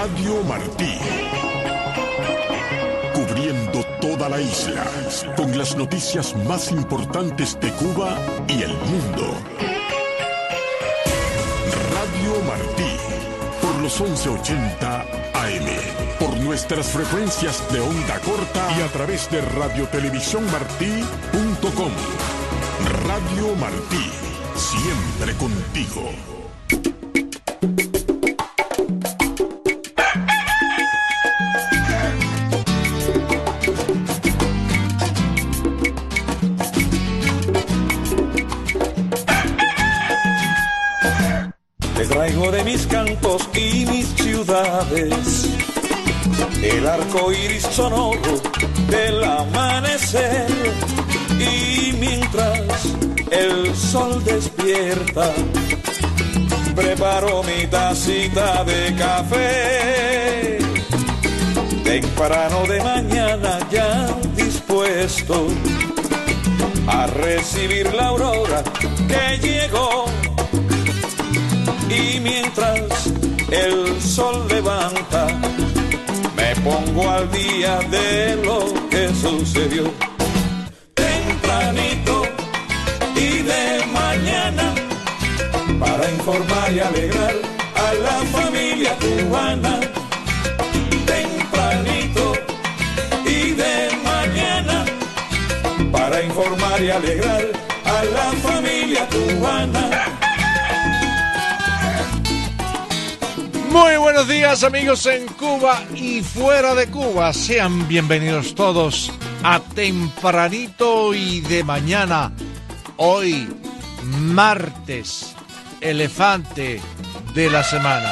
Radio Martí. Cubriendo toda la isla, con las noticias más importantes de Cuba y el mundo. Radio Martí, por los 1180 AM, por nuestras frecuencias de onda corta y a través de radiotelevisiónmartí.com. Radio Martí, siempre contigo. Les traigo de mis campos y mis ciudades el arco iris sonoro del amanecer, y mientras el sol despierta preparo mi tacita de café. Temprano de mañana ya dispuesto a recibir la aurora que llegó. Y mientras el sol levanta, me pongo al día de lo que sucedió. Tempranito y de mañana, para informar y alegrar a la familia cubana. Tempranito y de mañana, para informar y alegrar a la familia cubana. Muy buenos días, amigos en Cuba y fuera de Cuba. Sean bienvenidos todos a Tempranito y de mañana. Hoy, martes, elefante de la semana.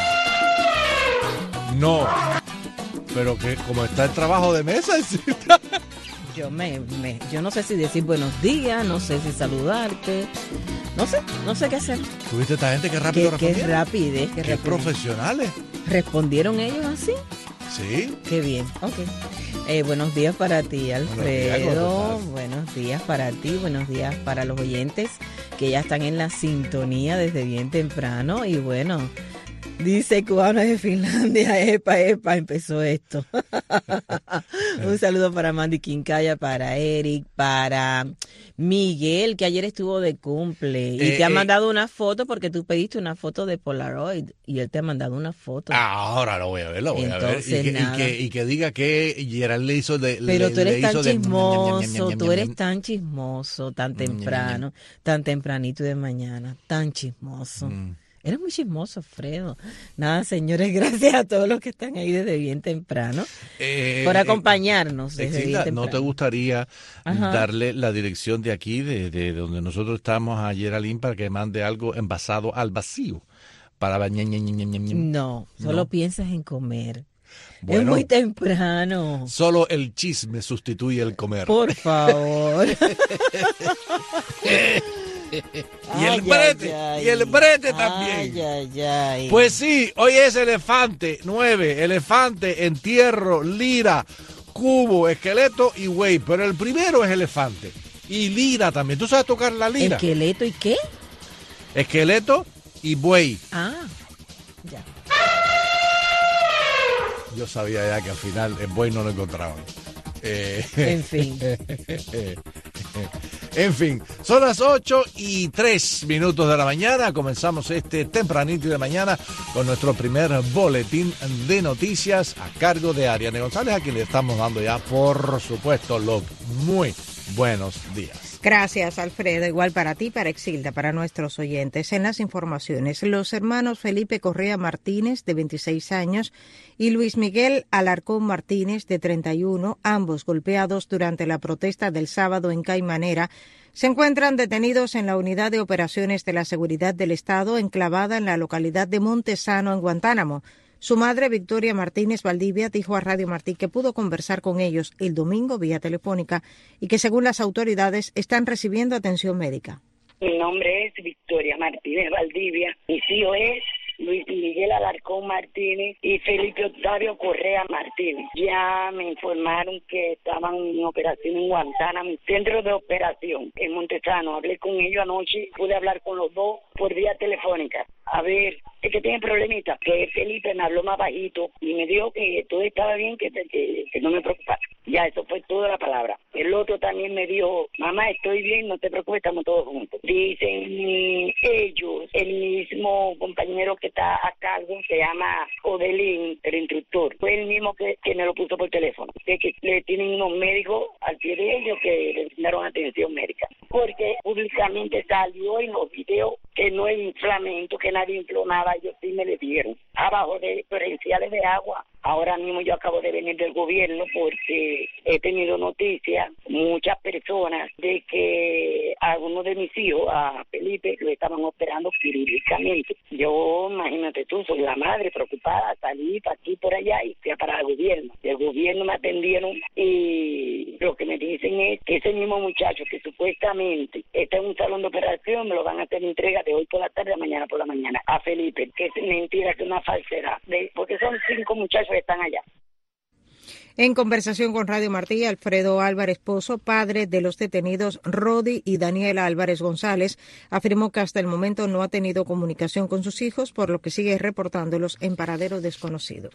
No, pero que como está el trabajo de mesa. Yo no sé si decir buenos días, no sé si saludarte. No sé qué hacer. ¿Tuviste esta gente que rápido respondieron? Qué rapidez. Qué profesionales. ¿Respondieron ellos así? Sí. Qué bien, ok. Buenos días para ti, Alfredo. Buenos días para ti, buenos días para los oyentes que ya están en la sintonía desde bien temprano. Y bueno, dice cubano de Finlandia, epa, empezó esto. Un saludo para Mandy Quincaya, para Eric, para Miguel, que ayer estuvo de cumple y te ha mandado una foto porque tú pediste una foto de Polaroid y él te ha mandado una foto. Ahora lo voy a ver, Y que diga que Gerald le hizo de... Pero tú eres tan chismoso, tú eres tan chismoso, tan temprano, tan tempranito de mañana, tan chismoso. Eres muy chismoso, Alfredo. Nada, señores, gracias a todos los que están ahí desde bien temprano por acompañarnos desde bien temprano. ¿No te gustaría darle la dirección de aquí, de donde nosotros estamos, a Geraldine para que mande algo envasado al vacío? Para No, solo piensas en comer. Bueno, es muy temprano. Solo el chisme sustituye el comer. Por favor. Y el brete también. Pues sí, hoy es elefante, 9, elefante, entierro, lira, cubo, esqueleto y güey. Pero el primero es elefante. Y lira también. ¿Tú sabes tocar la lira? ¿Esqueleto y qué? Esqueleto y buey. Ya. Yo sabía ya que al final el buey no lo encontraban. En fin. En fin, son las 8:03 de la mañana. Comenzamos este tempranito de mañana con nuestro primer boletín de noticias a cargo de Ariane González, a quien le estamos dando ya, por supuesto, los muy buenos días. Gracias, Alfredo. Igual para ti, para Exilda, para nuestros oyentes. En las informaciones, los hermanos Felipe Correa Martínez, de 26 años, y Luis Miguel Alarcón Martínez, de 31, ambos golpeados durante la protesta del sábado en Caimanera, se encuentran detenidos en la Unidad de Operaciones de la Seguridad del Estado, enclavada en la localidad de Montesano, en Guantánamo. Su madre, Victoria Martínez Valdivia, dijo a Radio Martí que pudo conversar con ellos el domingo vía telefónica y que, según las autoridades, están recibiendo atención médica. Mi nombre es Victoria Martínez Valdivia. Mi tío es Luis Miguel Alarcón Martínez y Felipe Octavio Correa Martínez. Ya me informaron que estaban en operación en Guantánamo, centro de operación en Montesano. Hablé con ellos anoche, pude hablar con los dos por vía telefónica. A ver es que tiene problemitas, que Felipe me habló más bajito y me dijo que todo estaba bien, que no me preocupara. Ya, eso fue toda la palabra. El otro también me dijo, mamá, estoy bien, no te preocupes, estamos todos juntos. Dicen ellos, el mismo compañero que está a cargo, se llama Odelín, el instructor, fue el mismo que me lo puso por teléfono, que le tienen unos médicos al pie de ellos que le brindaron atención médica. Porque públicamente salió en los videos que no es inflamento, que nadie infló nada, ellos sí me le dieron. Abajo de diferenciales de agua. Ahora mismo yo acabo de venir del gobierno porque he tenido noticias, muchas personas, de que a uno de mis hijos, a Felipe, lo estaban operando quirúrgicamente. Yo, imagínate tú, soy la madre preocupada, salí para aquí, por allá y fui a parar al gobierno. El gobierno me atendieron y lo que me dicen es que ese mismo muchacho que supuestamente está en un salón de operación, me lo van a hacer entrega de hoy por la tarde a mañana por la mañana a Felipe, que es mentira, que es una falsedad, porque son 5 muchachos que están allá. En conversación con Radio Martí, Alfredo Álvarez Pozo, padre de los detenidos Rodi y Daniela Álvarez González, afirmó que hasta el momento no ha tenido comunicación con sus hijos, por lo que sigue reportándolos en paradero desconocido.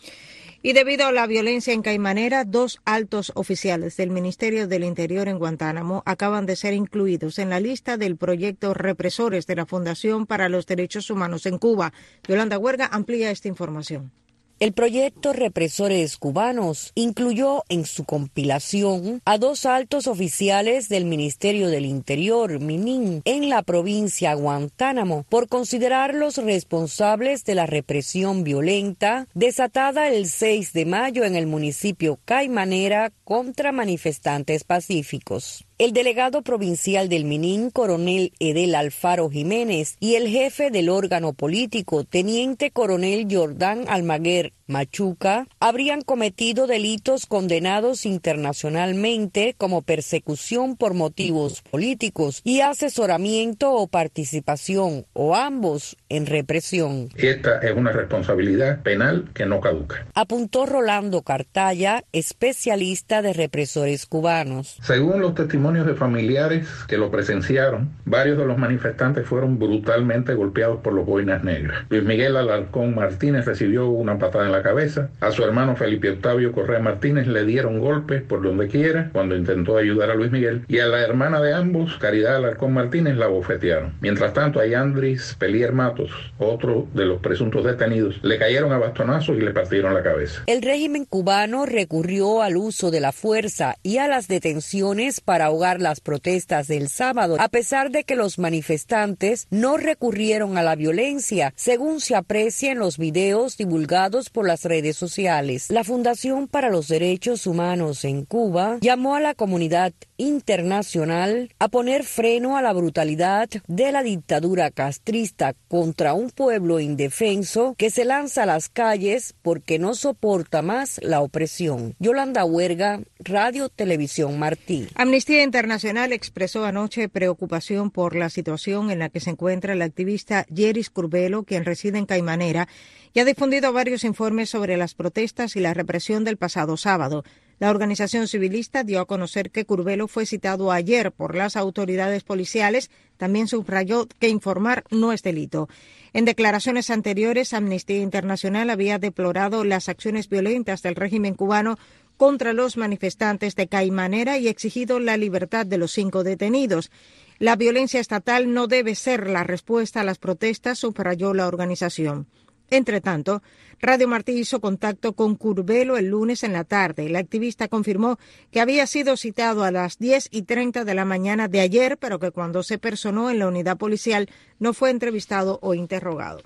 Y debido a la violencia en Caimanera, 2 altos oficiales del Ministerio del Interior en Guantánamo acaban de ser incluidos en la lista del proyecto Represores de la Fundación para los Derechos Humanos en Cuba. Yolanda Huerga amplía esta información. El proyecto Represores Cubanos incluyó en su compilación a 2 altos oficiales del Ministerio del Interior, MININ, en la provincia Guantánamo, por considerarlos responsables de la represión violenta desatada el 6 de mayo en el municipio Caimanera contra manifestantes pacíficos. El delegado provincial del MININ, coronel Edel Alfaro Jiménez, y el jefe del órgano político, teniente coronel Jordán Almaguer Machuca, habrían cometido delitos condenados internacionalmente como persecución por motivos políticos y asesoramiento o participación, o ambos, en represión. Esta es una responsabilidad penal que no caduca, apuntó Rolando Cartaya, especialista de represores cubanos. Según los testimonios de familiares que lo presenciaron, varios de los manifestantes fueron brutalmente golpeados por los boinas negras. Luis Miguel Alarcón Martínez recibió una patada en la cabeza. A su hermano Felipe Octavio Correa Martínez le dieron golpes por donde quiera cuando intentó ayudar a Luis Miguel, y a la hermana de ambos, Caridad Alarcón Martínez, la bofetearon. Mientras tanto, a Yandris Pelier Matos, otro de los presuntos detenidos, le cayeron a bastonazos y le partieron la cabeza. El régimen cubano recurrió al uso de la fuerza y a las detenciones para ahogar las protestas del sábado, a pesar de que los manifestantes no recurrieron a la violencia, según se aprecia en los videos divulgados por las redes sociales. La Fundación para los Derechos Humanos en Cuba llamó a la comunidad internacional a poner freno a la brutalidad de la dictadura castrista contra un pueblo indefenso que se lanza a las calles porque no soporta más la opresión. Yolanda Huerga, Radio Televisión Martí. Amnistía Internacional expresó anoche preocupación por la situación en la que se encuentra el activista Yeris Curbelo, quien reside en Caimanera, y ha difundido varios informes sobre las protestas y la represión del pasado sábado. La organización civilista dio a conocer que Curbelo fue citado ayer por las autoridades policiales. También subrayó que informar no es delito. En declaraciones anteriores, Amnistía Internacional había deplorado las acciones violentas del régimen cubano contra los manifestantes de Caimanera y exigido la libertad de los 5 detenidos. La violencia estatal no debe ser la respuesta a las protestas, subrayó la organización. Entre tanto, Radio Martí hizo contacto con Curbelo el lunes en la tarde. El activista confirmó que había sido citado a las 10:30 de la mañana de ayer, pero que cuando se personó en la unidad policial no fue entrevistado o interrogado.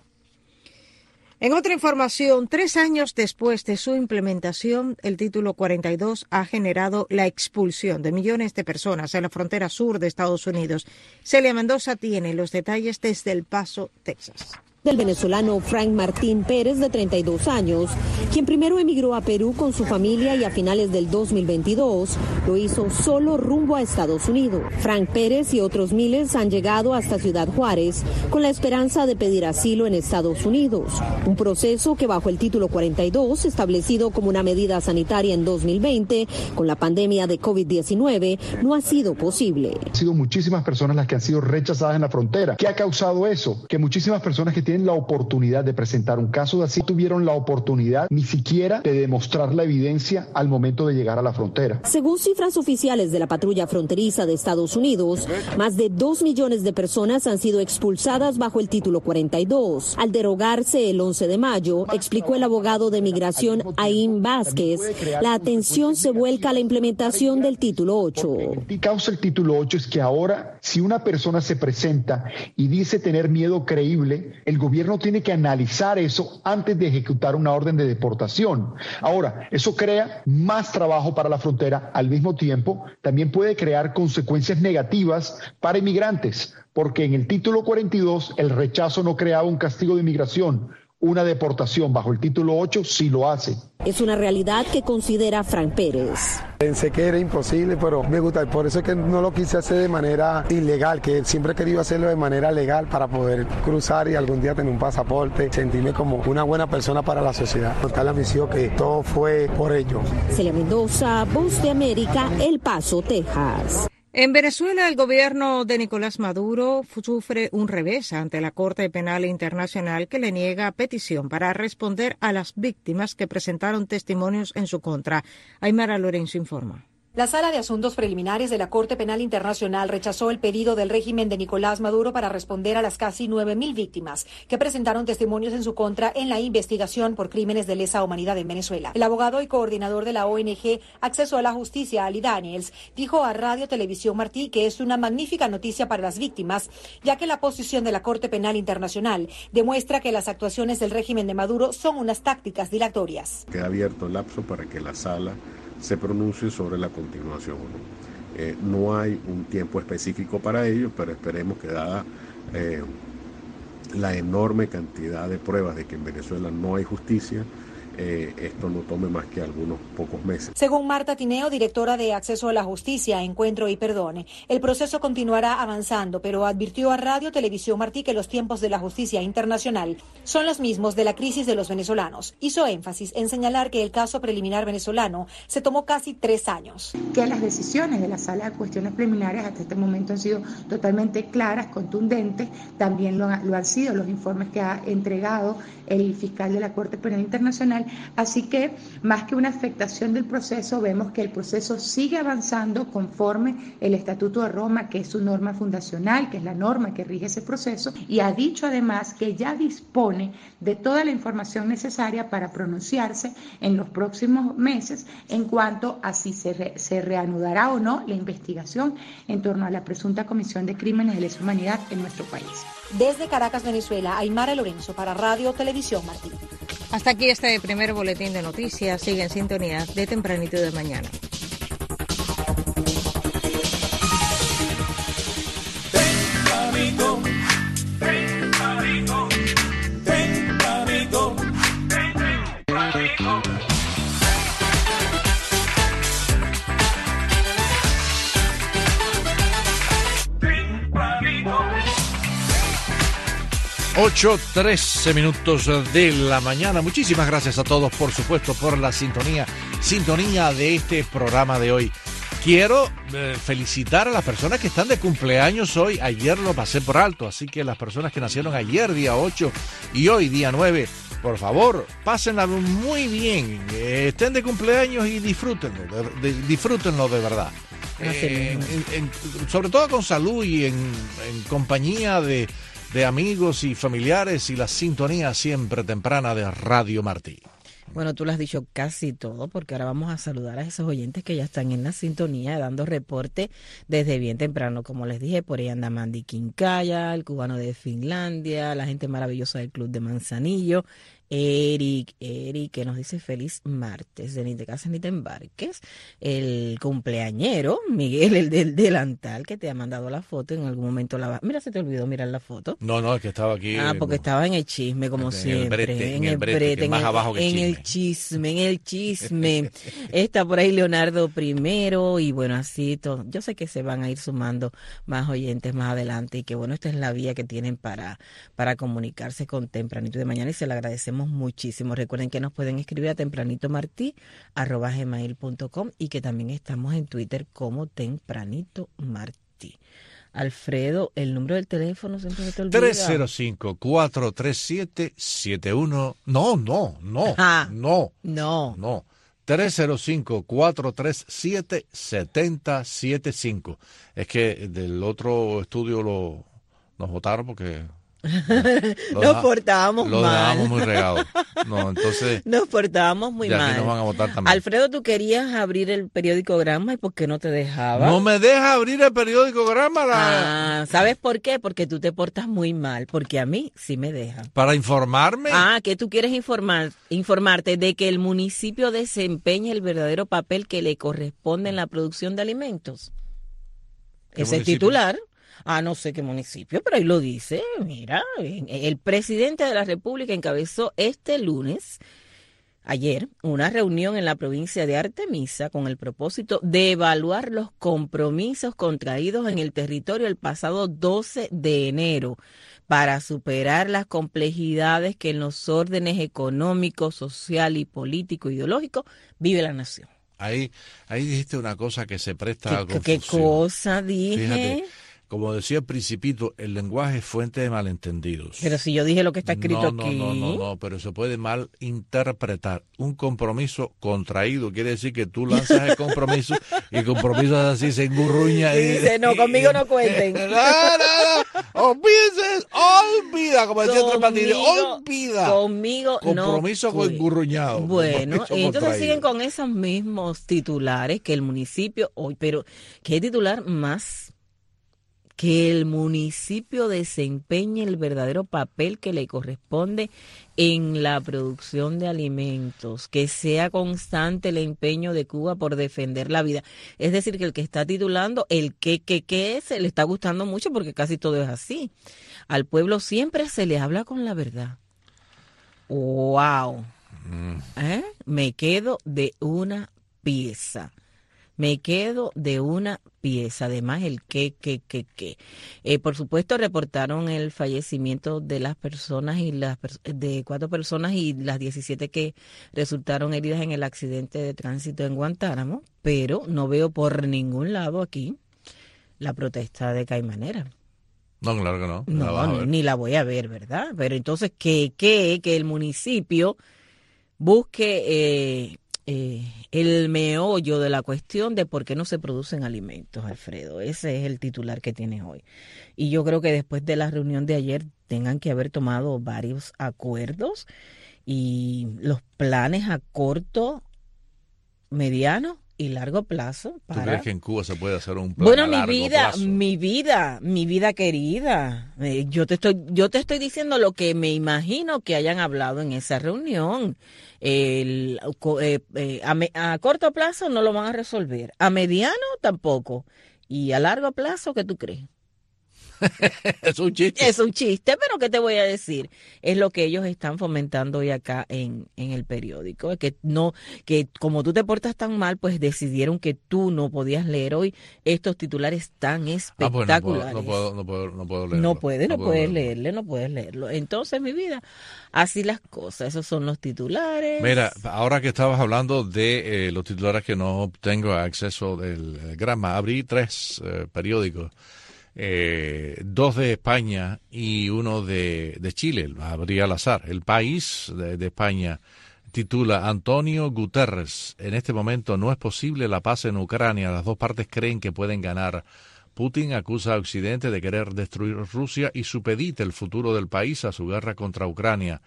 En otra información, 3 años después de su implementación, el Título 42 ha generado la expulsión de millones de personas en la frontera sur de Estados Unidos. Celia Mendoza tiene los detalles desde El Paso, Texas. Del venezolano Frank Martín Pérez, de 32 años, quien primero emigró a Perú con su familia y a finales del 2022 lo hizo solo rumbo a Estados Unidos. Frank Pérez y otros miles han llegado hasta Ciudad Juárez con la esperanza de pedir asilo en Estados Unidos, un proceso que bajo el Título 42, establecido como una medida sanitaria en 2020 con la pandemia de COVID-19, no ha sido posible. Han sido muchísimas personas las que han sido rechazadas en la frontera. ¿Qué ha causado eso? Que muchísimas personas que tienen la oportunidad de presentar un caso de así, tuvieron la oportunidad ni siquiera de demostrar la evidencia al momento de llegar a la frontera. Según cifras oficiales de la patrulla fronteriza de Estados Unidos, más de 2 millones de personas han sido expulsadas bajo el título 42. Al derogarse el 11 de mayo, explicó el abogado de migración Aim Vázquez, la atención se vuelca a la implementación del título 8. Lo que causa el título 8 es que ahora, si una persona se presenta y dice tener miedo creíble, el gobierno tiene que analizar eso antes de ejecutar una orden de deportación. Ahora, eso crea más trabajo para la frontera, al mismo tiempo también puede crear consecuencias negativas para inmigrantes, porque en el título 42 el rechazo no creaba un castigo de inmigración. Una deportación bajo el título 8 sí lo hace. Es una realidad que considera Frank Pérez. Pensé que era imposible, pero me gusta. Por eso es que no lo quise hacer de manera ilegal, que siempre he querido hacerlo de manera legal para poder cruzar y algún día tener un pasaporte, sentirme como una buena persona para la sociedad. Contar la misión que todo fue por ello. Celia Mendoza, Voz de América, El Paso, Texas. En Venezuela, el gobierno de Nicolás Maduro sufre un revés ante la Corte Penal Internacional que le niega petición para responder a las víctimas que presentaron testimonios en su contra. Aymara Lorenzo informa. La Sala de Asuntos Preliminares de la Corte Penal Internacional rechazó el pedido del régimen de Nicolás Maduro para responder a las casi 9.000 víctimas que presentaron testimonios en su contra en la investigación por crímenes de lesa humanidad en Venezuela. El abogado y coordinador de la ONG Acceso a la Justicia, Ali Daniels, dijo a Radio Televisión Martí que es una magnífica noticia para las víctimas, ya que la posición de la Corte Penal Internacional demuestra que las actuaciones del régimen de Maduro son unas tácticas dilatorias. Queda abierto el lapso para que la Sala se pronuncie sobre la continuación. No hay un tiempo específico para ello, pero esperemos que dada la enorme cantidad de pruebas de que en Venezuela no hay justicia, esto no tome más que algunos pocos meses. Según Marta Tineo, directora de Acceso a la Justicia, Encuentro y Perdone, el proceso continuará avanzando, pero advirtió a Radio Televisión Martí que los tiempos de la justicia internacional son los mismos de la crisis de los venezolanos. Hizo énfasis en señalar que el caso preliminar venezolano se tomó casi 3 años. Que las decisiones de la Sala de Cuestiones Preliminares hasta este momento han sido totalmente claras, contundentes, también lo han sido los informes que ha entregado el fiscal de la Corte Penal Internacional. Así que, más que una afectación del proceso, vemos que el proceso sigue avanzando conforme el Estatuto de Roma, que es su norma fundacional, que es la norma que rige ese proceso, y ha dicho además que ya dispone de toda la información necesaria para pronunciarse en los próximos meses en cuanto a si se reanudará o no la investigación en torno a la presunta comisión de crímenes de lesa humanidad en nuestro país. Desde Caracas, Venezuela, Aymara Lorenzo para Radio Televisión Martí. Hasta aquí este primer boletín de noticias. Sigue en sintonía de Tempranito de Mañana. Tempranito, tempranito, tempranito, tempranito. 8:13 minutos de la mañana. Muchísimas gracias a todos, por supuesto, por la sintonía de este programa de hoy. Quiero felicitar a las personas que están de cumpleaños hoy. Ayer lo pasé por alto, así que las personas que nacieron ayer, día 8, y hoy, día 9, por favor, pásenla muy bien. Estén de cumpleaños y disfrútenlo de verdad. Sobre todo con salud y en compañía de amigos y familiares y la sintonía siempre temprana de Radio Martí. Bueno, tú lo has dicho casi todo, porque ahora vamos a saludar a esos oyentes que ya están en la sintonía, dando reporte desde bien temprano. Como les dije, por ahí anda Mandy Quincaya, el cubano de Finlandia, la gente maravillosa del Club de Manzanillo, Eric, que nos dice feliz martes, de ni te cases ni te embarques. El cumpleañero, Miguel, el del delantal, que te ha mandado la foto, en algún momento Mira, se te olvidó mirar la foto. No, es que estaba aquí. Porque estaba en el chisme, como siempre. En el brete, más abajo que en el chisme. Está por ahí Leonardo primero, y bueno, así todo. Yo sé que se van a ir sumando más oyentes más adelante, y que bueno, esta es la vía que tienen para comunicarse con Tempranito de Mañana, y se le agradecemos muchísimo. Recuerden que nos pueden escribir a tempranitomarti@gmail.com, y que también estamos en Twitter como Tempranito Martí. Alfredo, el número del teléfono siempre se te olvida. 305-437-71... No. 305-437-7075. Es que del otro estudio nos votaron porque... Nos portábamos mal. Lo dejábamos muy regado. Entonces... Nos portábamos muy mal. Aquí nos van a votar también. Alfredo, tú querías abrir el periódico Granma, ¿y por qué no te dejaba? No me deja abrir el periódico Granma. ¿Sabes por qué? Porque tú te portas muy mal, porque a mí sí me deja. ¿Para informarme? Que tú quieres informarte de que el municipio desempeña el verdadero papel que le corresponde en la producción de alimentos. Ese es titular. No sé qué municipio, pero ahí lo dice. Mira, el presidente de la República encabezó ayer, una reunión en la provincia de Artemisa con el propósito de evaluar los compromisos contraídos en el territorio el pasado 12 de enero para superar las complejidades que en los órdenes económico, social y político ideológico vive la nación. Ahí dijiste una cosa que se presta a confusión. ¿Qué cosa dije? Fíjate. Como decía el Principito, el lenguaje es fuente de malentendidos. Pero si yo dije lo que está escrito aquí. No, pero se puede malinterpretar. Un compromiso contraído quiere decir que tú lanzas el compromiso y el compromiso es así, se engurruña. Y dice, no, conmigo no cuenten. Olvida, como decía Tres Patines, olvida. Conmigo compromiso con engurruñado. Bueno, y entonces siguen con esos mismos titulares que el municipio, pero ¿qué titular más? Que el municipio desempeñe el verdadero papel que le corresponde en la producción de alimentos, que sea constante el empeño de Cuba por defender la vida. Es decir, que el que está titulando, el que se le está gustando mucho porque casi todo es así. Al pueblo siempre se le habla con la verdad. ¡Wow! Me quedo de una pieza. Además, el qué. Por supuesto, reportaron el fallecimiento de las personas de 4 personas y las 17 que resultaron heridas en el accidente de tránsito en Guantánamo, pero no veo por ningún lado aquí la protesta de Caimanera. No, claro que no. No, ni la voy a ver, ¿verdad? Pero entonces, que el municipio busque... el meollo de la cuestión de por qué no se producen alimentos, Alfredo. Ese es el titular que tienes hoy. Y yo creo que después de la reunión de ayer tengan que haber tomado varios acuerdos y los planes a corto, mediano y largo plazo. ¿Tú crees que en Cuba se puede hacer un plan a largo plazo? mi vida querida, yo te estoy diciendo lo que me imagino que hayan hablado en esa reunión. A corto plazo no lo van a resolver, a mediano tampoco, y a largo plazo, ¿qué tú crees? Es un chiste. Es un chiste, pero ¿qué te voy a decir? Es lo que ellos están fomentando hoy acá en el periódico. Que como tú te portas tan mal, pues decidieron que tú no podías leer hoy estos titulares tan espectaculares. No puedo leerlo. No puedes leerlo. Entonces, mi vida, así las cosas. Esos son los titulares. Mira, ahora que estabas hablando de los titulares que no tengo acceso del Granma, abrí 3 periódicos. 2 de España y 1 de Chile, abrí al azar. El País de España titula: Antonio Guterres, en este momento no es posible la paz en Ucrania, las 2 partes creen que pueden ganar. Putin acusa a Occidente de querer destruir Rusia y supedita el futuro del país a su guerra contra Ucrania.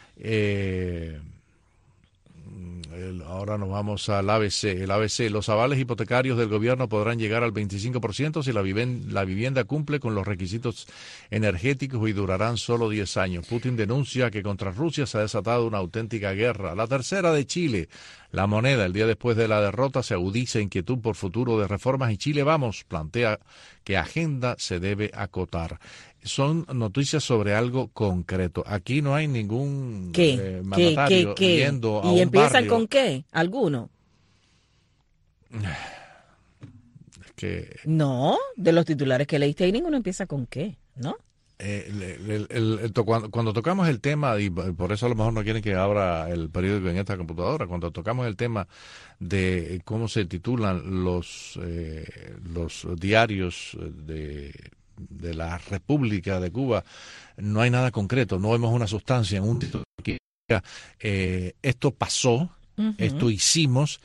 Ahora nos vamos al ABC. El ABC: los avales hipotecarios del gobierno podrán llegar al 25% si la vivienda cumple con los requisitos energéticos y durarán solo 10 años. Putin denuncia que contra Rusia se ha desatado una auténtica guerra. La tercera de Chile: La Moneda, el día después de la derrota se agudiza inquietud por futuro de reformas y Chile Vamos plantea que agenda se debe acotar. Son noticias sobre algo concreto. Aquí no hay ningún mandatario yendo a un barrio. ¿Y empiezan con qué? ¿Alguno? No, de los titulares que leíste ahí ninguno empieza con qué, ¿no? Cuando tocamos el tema, y por eso a lo mejor no quieren que abra el periódico en esta computadora, cuando tocamos el tema de cómo se titulan los diarios de la República de Cuba no hay nada concreto, no vemos una sustancia en un título que diga, esto pasó, esto hicimos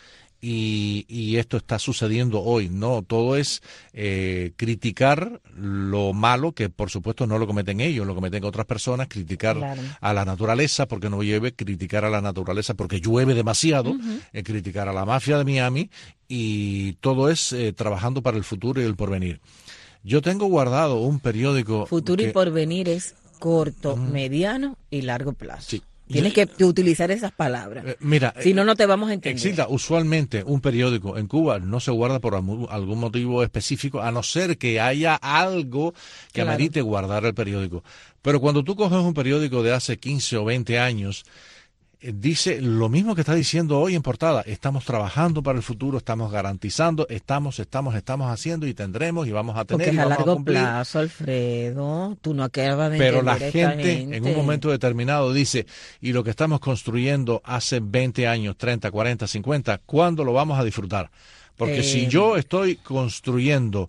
y esto está sucediendo hoy. No, todo es criticar lo malo, que por supuesto no lo cometen ellos, lo cometen otras personas, criticar a la naturaleza porque no llueve, criticar a la naturaleza porque llueve demasiado, criticar a la mafia de Miami, y todo es trabajando para el futuro y el porvenir. Yo tengo guardado un periódico... Futuro y porvenir es corto, mediano y largo plazo. Sí. Tienes que utilizar esas palabras. Mira, si no, no te vamos a entender. Exilda, usualmente un periódico en Cuba no se guarda por algún motivo específico, a no ser que haya algo que amerite guardar el periódico. Pero cuando tú coges un periódico de hace 15 o 20 años, dice lo mismo que está diciendo hoy en portada. Estamos trabajando para el futuro, estamos garantizando, estamos haciendo y tendremos y vamos a tener. Porque y es a vamos largo a cumplir. Plazo, Alfredo. Tú no acabas de Pero la entender gente en un momento determinado dice, y lo que estamos construyendo hace 20 años, 30, 40, 50, ¿cuándo lo vamos a disfrutar? Porque si yo estoy construyendo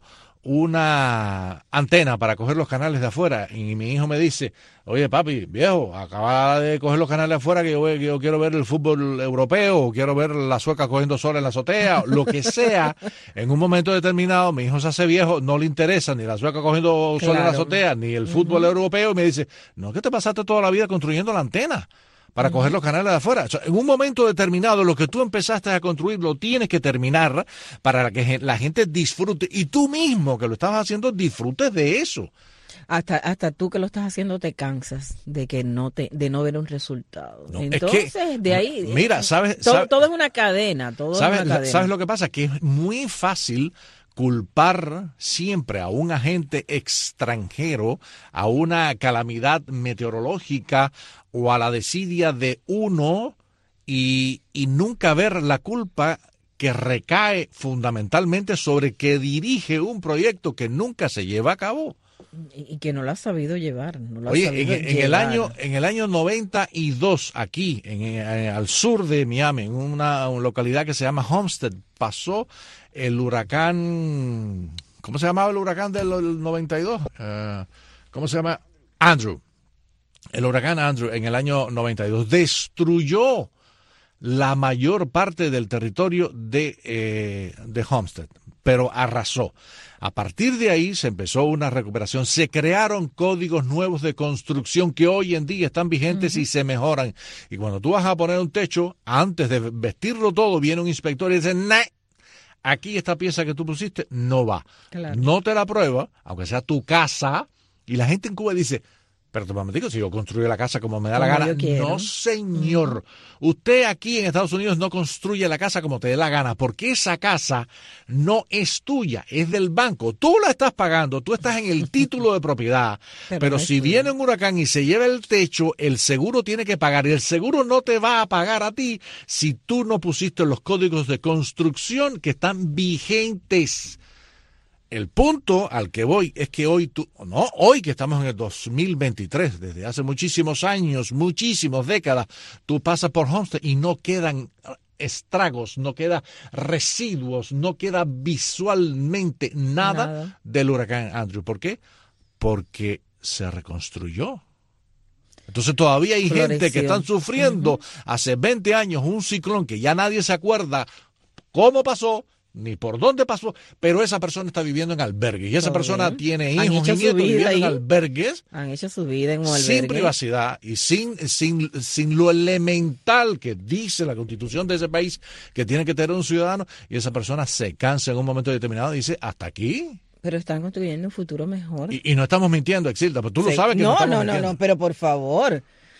una antena para coger los canales de afuera y mi hijo me dice, oye papi, viejo, acaba de coger los canales de afuera que yo quiero ver el fútbol europeo, o quiero ver la sueca cogiendo sol en la azotea, lo que sea, en un momento determinado mi hijo se hace viejo, no le interesa ni la sueca cogiendo sol en la azotea, ni el fútbol europeo, y me dice, no, que te pasaste toda la vida construyendo la antena para coger los canales de afuera. O sea, en un momento determinado, lo que tú empezaste a construir lo tienes que terminar para que la gente disfrute. Y tú mismo, que lo estás haciendo, disfrutes de eso. Hasta tú que lo estás haciendo te cansas de no ver un resultado. No, entonces, de ahí... Mira, todo es una cadena. ¿Sabes lo que pasa? Que es muy fácil culpar siempre a un agente extranjero, a una calamidad meteorológica o a la desidia de uno y nunca ver la culpa que recae fundamentalmente sobre que dirige un proyecto que nunca se lleva a cabo. Y que no lo ha sabido llevar. En el año 92, aquí, al sur de Miami, en una localidad que se llama Homestead, pasó el huracán, ¿cómo se llamaba el huracán del 92? ¿Cómo se llama? Andrew. El huracán Andrew en el año 92 destruyó la mayor parte del territorio de Homestead, pero arrasó. A partir de ahí se empezó una recuperación, se crearon códigos nuevos de construcción que hoy en día están vigentes y se mejoran. Y cuando tú vas a poner un techo, antes de vestirlo todo, viene un inspector y dice, nah, aquí esta pieza que tú pusiste no va. Claro. No te la prueba, aunque sea tu casa, y la gente en Cuba dice, pero te digo, si yo construyo la casa como me da la gana. No, señor. Usted aquí en Estados Unidos no construye la casa como te dé la gana, porque esa casa no es tuya, es del banco. Tú la estás pagando, tú estás en el título de propiedad. Pero si viene un huracán y se lleva el techo, el seguro tiene que pagar. Y el seguro no te va a pagar a ti si tú no pusiste los códigos de construcción que están vigentes. El punto al que voy es que hoy que estamos en el 2023, desde hace muchísimos años, muchísimas décadas, tú pasas por Homestead y no quedan estragos, no queda residuos, no queda visualmente nada del huracán Andrew. ¿Por qué? Porque se reconstruyó. Entonces todavía hay gente que están sufriendo hace 20 años un ciclón que ya nadie se acuerda cómo pasó, ni por dónde pasó, pero esa persona está viviendo en albergues y esa persona tiene hijos y nietos viviendo en albergues. Han hecho su vida en un albergue. Sin privacidad y sin lo elemental que dice la Constitución de ese país que tiene que tener un ciudadano, y esa persona se cansa en un momento determinado y dice, ¿hasta aquí? Pero están construyendo un futuro mejor. Y no estamos mintiendo, Exilda, pero tú lo sabes que no estamos mintiendo. No, pero por favor,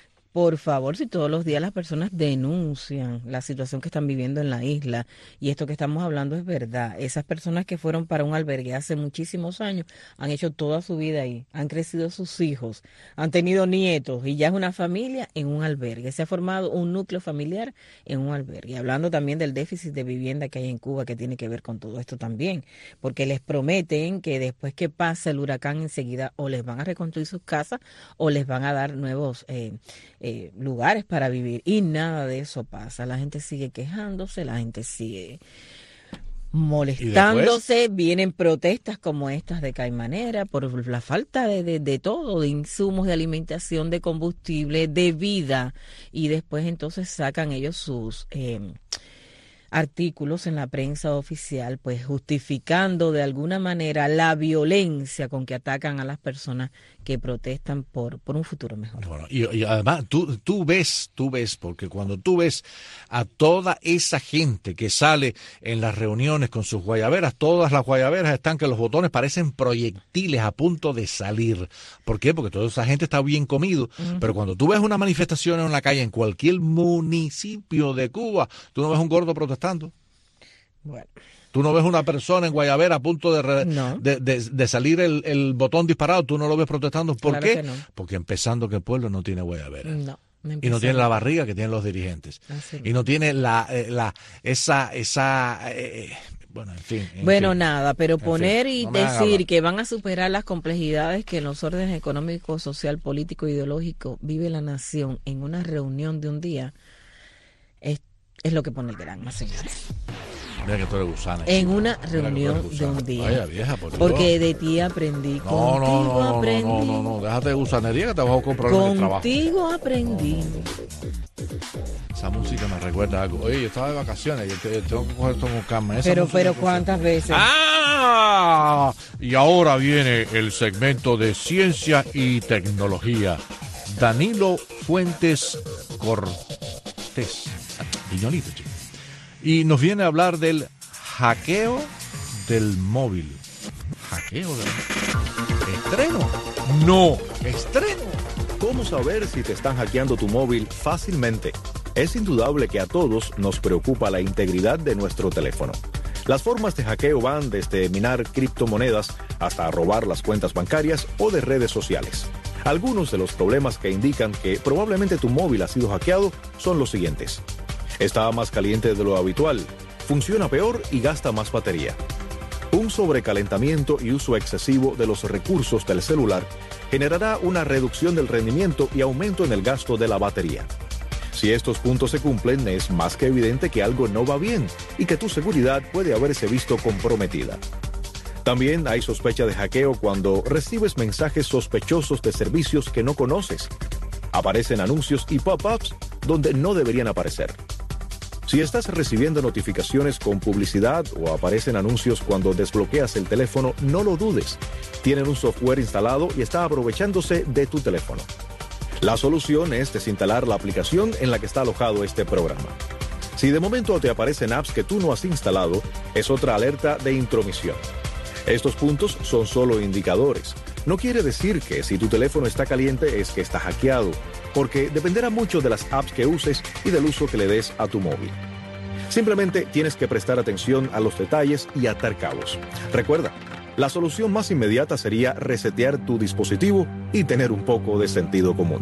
si todos los días las personas denuncian la situación que están viviendo en la isla, y esto que estamos hablando es verdad, esas personas que fueron para un albergue hace muchísimos años han hecho toda su vida ahí, han crecido sus hijos, han tenido nietos y ya es una familia en un albergue, se ha formado un núcleo familiar en un albergue. Hablando también del déficit de vivienda que hay en Cuba, que tiene que ver con todo esto también, porque les prometen que después que pase el huracán enseguida o les van a reconstruir sus casas o les van a dar nuevos lugares para vivir, y nada de eso pasa. La gente sigue quejándose, la gente sigue molestándose, vienen protestas como estas de Caimanera por la falta de todo, de insumos, de alimentación, de combustible, de vida, y después entonces sacan ellos sus artículos en la prensa oficial, pues justificando de alguna manera la violencia con que atacan a las personas que protestan por un futuro mejor. Bueno, y además tú ves, porque cuando tú ves a toda esa gente que sale en las reuniones con sus guayaberas, todas las guayaberas están que los botones parecen proyectiles a punto de salir. ¿Por qué? Porque toda esa gente está bien comido, pero cuando tú ves una manifestación en la calle en cualquier municipio de Cuba, tú no ves un gordo protestando. Bueno. Tú no ves una persona en Guayabera a punto de salir el botón disparado, tú no lo ves protestando. ¿Por qué? No. Porque empezando que el pueblo no tiene Guayabera. No y no tiene la barriga que tienen los dirigentes. Y no tiene bueno, en fin. Nada, pero poner y decir que van a superar las complejidades que en los órdenes económico, social, político, ideológico vive la nación en una reunión de un día, es lo que pone el drama, señores. Mira que tú eres gusana. En una reunión de un día. Vaya vieja, por Dios. Porque de ti aprendí. No, déjate de gusanería que te vas a comprar en el trabajo. Contigo aprendí. Esa música me recuerda algo. Oye, yo estaba de vacaciones y tengo que coger esto con calma. Pero ¿cuántas veces? ¡Ah! Y ahora viene el segmento de ciencia y tecnología. Danilo Fuentes Cortés. Piñonito, chico. Y nos viene a hablar del hackeo del móvil. ¿Hackeo del móvil? ¿Estreno? No, estreno. ¿Cómo saber si te están hackeando tu móvil fácilmente? Es indudable que a todos nos preocupa la integridad de nuestro teléfono. Las formas de hackeo van desde minar criptomonedas hasta robar las cuentas bancarias o de redes sociales. Algunos de los problemas que indican que probablemente tu móvil ha sido hackeado son los siguientes. Está más caliente de lo habitual, funciona peor y gasta más batería. Un sobrecalentamiento y uso excesivo de los recursos del celular generará una reducción del rendimiento y aumento en el gasto de la batería. Si estos puntos se cumplen, es más que evidente que algo no va bien y que tu seguridad puede haberse visto comprometida. También hay sospecha de hackeo cuando recibes mensajes sospechosos de servicios que no conoces. Aparecen anuncios y pop-ups donde no deberían aparecer. Si estás recibiendo notificaciones con publicidad o aparecen anuncios cuando desbloqueas el teléfono, no lo dudes. Tienen un software instalado y está aprovechándose de tu teléfono. La solución es desinstalar la aplicación en la que está alojado este programa. Si de momento te aparecen apps que tú no has instalado, es otra alerta de intromisión. Estos puntos son solo indicadores. No quiere decir que si tu teléfono está caliente es que está hackeado, porque dependerá mucho de las apps que uses y del uso que le des a tu móvil. Simplemente tienes que prestar atención a los detalles y atar cabos. Recuerda, la solución más inmediata sería resetear tu dispositivo y tener un poco de sentido común.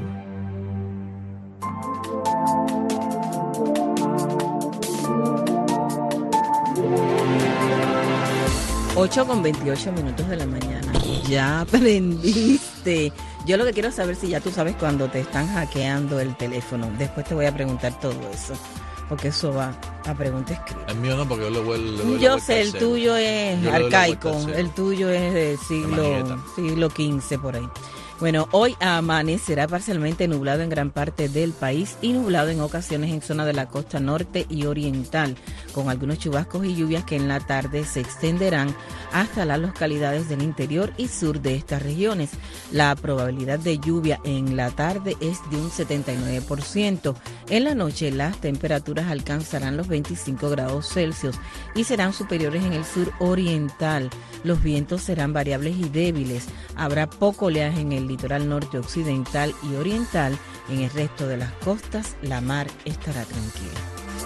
8:28 de la mañana. Ya aprendiste. Yo lo que quiero saber si ya tú sabes cuando te están hackeando el teléfono. Después te voy a preguntar todo eso, porque eso va a pregunta escrita. El mío no, porque yo le vuelvo. Yo sé, el tuyo es arcaico, el tuyo es del siglo XV por ahí. Bueno, hoy amanecerá parcialmente nublado en gran parte del país y nublado en ocasiones en zona de la costa norte y oriental, con algunos chubascos y lluvias que en la tarde se extenderán hasta las localidades del interior y sur de estas regiones. La probabilidad de lluvia en la tarde es de un 79%. En la noche las temperaturas alcanzarán los 25 grados Celsius y serán superiores en el sur oriental. Los vientos serán variables y débiles. Habrá poco oleaje en el litoral norte occidental y oriental. En el resto de las costas la mar estará tranquila.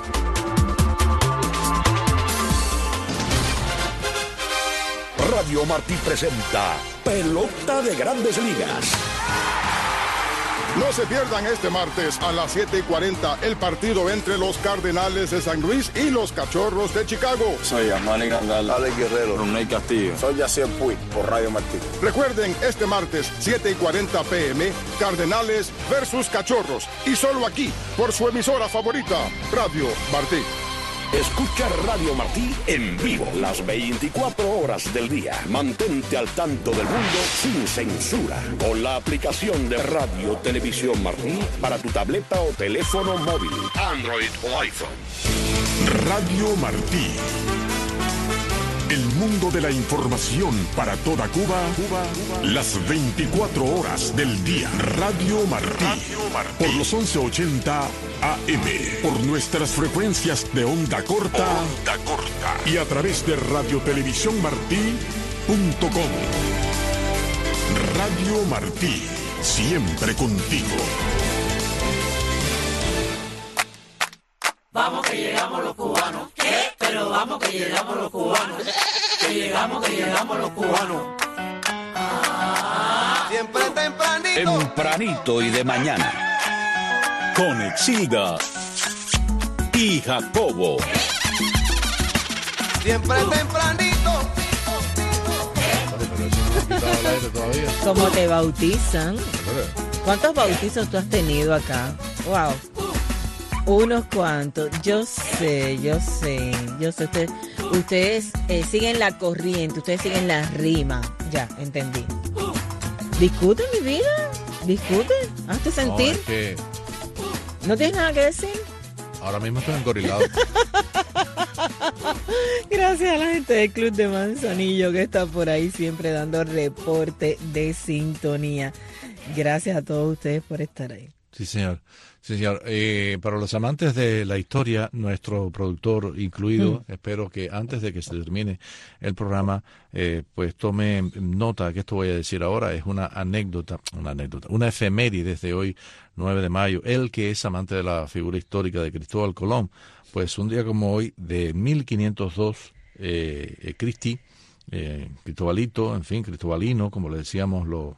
Radio Martí presenta Pelota de Grandes Ligas. No se pierdan este martes a las 7:40 el partido entre los Cardenales de San Luis y los Cachorros de Chicago. Soy Amani Gandal, Alex Guerrero, Roney Castillo. Soy Yaciel Puig por Radio Martí. Recuerden, este martes 7:40 p.m. Cardenales versus Cachorros. Y solo aquí, por su emisora favorita, Radio Martí. Escucha Radio Martí en vivo las 24 horas del día. Mantente al tanto del mundo sin censura con la aplicación de Radio Televisión Martí para tu tableta o teléfono móvil, Android o iPhone. Radio Martí. El mundo de la información para toda Cuba, las 24 horas del día. Radio Martí. Por los 1180 AM. Por nuestras frecuencias de onda corta. Y a través de radiotelevisiónmartí.com. Radio Martí. Siempre contigo. Vamos que llegamos los cubanos. ¿Qué? Pero vamos que llegamos los cubanos. Que llegamos los cubanos. Siempre tempranito. Tempranito y de mañana. Con Exilda y Jacobo. Siempre tempranito. ¿Cómo te bautizan? ¿Cuántos bautizos tú has tenido acá? Wow. Unos cuantos. Yo sé. Ustedes siguen la corriente, ustedes siguen la rima. Ya, entendí. Discute, mi vida. Discute. Hazte sentir. No, es que ¿No tienes nada que decir? ahora mismo estoy engorilado. Gracias a la gente del Club de Manzanillo que está por ahí siempre dando reporte de sintonía. Gracias a todos ustedes por estar ahí. Sí, señor. Sí, señor. Para los amantes de la historia, nuestro productor incluido, espero que antes de que se termine el programa, pues tome nota que esto voy a decir ahora. Es una efeméride desde hoy, 9 de mayo. Él que es amante de la figura histórica de Cristóbal Colón, pues un día como hoy, de 1502, Cristobalito, en fin, Cristobalino, como le decíamos los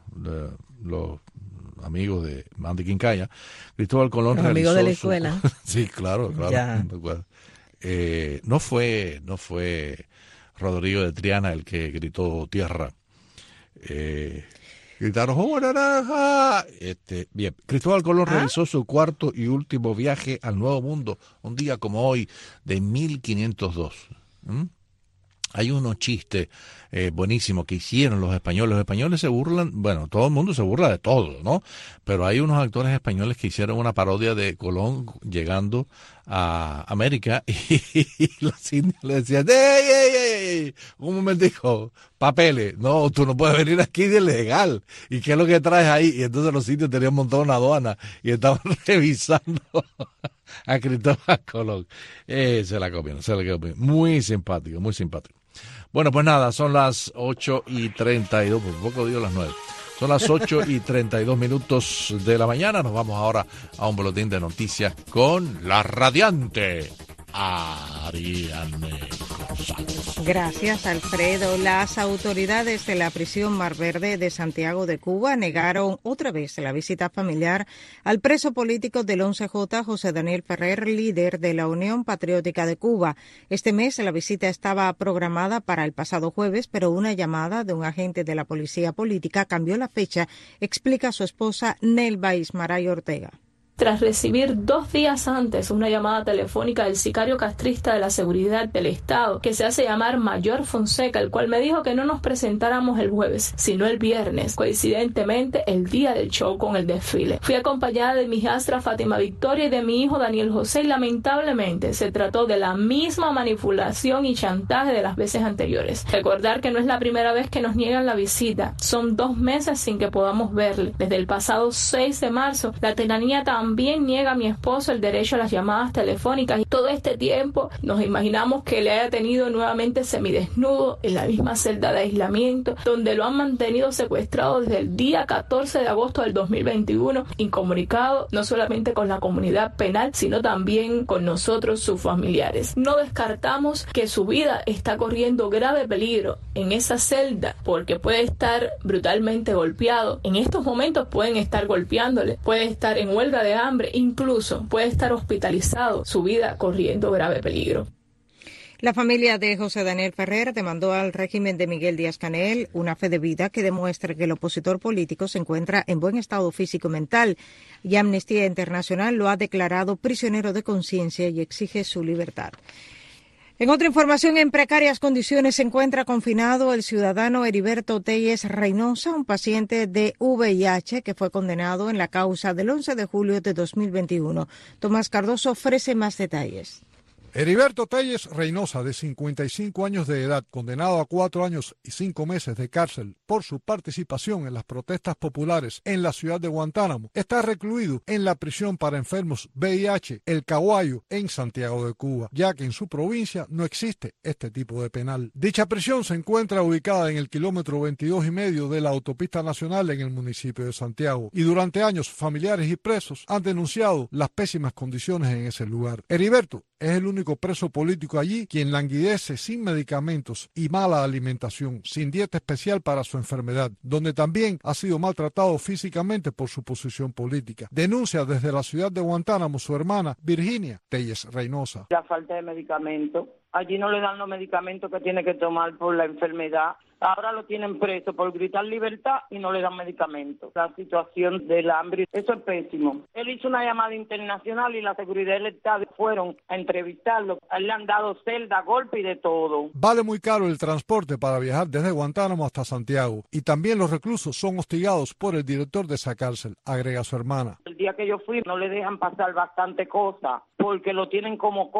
amigos de Mandy Quincaya, Cristóbal Colón los amigos de la escuela. Sí, claro. Ya. No fue Rodrigo de Triana el que gritó tierra. Gritaron ¡oh, naranja! Bien, Cristóbal Colón realizó su cuarto y último viaje al Nuevo Mundo, un día como hoy, de 1502. Hay unos chistes buenísimos que hicieron los españoles. Los españoles se burlan, bueno, todo el mundo se burla de todo, ¿no? Pero hay unos actores españoles que hicieron una parodia de Colón llegando a América y los indios le decían, ¡ey! Un momentico, papeles, no, tú no puedes venir aquí de ilegal. ¿Y qué es lo que traes ahí? Y entonces los indios tenían montado una aduana y estaban revisando a Cristóbal Colón. Se la comieron. Muy simpático, muy simpático. Bueno, pues nada, son las 8:32, por poco digo las 9. Son las 8:32 de la mañana. Nos vamos ahora a un boletín de noticias con la radiante Ariane González. Gracias, Alfredo. Las autoridades de la prisión Mar Verde de Santiago de Cuba negaron otra vez la visita familiar al preso político del 11J, José Daniel Ferrer, líder de la Unión Patriótica de Cuba. Este mes la visita estaba programada para el pasado jueves, pero una llamada de un agente de la policía política cambió la fecha, explica su esposa Nelva Ismaray Ortega. Tras recibir 2 días antes una llamada telefónica del sicario castrista de la Seguridad del Estado, que se hace llamar Mayor Fonseca, el cual me dijo que no nos presentáramos el jueves, sino el viernes, coincidentemente el día del show con el desfile. Fui acompañada de mi hijastra Fátima Victoria y de mi hijo Daniel José y lamentablemente se trató de la misma manipulación y chantaje de las veces anteriores. Recordar que no es la primera vez que nos niegan la visita, son 2 meses sin que podamos verle. Desde el pasado 6 de marzo, la tiranía también niega a mi esposo el derecho a las llamadas telefónicas y todo este tiempo nos imaginamos que le haya tenido nuevamente semidesnudo en la misma celda de aislamiento donde lo han mantenido secuestrado desde el día 14 de agosto del 2021, incomunicado no solamente con la comunidad penal sino también con nosotros, sus familiares. No descartamos que su vida está corriendo grave peligro en esa celda porque puede estar brutalmente golpeado. En estos momentos pueden estar golpeándole, puede estar en huelga de hambre, incluso puede estar hospitalizado, su vida corriendo grave peligro. La familia de José Daniel Ferrer demandó al régimen de Miguel Díaz-Canel una fe de vida que demuestre que el opositor político se encuentra en buen estado físico y mental, y Amnistía Internacional lo ha declarado prisionero de conciencia y exige su libertad. En otra información, en precarias condiciones se encuentra confinado el ciudadano Heriberto Telles Reynosa, un paciente de VIH que fue condenado en la causa del 11 de julio de 2021. Tomás Cardoso ofrece más detalles. Heriberto Telles Reynosa, de 55 años de edad, condenado a 4 años y 5 meses de cárcel por su participación en las protestas populares en la ciudad de Guantánamo, está recluido en la prisión para enfermos VIH, El Caguayo, en Santiago de Cuba, ya que en su provincia no existe este tipo de penal. Dicha prisión se encuentra ubicada en el kilómetro 22,5 de la autopista nacional en el municipio de Santiago, y durante años familiares y presos han denunciado las pésimas condiciones en ese lugar. Heriberto es el único preso político allí quien languidece sin medicamentos y mala alimentación, sin dieta especial para su enfermedad, donde también ha sido maltratado físicamente por su posición política. Denuncia desde la ciudad de Guantánamo su hermana Virginia Telles Reynosa. La falta de medicamentos. Allí no le dan los medicamentos que tiene que tomar por la enfermedad. Ahora lo tienen preso por gritar libertad y no le dan medicamentos. La situación del hambre, eso es pésimo. Él hizo una llamada internacional y la seguridad del Estado fueron a entrevistarlo. A él le han dado celda, golpe y de todo. Vale muy caro el transporte para viajar desde Guantánamo hasta Santiago. Y también los reclusos son hostigados por el director de esa cárcel, agrega su hermana. El día que yo fui no le dejan pasar bastante cosas porque lo tienen como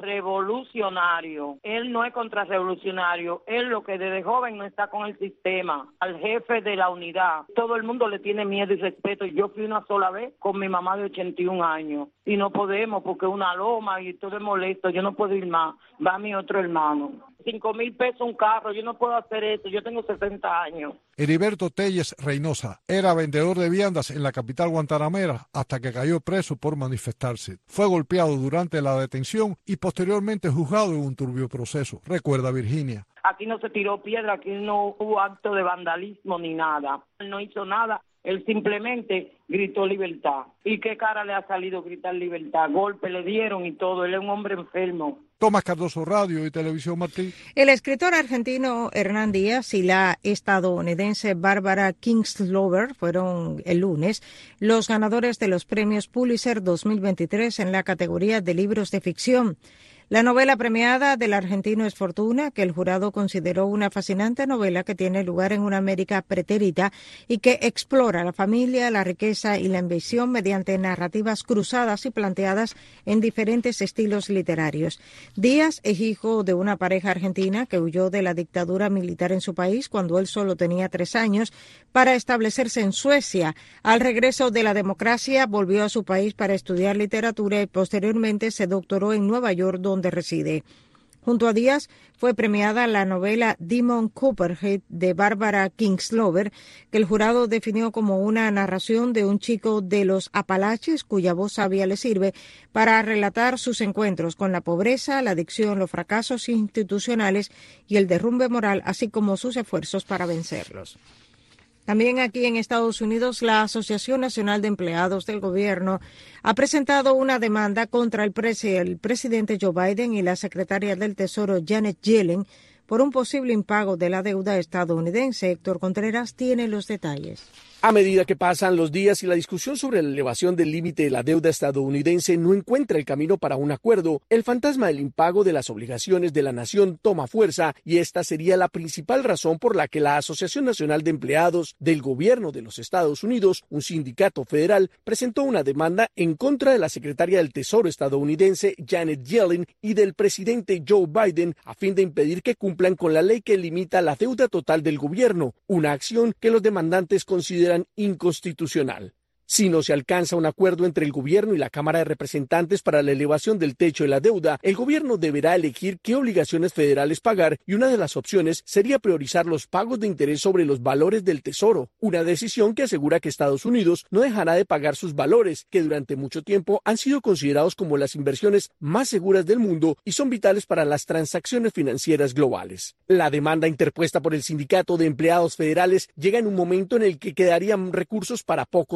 contrarrevolucionario. Él no es contrarrevolucionario. Él lo que desde joven no está con el sistema, al jefe de la unidad. Todo el mundo le tiene miedo y respeto. Yo fui una sola vez con mi mamá de 81 años y no podemos porque es una loma y todo es molesto. Yo no puedo ir más. Va mi otro hermano. 5,000 pesos un carro. Yo no puedo hacer eso. Yo tengo 60 años. Heriberto Telles Reynosa era vendedor de viandas en la capital guantanamera hasta que cayó preso por manifestarse. Fue golpeado durante la detención y posteriormente juzgado en un turbio proceso, recuerda Virginia. Aquí no se tiró piedra, aquí no hubo acto de vandalismo ni nada. Él no hizo nada, él simplemente gritó libertad. ¿Y qué cara le ha salido gritar libertad? Golpe le dieron y todo, él es un hombre enfermo. Tomás Cardoso, Radio y Televisión Martí. El escritor argentino Hernán Díaz y la estadounidense Barbara Kingsolver fueron el lunes los ganadores de los premios Pulitzer 2023 en la categoría de libros de ficción. La novela premiada del argentino es Fortuna, que el jurado consideró una fascinante novela que tiene lugar en una América pretérita y que explora la familia, la riqueza y la ambición mediante narrativas cruzadas y planteadas en diferentes estilos literarios. Díaz es hijo de una pareja argentina que huyó de la dictadura militar en su país cuando él solo tenía 3 años para establecerse en Suecia. Al regreso de la democracia volvió a su país para estudiar literatura y posteriormente se doctoró en Nueva York, donde reside. Junto a Díaz fue premiada la novela Demon Copperhead de Barbara Kingsolver, que el jurado definió como una narración de un chico de los Apalaches cuya voz sabia le sirve para relatar sus encuentros con la pobreza, la adicción, los fracasos institucionales y el derrumbe moral, así como sus esfuerzos para vencerlos. También aquí en Estados Unidos, la Asociación Nacional de Empleados del Gobierno ha presentado una demanda contra el presidente Joe Biden y la secretaria del Tesoro Janet Yellen por un posible impago de la deuda estadounidense. Héctor Contreras tiene los detalles. A medida que pasan los días y la discusión sobre la elevación del límite de la deuda estadounidense no encuentra el camino para un acuerdo, el fantasma del impago de las obligaciones de la nación toma fuerza y esta sería la principal razón por la que la Asociación Nacional de Empleados del Gobierno de los Estados Unidos, un sindicato federal, presentó una demanda en contra de la secretaria del Tesoro estadounidense Janet Yellen y del presidente Joe Biden a fin de impedir que cumplan con la ley que limita la deuda total del gobierno, una acción que los demandantes consideran inconstitucional. Si no se alcanza un acuerdo entre el gobierno y la Cámara de Representantes para la elevación del techo de la deuda, el gobierno deberá elegir qué obligaciones federales pagar y una de las opciones sería priorizar los pagos de interés sobre los valores del Tesoro, una decisión que asegura que Estados Unidos no dejará de pagar sus valores, que durante mucho tiempo han sido considerados como las inversiones más seguras del mundo y son vitales para las transacciones financieras globales. La demanda interpuesta por el Sindicato de Empleados Federales llega en un momento en el que quedarían recursos para pocos días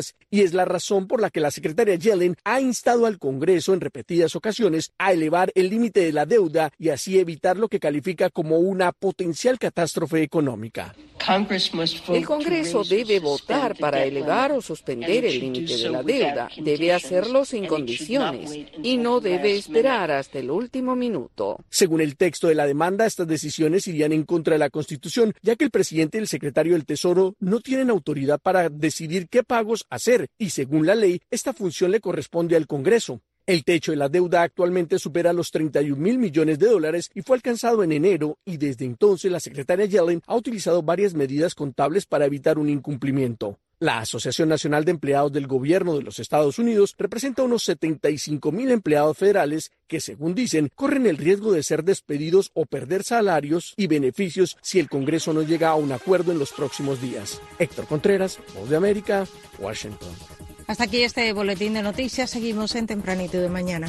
país, y es la razón por la que la secretaria Yellen ha instado al Congreso en repetidas ocasiones a elevar el límite de la deuda y así evitar lo que califica como una potencial catástrofe económica. El Congreso debe votar para elevar o suspender el límite de la deuda. Debe hacerlo sin condiciones y no debe esperar hasta el último minuto. Según el texto de la demanda, estas decisiones irían en contra de la Constitución, ya que el presidente y el secretario del Tesoro no tienen autoridad para decidir qué pagos hacer y, según la ley, esta función le corresponde al Congreso. El techo de la deuda actualmente supera los $31,000 millones y fue alcanzado en enero, y desde entonces la secretaria Yellen ha utilizado varias medidas contables para evitar un incumplimiento. La Asociación Nacional de Empleados del Gobierno de los Estados Unidos representa unos 75,000 empleados federales que, según dicen, corren el riesgo de ser despedidos o perder salarios y beneficios si el Congreso no llega a un acuerdo en los próximos días. Héctor Contreras, Voz de América, Washington. Hasta aquí este boletín de noticias. Seguimos en Tempranito de Mañana.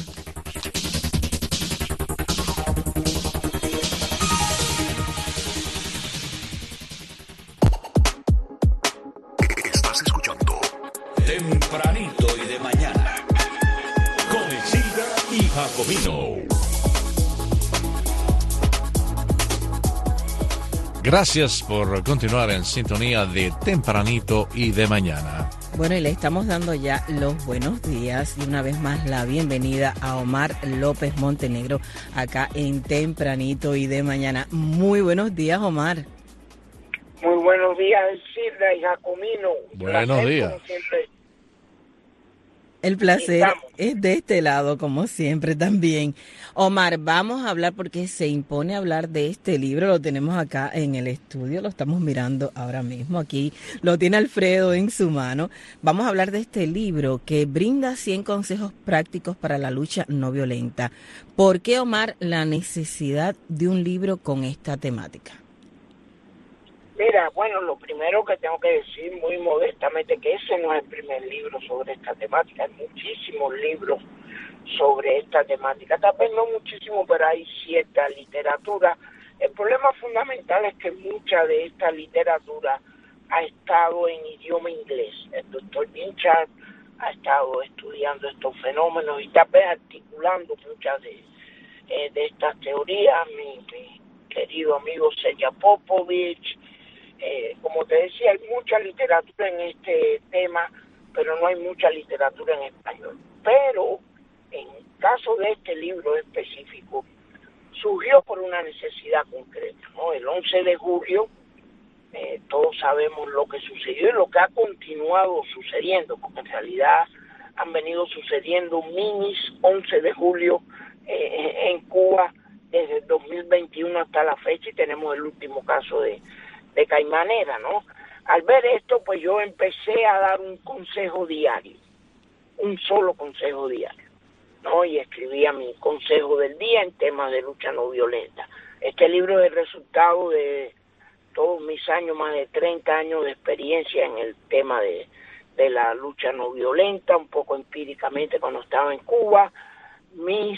Estás escuchando Tempranito y de Mañana con Isilda y Jacobino. Gracias por continuar en sintonía de Tempranito y de Mañana. Bueno, y le estamos dando ya los buenos días y una vez más la bienvenida a Omar López Montenegro acá en Tempranito y de Mañana. Muy buenos días, Omar. Muy buenos días, Isilda y Jacomino. Buenos días. El placer es de este lado, como siempre también. Omar, vamos a hablar porque se impone hablar de este libro. Lo tenemos acá en el estudio, lo estamos mirando ahora mismo. Aquí lo tiene Alfredo en su mano. Vamos a hablar de este libro que brinda 100 consejos prácticos para la lucha no violenta. ¿Por qué, Omar, la necesidad de un libro con esta temática? Mira, bueno, lo primero que tengo que decir muy modestamente que ese no es el primer libro sobre esta temática. Hay muchísimos libros sobre esta temática. Tal vez no muchísimo, pero hay cierta literatura. El problema fundamental es que mucha de esta literatura ha estado en idioma inglés. El doctor Binchard ha estado estudiando estos fenómenos y tal vez articulando muchas de estas teorías. Mi querido amigo Sergey Popovich. Como te decía, hay mucha literatura en este tema, pero no hay mucha literatura en español. Pero en caso de este libro específico, surgió por una necesidad concreta, ¿no? El 11 de julio, todos sabemos lo que sucedió y lo que ha continuado sucediendo, porque en realidad han venido sucediendo minis 11 de julio en Cuba desde el 2021 hasta la fecha, y tenemos el último caso de Caimanera, ¿no? Al ver esto, pues yo empecé a dar un consejo diario, un solo consejo diario, ¿no? Y escribía mi consejo del día en temas de lucha no violenta. Este libro es el resultado de todos mis años, más de 30 años de experiencia en el tema de la lucha no violenta, un poco empíricamente cuando estaba en Cuba, mis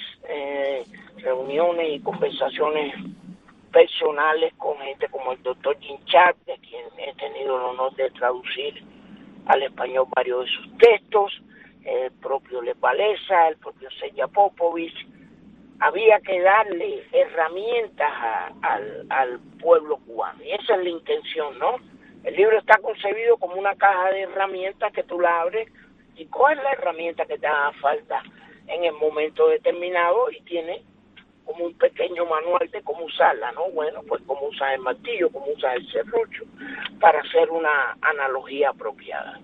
reuniones y conversaciones personales con gente como el doctor Binchard, de quien he tenido el honor de traducir al español varios de sus textos, el propio Lech Walesa, el propio Sergey Popovich. Había que darle herramientas al pueblo cubano, y esa es la intención, ¿no? El libro está concebido como una caja de herramientas que tú la abres y coges la herramienta que te haga falta en el momento determinado, y tiene como un pequeño manual de cómo usarla, ¿no? Bueno, pues cómo usar el martillo, cómo usar el serrucho, para hacer una analogía apropiada.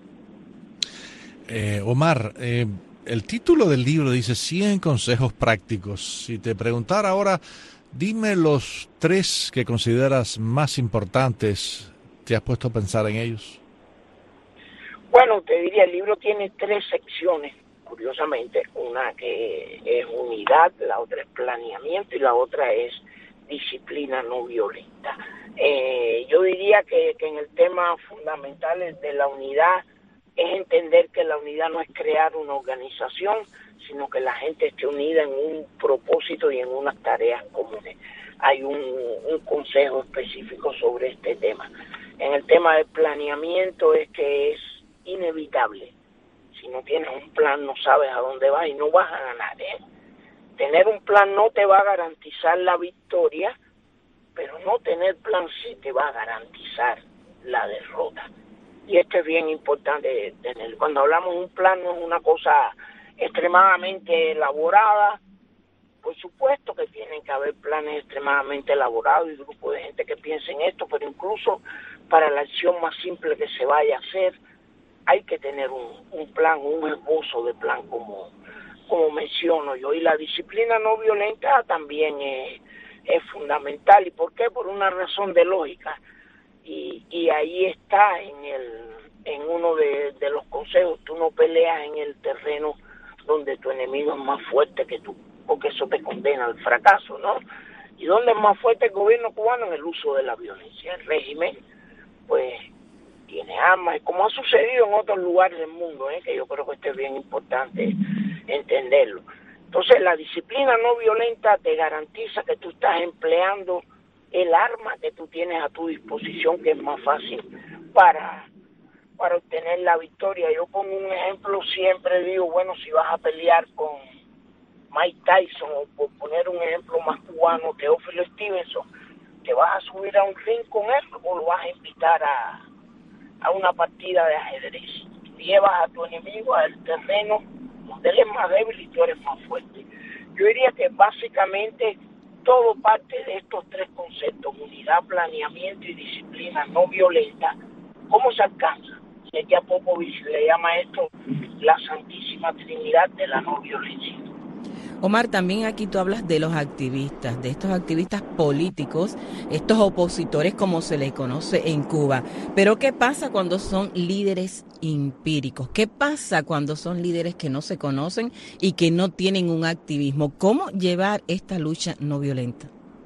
Omar, el título del libro dice 100 consejos prácticos. Si te preguntara ahora, dime los 3 que consideras más importantes. ¿Te has puesto a pensar en ellos? Bueno, te diría, el libro tiene 3 secciones. Curiosamente, una que es unidad, la otra es planeamiento y la otra es disciplina no violenta. Yo diría que en el tema fundamental de la unidad es entender que la unidad no es crear una organización, sino que la gente esté unida en un propósito y en unas tareas comunes. Hay un consejo específico sobre este tema. En el tema del planeamiento es que es inevitable Si no tienes un plan, no sabes a dónde vas y no vas a ganar, Tener un plan no te va a garantizar la victoria, pero no tener plan sí te va a garantizar la derrota. Y esto es bien importante tener. Cuando hablamos de un plan, no es una cosa extremadamente elaborada. Por supuesto que tienen que haber planes extremadamente elaborados y grupos de gente que piense en esto, pero incluso para la acción más simple que se vaya a hacer, hay que tener un plan, un esbozo de plan, como menciono yo. Y la disciplina no violenta también es fundamental. ¿Y por qué? Por una razón de lógica. Y ahí está en uno de los consejos: tú no peleas en el terreno donde tu enemigo es más fuerte que tú, porque eso te condena al fracaso, ¿no? ¿Y dónde es más fuerte el gobierno cubano? En el uso de la violencia. El régimen, pues, tiene armas, como ha sucedido en otros lugares del mundo, que yo creo que esto es bien importante entenderlo. Entonces, la disciplina no violenta te garantiza que tú estás empleando el arma que tú tienes a tu disposición, que es más fácil para obtener la victoria. Yo pongo un ejemplo, siempre digo, bueno, si vas a pelear con Mike Tyson, o por poner un ejemplo más cubano, Teófilo Stevenson, ¿te vas a subir a un ring con él o lo vas a invitar a una partida de ajedrez? Llevas a tu enemigo al terreno donde él es más débil y tú eres más fuerte. Yo diría que básicamente todo parte de estos tres conceptos: unidad, planeamiento y disciplina no violenta. ¿Cómo se alcanza? Ya Popovich le llama esto la Santísima Trinidad de la no violencia. Omar, también aquí tú hablas de los activistas, de estos activistas políticos, estos opositores como se les conoce en Cuba. Pero ¿qué pasa cuando son líderes empíricos? ¿Qué pasa cuando son líderes que no se conocen y que no tienen un activismo? ¿Cómo llevar esta lucha no violenta?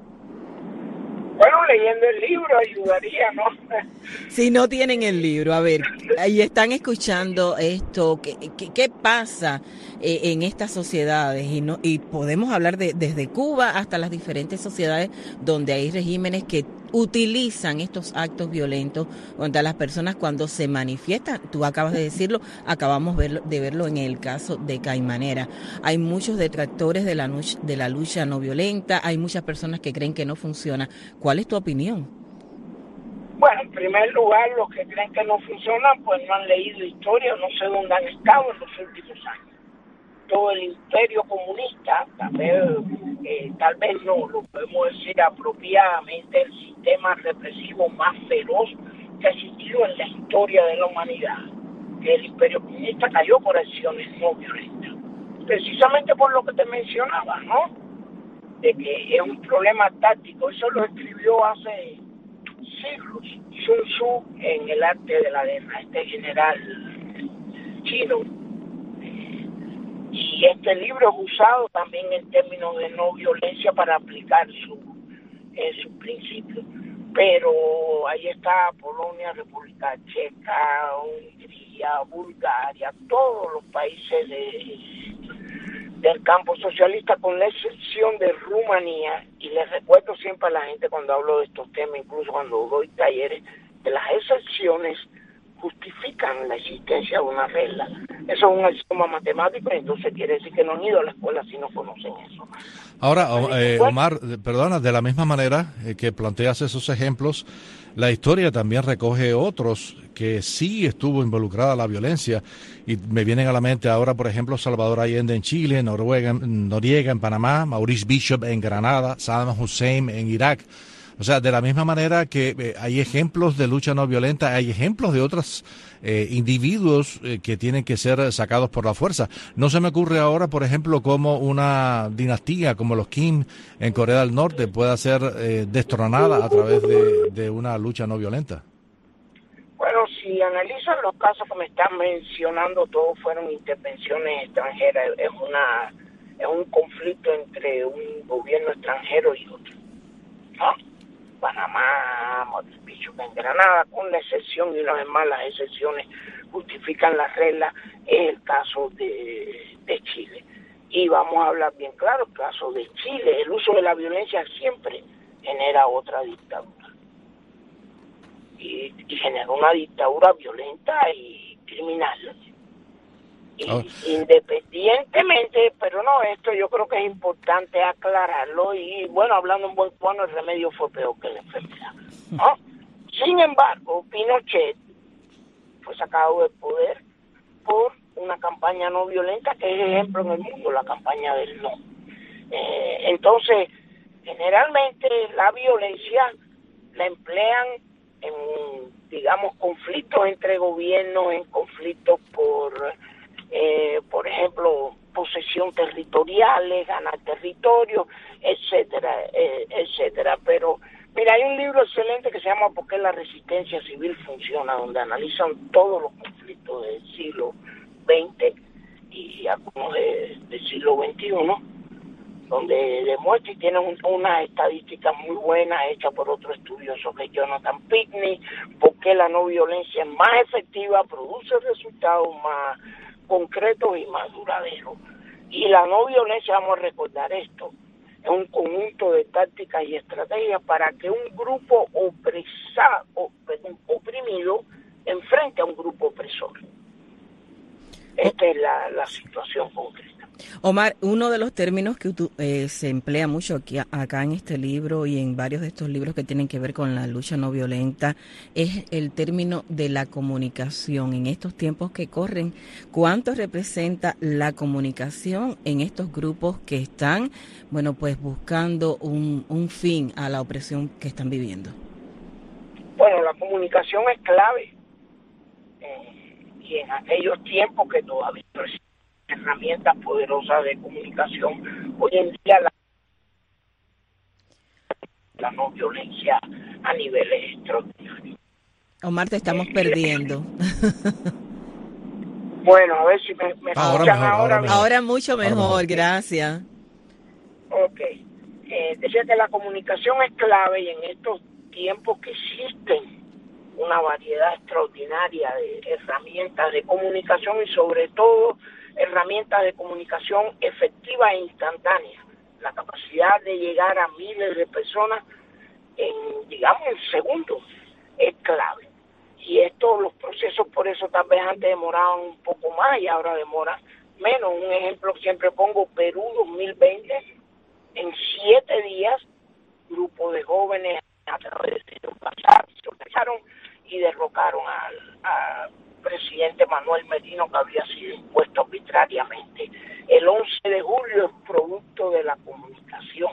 Bueno, leyendo el libro ayudaría, ¿no? Si no tienen el libro, a ver, ahí están escuchando esto, ¿qué pasa en estas sociedades? Y podemos hablar desde Cuba hasta las diferentes sociedades donde hay regímenes que utilizan estos actos violentos contra las personas cuando se manifiestan. Tú acabas de decirlo, acabamos de verlo en el caso de Caimanera. Hay muchos detractores de la lucha no violenta, hay muchas personas que creen que no funciona. ¿Cuál es tu opinión? Bueno, en primer lugar, los que creen que no funcionan, pues no han leído historia, no sé dónde han estado en los últimos años. Todo el imperio comunista, tal vez no, lo podemos decir apropiadamente, el sistema represivo más feroz que ha existido en la historia de la humanidad, que el imperio comunista cayó por acciones no violentas, precisamente por lo que te mencionaba, ¿no? De que es un problema táctico. Eso lo escribió hace siglos Sun Tzu en El arte de la guerra, este general chino. Y este libro es usado también en términos de no violencia para aplicar sus principios. Pero ahí está Polonia, República Checa, Hungría, Bulgaria, todos los países del campo socialista, con la excepción de Rumanía. Y les recuerdo siempre a la gente cuando hablo de estos temas, incluso cuando doy talleres, que las excepciones justifican la existencia de una regla. Eso es un axioma matemático, y entonces quiere decir que no han ido a la escuela si no conocen eso. Ahora, Omar, perdona, de la misma manera que planteas esos ejemplos, la historia también recoge otros que sí estuvo involucrada la violencia, y me vienen a la mente ahora, por ejemplo, Salvador Allende en Chile, Noriega en Panamá, Maurice Bishop en Granada, Saddam Hussein en Irak. O sea, de la misma manera que hay ejemplos de lucha no violenta, hay ejemplos de otros individuos que tienen que ser sacados por la fuerza. No se me ocurre ahora, por ejemplo, cómo una dinastía como los Kim en Corea del Norte pueda ser destronada a través de una lucha no violenta. Bueno, si analizan los casos que me están mencionando, todos fueron intervenciones extranjeras. Es un conflicto entre un gobierno extranjero y otro, ¿no? Panamá, Mauricio en Granada, con la excepción, y una vez más las excepciones justifican las reglas, es el caso de Chile. Y vamos a hablar bien claro, el caso de Chile, el uso de la violencia siempre genera otra dictadura. Y genera una dictadura violenta y criminal. Independientemente, pero no, esto yo creo que es importante aclararlo y bueno, hablando en buen plano, el remedio fue peor que la enfermedad, ¿no? Sin embargo, Pinochet fue sacado del poder por una campaña no violenta que es ejemplo en el mundo, la campaña del no. Entonces, generalmente la violencia la emplean en, digamos, conflictos entre gobiernos, en conflictos por ejemplo, posesión territoriales, ganar territorio, etcétera, etcétera. Pero mira, hay un libro excelente que se llama ¿Por qué la resistencia civil funciona?, donde analizan todos los conflictos del siglo XX y algunos del siglo XXI, donde demuestra y tiene unas estadísticas muy buenas hechas por otro estudioso que es Jonathan Pinckney, por qué la no violencia es más efectiva, produce resultados más concretos y más duraderos. Y la no violencia, vamos a recordar esto, es un conjunto de tácticas y estrategias para que un grupo oprimido enfrente a un grupo opresor. Esta es la situación concreta. Omar, uno de los términos que se emplea mucho acá en este libro y en varios de estos libros que tienen que ver con la lucha no violenta es el término de la comunicación. En estos tiempos que corren, ¿cuánto representa la comunicación en estos grupos que están, bueno, pues buscando un fin a la opresión que están viviendo? Bueno, la comunicación es clave. Y en aquellos tiempos que todavía herramientas poderosas de comunicación, hoy en día la no violencia a niveles extraordinarios. Omar, te estamos perdiendo. Bueno, a ver si me escuchan ahora. Ahora mucho mejor, gracias. Ok. Decía que la comunicación es clave y en estos tiempos que existen una variedad extraordinaria de herramientas de comunicación y sobre todo herramientas de comunicación efectiva e instantánea, la capacidad de llegar a miles de personas en segundos es clave. Y los procesos por eso tal vez antes demoraban un poco más y ahora demoran menos. Un ejemplo que siempre pongo, Perú 2020, en 7 días, grupos de jóvenes a través de se organizaron y derrocaron al presidente Manuel Merino, que había sido impuesto arbitrariamente. El 11 de julio es producto de la comunicación.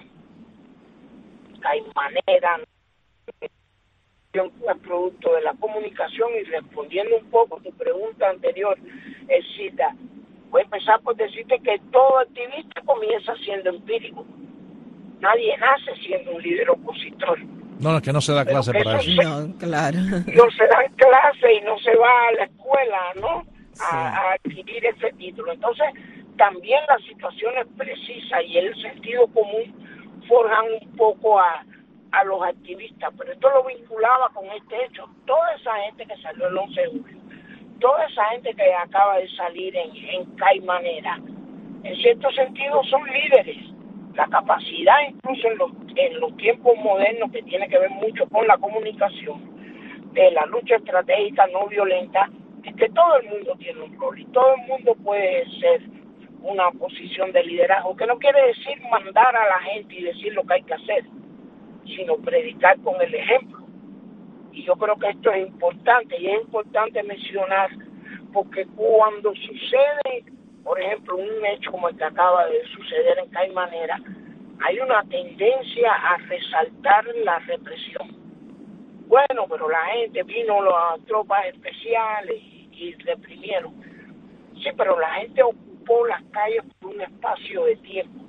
Hay manera, es producto de la comunicación. Y respondiendo un poco a tu pregunta anterior, Cita, voy a empezar por decirte que todo activista comienza siendo empírico. Nadie nace siendo un líder opositor. No, es que no se da clase para eso. No, claro. No se dan clase y no se va a la escuela, ¿no? A adquirir ese título. Entonces, también las situaciones precisas y el sentido común forjan un poco a los activistas. Pero esto lo vinculaba con este hecho. Toda esa gente que salió el 11 de julio, toda esa gente que acaba de salir en Caimanera, en cierto sentido son líderes. La capacidad incluso en los tiempos modernos, que tiene que ver mucho con la comunicación, de la lucha estratégica no violenta, es que todo el mundo tiene un rol y todo el mundo puede ser una posición de liderazgo, que no quiere decir mandar a la gente y decir lo que hay que hacer, sino predicar con el ejemplo. Y yo creo que esto es importante, y es importante mencionar, porque cuando sucede, por ejemplo, un hecho como el que acaba de suceder en Caimanera, hay una tendencia a resaltar la represión. Bueno, pero la gente vino, las tropas especiales y reprimieron. Sí, pero la gente ocupó las calles por un espacio de tiempo.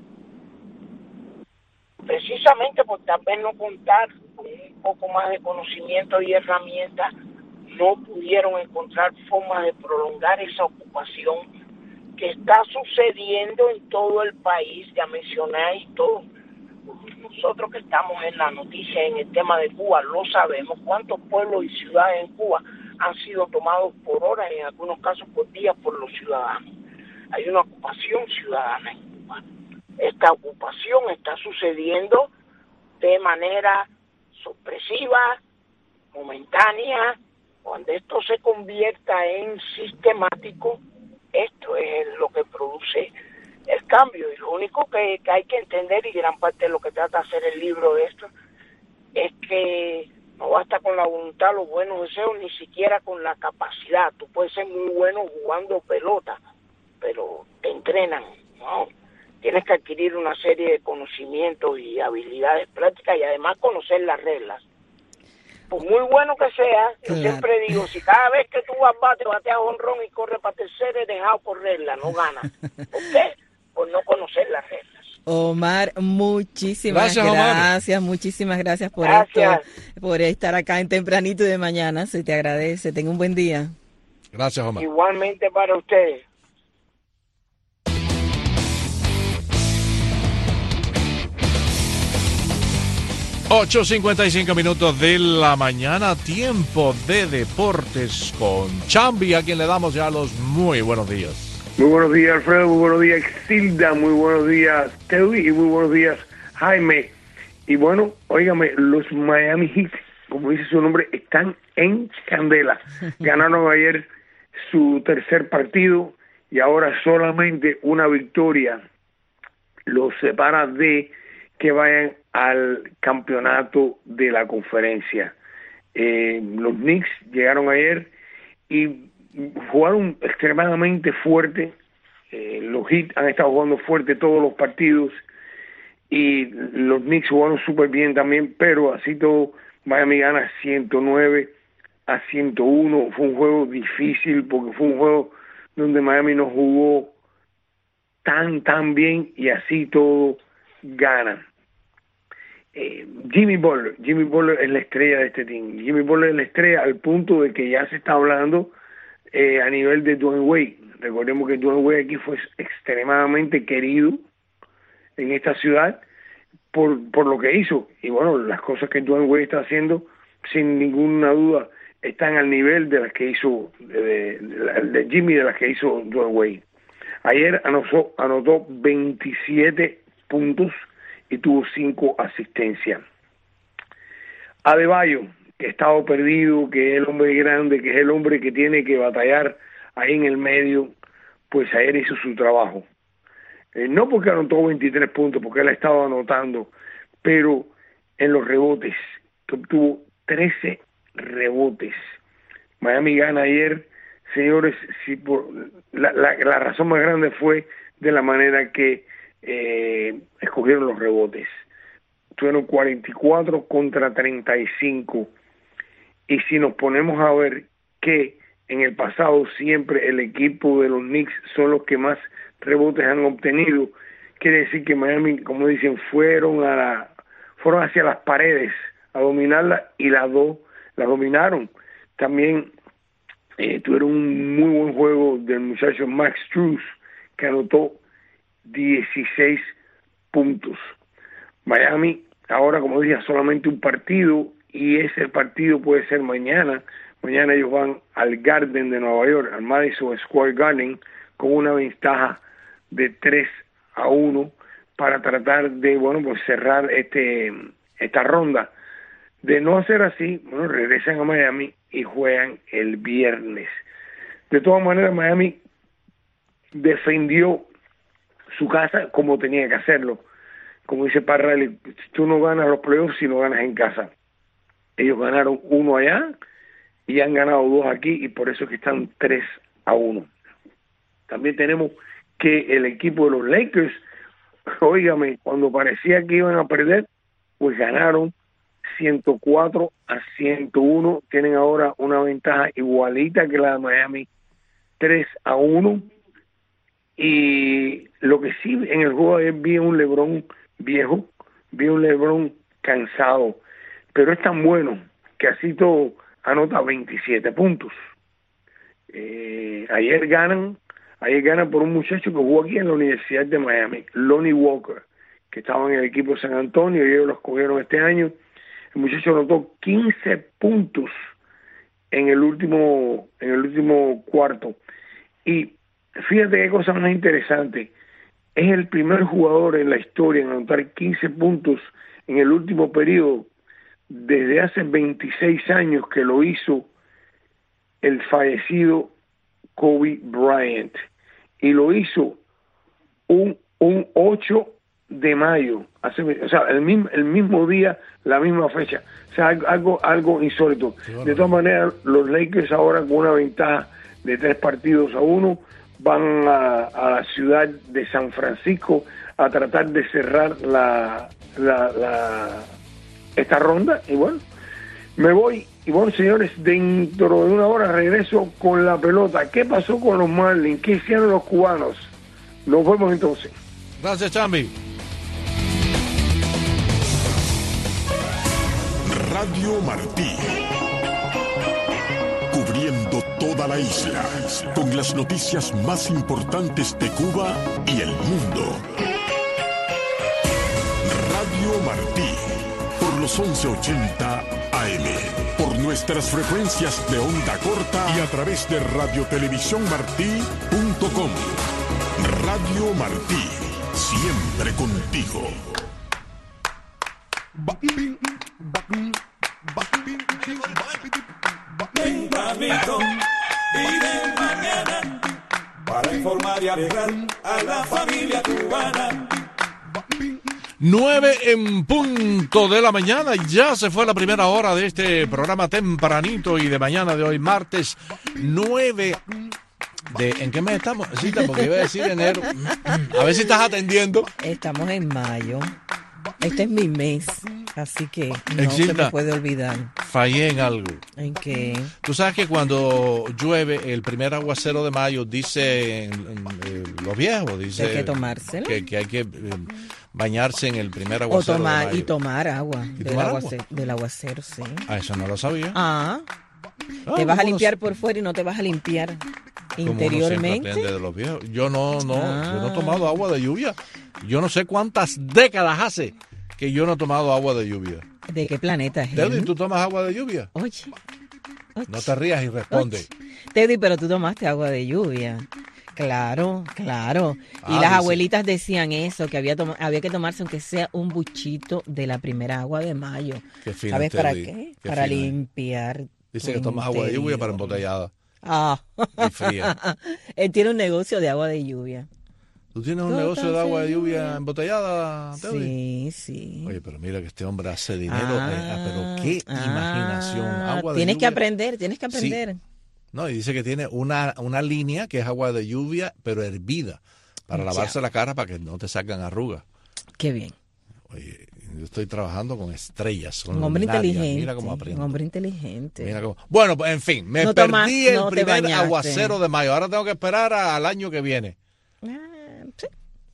Precisamente por tal vez no contar con un poco más de conocimiento y herramientas, no pudieron encontrar formas de prolongar esa ocupación que está sucediendo en todo el país. Ya mencionáis todo. Nosotros que estamos en la noticia en el tema de Cuba lo sabemos, cuántos pueblos y ciudades en Cuba han sido tomados por horas, en algunos casos por días, por los ciudadanos. Hay una ocupación ciudadana en Cuba. Esta ocupación está sucediendo de manera sorpresiva, momentánea. Cuando esto se convierta en sistemático, esto es lo que produce el cambio. Y lo único que hay que entender, y gran parte de lo que trata de hacer el libro de esto, es que no basta con la voluntad, los buenos deseos, ni siquiera con la capacidad. Tú puedes ser muy bueno jugando pelota, pero te entrenan, ¿no? Tienes que adquirir una serie de conocimientos y habilidades prácticas y además conocer las reglas. Por muy bueno que sea, yo siempre digo, si cada vez que tú bateas jonrón y corres para tercera, he dejado correrla, no ganas. ¿Por qué? Por no conocer las reglas. Omar, muchísimas gracias, muchísimas gracias por esto, por estar acá en Tempranito de Mañana, se te agradece, tenga un buen día. Gracias, Omar. Igualmente para ustedes. $8:55 de la mañana, tiempo de deportes con Chambi, a quien le damos ya los muy buenos días. Muy buenos días, Alfredo, muy buenos días, Exilda, muy buenos días, Teddy, y muy buenos días, Jaime. Y bueno, óigame, los Miami Heat, como dice su nombre, están en candela. Ganaron ayer su tercer partido y ahora solamente una victoria los separa de que vayan al campeonato de la conferencia. Los Knicks llegaron ayer y jugaron extremadamente fuerte. Los Heat han estado jugando fuerte todos los partidos y los Knicks jugaron súper bien también, pero así todo Miami gana 109-101. Fue un juego difícil porque fue un juego donde Miami no jugó tan bien y así todo gana. Jimmy Butler es la estrella de este team. Jimmy Butler es la estrella al punto de que ya se está hablando a nivel de Dwayne Wade. Recordemos que Dwayne Wade aquí fue extremadamente querido en esta ciudad por lo que hizo. Y bueno, las cosas que Dwayne Wade está haciendo, sin ninguna duda, están al nivel de las que hizo de Jimmy, de las que hizo Dwayne Wade. Ayer anotó 27 puntos y tuvo 5 asistencias. Adebayo, que ha estado perdido, que es el hombre grande, que es el hombre que tiene que batallar ahí en el medio, pues ayer hizo su trabajo. No porque anotó 23 puntos, porque él ha estado anotando, pero en los rebotes, que obtuvo 13 rebotes. Miami gana ayer, señores, la razón más grande fue de la manera que escogieron los rebotes. Tuvieron 44 contra 35. Y si nos ponemos a ver que en el pasado siempre el equipo de los Knicks son los que más rebotes han obtenido, quiere decir que Miami, como dicen, fueron hacia las paredes a dominarla y las dominaron. También tuvieron un muy buen juego del muchacho Max Strus, que anotó 16 puntos. Miami ahora, como dije, solamente un partido, y ese partido puede ser mañana. Mañana ellos van al Garden de Nueva York, al Madison Square Garden, con una ventaja de 3-1 para tratar de, pues cerrar esta ronda. De no hacer así, regresan a Miami y juegan el viernes. De todas maneras, Miami defendió su casa como tenía que hacerlo. Como dice Parrelli, tú no ganas los playoffs si no ganas en casa. Ellos ganaron 1 allá y han ganado 2 aquí, y por eso es que están 3-1. También tenemos que el equipo de los Lakers, óigame, cuando parecía que iban a perder, pues ganaron 104-101. Tienen ahora una ventaja igualita que la de Miami, 3-1. Y lo que sí, en el juego de ayer vi un LeBron viejo, vi un LeBron cansado, pero es tan bueno que así todo anota 27 puntos. Ayer ganan por un muchacho que jugó aquí en la Universidad de Miami, Lonnie Walker, que estaba en el equipo de San Antonio y ellos los cogieron este año. El muchacho anotó 15 puntos en el último cuarto. Y fíjate qué cosa más interesante. Es el primer jugador en la historia en anotar 15 puntos en el último periodo desde hace 26 años, que lo hizo el fallecido Kobe Bryant. y lo hizo un 8 de mayo, o sea, el mismo día, la misma fecha. O sea, algo insólito. De todas maneras, los Lakers ahora con una ventaja de 3-1 van a la ciudad de San Francisco a tratar de cerrar esta ronda. Y bueno, me voy. Y bueno, señores, dentro de una hora regreso con la pelota. ¿Qué pasó con los Marlins? ¿Qué hicieron los cubanos? Nos vemos entonces. Gracias, Chambi. Radio Martí. Cubriendo toda la isla con las noticias más importantes de Cuba y el mundo. Radio Martí. Por los 1180 AM. Por nuestras frecuencias de onda corta y a través de radiotelevisiónmartí.com. Radio Martí. Siempre contigo. Tempranito y de mañana para informar y alegrar a la familia cubana. 9 en punto de la mañana, ya se fue la primera hora de este programa tempranito y de mañana de hoy, martes 9 de... ¿En qué mes estamos? Sí, porque iba a decir enero. A ver si estás atendiendo. Estamos en mayo. Este es mi mes, así que no se me puede olvidar. Fallé en algo. ¿En qué? Tú sabes que cuando llueve, el primer aguacero de mayo, dicen los viejos, dice... Hay que tomárselo. Que hay que bañarse en el primer aguacero de mayo. Y tomar agua. Del aguacero, sí. Ah, eso no lo sabía. Te vas a limpiar por fuera y no te vas a limpiar interiormente. Uno de los viejos. Yo no he tomado agua de lluvia. Yo no sé cuántas décadas hace que yo no he tomado agua de lluvia. ¿De qué planeta es? Teddy, ¿tú tomas agua de lluvia? Oye. No te rías y responde. Teddy, pero tú tomaste agua de lluvia. Claro. Y las abuelitas decían eso, que había que tomarse aunque sea un buchito de la primera agua de mayo. ¿Sabes para qué? Para limpiar. Dice que tomas agua de lluvia para embotellada. Y fría. Él tiene un negocio de agua de lluvia. ¿Tú tienes un negocio de agua de lluvia embotellada, Teddy? Sí. Oye, pero mira que este hombre hace dinero. Pero qué imaginación. Agua de tienes lluvia. Tienes que aprender. Sí. No, y dice que tiene una línea que es agua de lluvia, pero hervida, para lavarse la cara para que no te salgan arrugas. Qué bien. Oye, yo estoy trabajando con estrellas. Con un hombre inteligente. Mira cómo aprendo. Un hombre inteligente. Mira cómo... Bueno, pues en fin, perdí el primer aguacero de mayo. Ahora tengo que esperar al año que viene. Sí.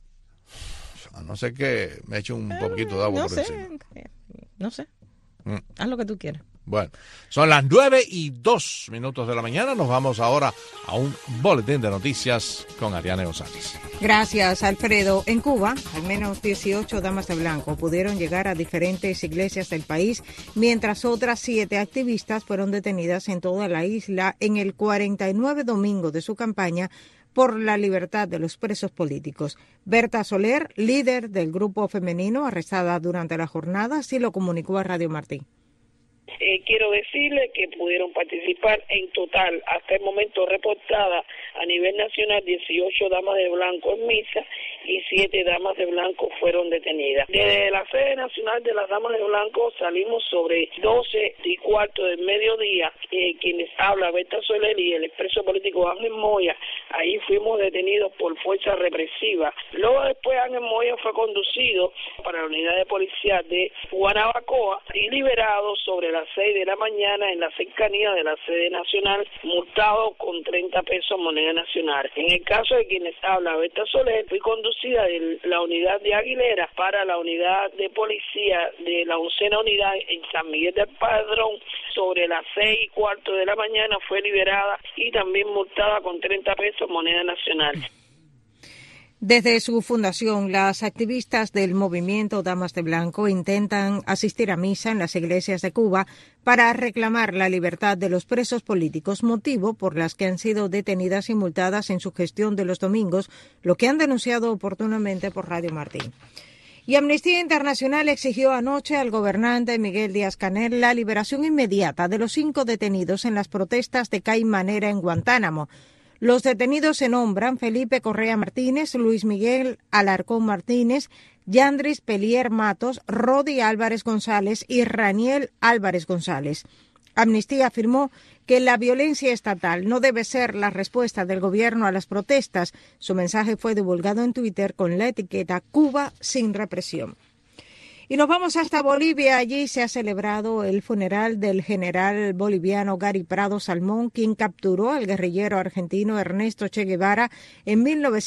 A no ser que me eche un poquito de agua por encima. No sé. Haz lo que tú quieras. Bueno, son las 9:02 de la mañana. Nos vamos ahora a un boletín de noticias con Ariane González. Gracias, Alfredo. En Cuba, al menos 18 damas de blanco pudieron llegar a diferentes iglesias del país, mientras otras 7 activistas fueron detenidas en toda la isla en el 49 domingo de su campaña por la libertad de los presos políticos. Berta Soler, líder del grupo femenino arrestada durante la jornada, así lo comunicó a Radio Martí. Quiero decirle que pudieron participar en total, hasta el momento reportada a nivel nacional, 18 damas de blanco en misa y 7 damas de blanco fueron detenidas. Desde la sede nacional de las damas de blanco salimos sobre 12:15 del mediodía. Quienes habla Berta Soler y el expreso político Ángel Moya, ahí fuimos detenidos por fuerza represiva. Luego después Ángel Moya fue conducido para la unidad de policía de Guanabacoa y liberado sobre las 6 de la mañana en la cercanía de la sede nacional, multado con 30 pesos moneda nacional. En el caso de quienes habla Berta Soler, fui conducida de la unidad de Aguilera para la unidad de policía de la 11ª unidad en San Miguel del Padrón. Sobre las 6:15 de la mañana fue liberada y también multada con 30 pesos moneda nacional. Desde su fundación, las activistas del movimiento Damas de Blanco intentan asistir a misa en las iglesias de Cuba para reclamar la libertad de los presos políticos, motivo por las que han sido detenidas y multadas en su gestión de los domingos, lo que han denunciado oportunamente por Radio Martí. Y Amnistía Internacional exigió anoche al gobernante Miguel Díaz-Canel la liberación inmediata de los 5 detenidos en las protestas de Caimanera en Guantánamo. Los detenidos se nombran Felipe Correa Martínez, Luis Miguel Alarcón Martínez, Yandris Pelier Matos, Rodi Álvarez González y Raniel Álvarez González. Amnistía afirmó que la violencia estatal no debe ser la respuesta del gobierno a las protestas. Su mensaje fue divulgado en Twitter con la etiqueta Cuba sin represión. Y nos vamos hasta Bolivia. Allí se ha celebrado el funeral del general boliviano Gary Prado Salmón, quien capturó al guerrillero argentino Ernesto Che Guevara en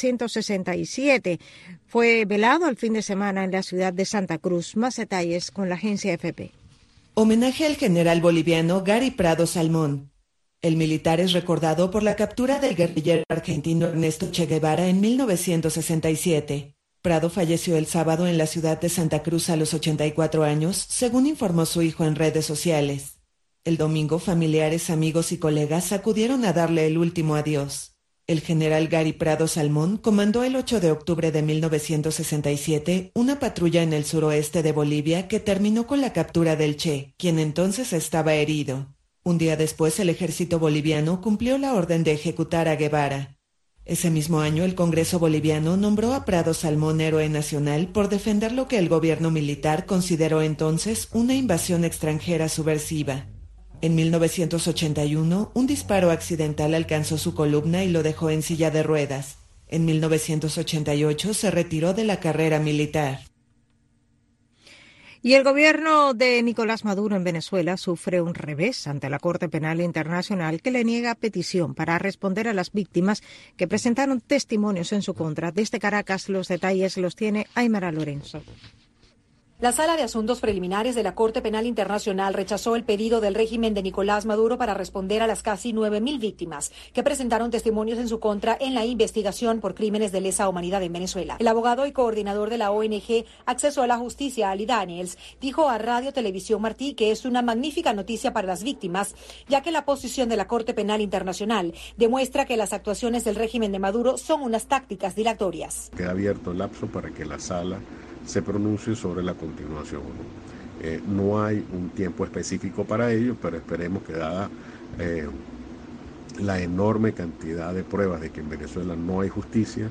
1967. Fue velado el fin de semana en la ciudad de Santa Cruz. Más detalles con la agencia AFP. Homenaje al general boliviano Gary Prado Salmón. El militar es recordado por la captura del guerrillero argentino Ernesto Che Guevara en 1967. Prado falleció el sábado en la ciudad de Santa Cruz a los 84 años, según informó su hijo en redes sociales. El domingo, familiares, amigos y colegas acudieron a darle el último adiós. El general Gary Prado Salmón comandó el 8 de octubre de 1967 una patrulla en el suroeste de Bolivia que terminó con la captura del Che, quien entonces estaba herido. Un día después, el ejército boliviano cumplió la orden de ejecutar a Guevara. Ese mismo año, el Congreso boliviano nombró a Prado Salmón héroe nacional por defender lo que el gobierno militar consideró entonces una invasión extranjera subversiva. En 1981, un disparo accidental alcanzó su columna y lo dejó en silla de ruedas. En 1988 se retiró de la carrera militar. Y el gobierno de Nicolás Maduro en Venezuela sufre un revés ante la Corte Penal Internacional que le niega petición para responder a las víctimas que presentaron testimonios en su contra. Desde Caracas, los detalles los tiene Aymara Lorenzo. La Sala de Asuntos Preliminares de la Corte Penal Internacional rechazó el pedido del régimen de Nicolás Maduro para responder a las casi 9.000 víctimas que presentaron testimonios en su contra en la investigación por crímenes de lesa humanidad en Venezuela. El abogado y coordinador de la ONG Acceso a la Justicia, Ali Daniels, dijo a Radio Televisión Martí que es una magnífica noticia para las víctimas, ya que la posición de la Corte Penal Internacional demuestra que las actuaciones del régimen de Maduro son unas tácticas dilatorias. Queda abierto el lapso para que la Sala se pronuncie sobre la continuación. No hay un tiempo específico para ello, pero esperemos que dada la enorme cantidad de pruebas de que en Venezuela no hay justicia,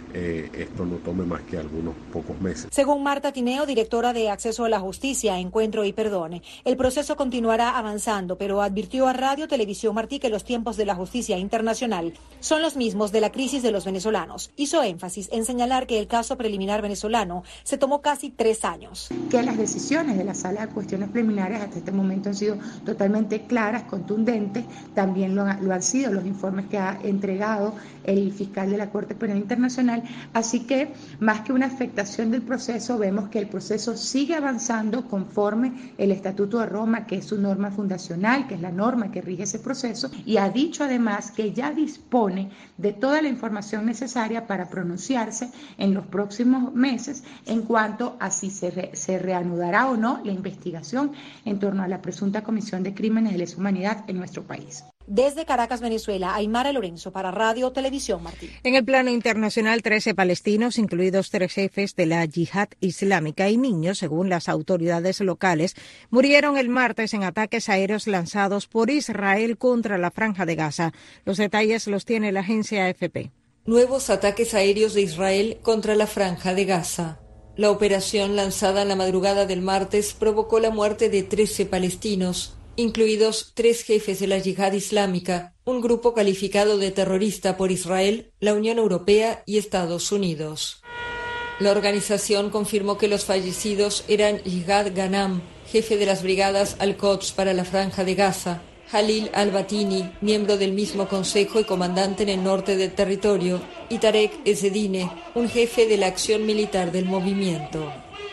esto no tome más que algunos pocos meses. Según Marta Tineo, directora de Acceso a la Justicia, Encuentro y Perdón, el proceso continuará avanzando, pero advirtió a Radio Televisión Martí que los tiempos de la justicia internacional son los mismos de la crisis de los venezolanos. Hizo énfasis en señalar que el caso preliminar venezolano se tomó casi 3 años. Que las decisiones de la Sala de Cuestiones Preliminares hasta este momento han sido totalmente claras, contundentes, también lo han sido los informes que ha entregado el fiscal de la Corte Penal Internacional. Así que, más que una afectación del proceso, vemos que el proceso sigue avanzando conforme el Estatuto de Roma, que es su norma fundacional, que es la norma que rige ese proceso, y ha dicho además que ya dispone de toda la información necesaria para pronunciarse en los próximos meses en cuanto a si se reanudará o no la investigación en torno a la presunta comisión de crímenes de lesa humanidad en nuestro país. Desde Caracas, Venezuela, Aymara Lorenzo para Radio Televisión Martí. En el plano internacional, 13 palestinos, incluidos 3 jefes de la yihad islámica y niños, según las autoridades locales, murieron el martes en ataques aéreos lanzados por Israel contra la Franja de Gaza. Los detalles los tiene la agencia AFP. Nuevos ataques aéreos de Israel contra la Franja de Gaza. La operación lanzada en la madrugada del martes provocó la muerte de 13 palestinos, incluidos 3 jefes de la yihad islámica, un grupo calificado de terrorista por Israel, la Unión Europea y Estados Unidos. La organización confirmó que los fallecidos eran Jihad Ghanam, jefe de las brigadas Al-Quds para la Franja de Gaza, Jalil al-Batini, miembro del mismo consejo y comandante en el norte del territorio, y Tarek Ezzedine, un jefe de la acción militar del movimiento.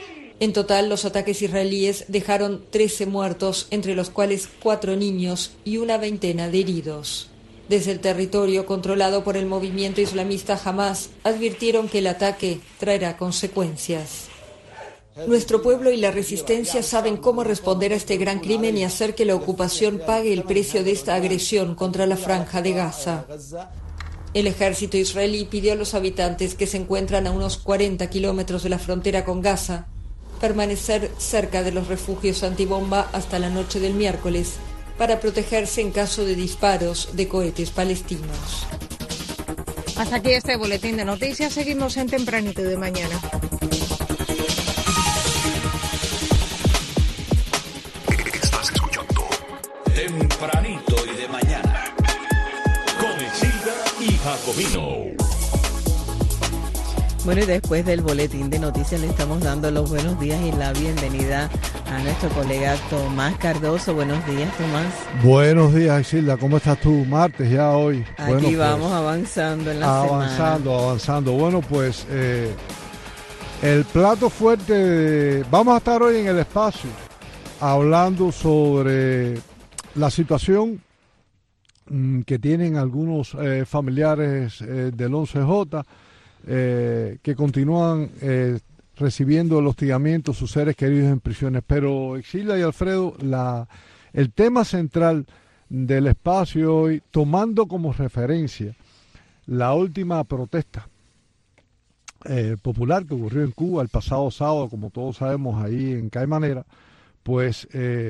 En total, los ataques israelíes dejaron 13 muertos, entre los cuales 4 niños y una veintena de heridos. Desde el territorio controlado por el movimiento islamista Hamas, advirtieron que el ataque traerá consecuencias. Nuestro pueblo y la resistencia saben cómo responder a este gran crimen y hacer que la ocupación pague el precio de esta agresión contra la Franja de Gaza. El ejército israelí pidió a los habitantes que se encuentran a unos 40 kilómetros de la frontera con Gaza permanecer cerca de los refugios antibomba hasta la noche del miércoles para protegerse en caso de disparos de cohetes palestinos. Hasta aquí este boletín de noticias. Seguimos en Tempranito de Mañana. Estás escuchando Tempranito y de Mañana con Isilda y Jacobino. Bueno, y después del boletín de noticias le estamos dando los buenos días y la bienvenida a nuestro colega Tomás Cardoso. Buenos días, Tomás. Buenos días, Isilda. ¿Cómo estás tú? Martes ya hoy. Aquí bueno, vamos avanzando en la semana. Avanzando. Bueno, pues el plato fuerte, vamos a estar hoy en el espacio hablando sobre la situación que tienen algunos familiares del 11J, que continúan recibiendo el hostigamiento de sus seres queridos en prisiones. Pero Isilda y Alfredo, el tema central del espacio hoy, tomando como referencia la última protesta popular que ocurrió en Cuba el pasado sábado, como todos sabemos, ahí en Caimanera, pues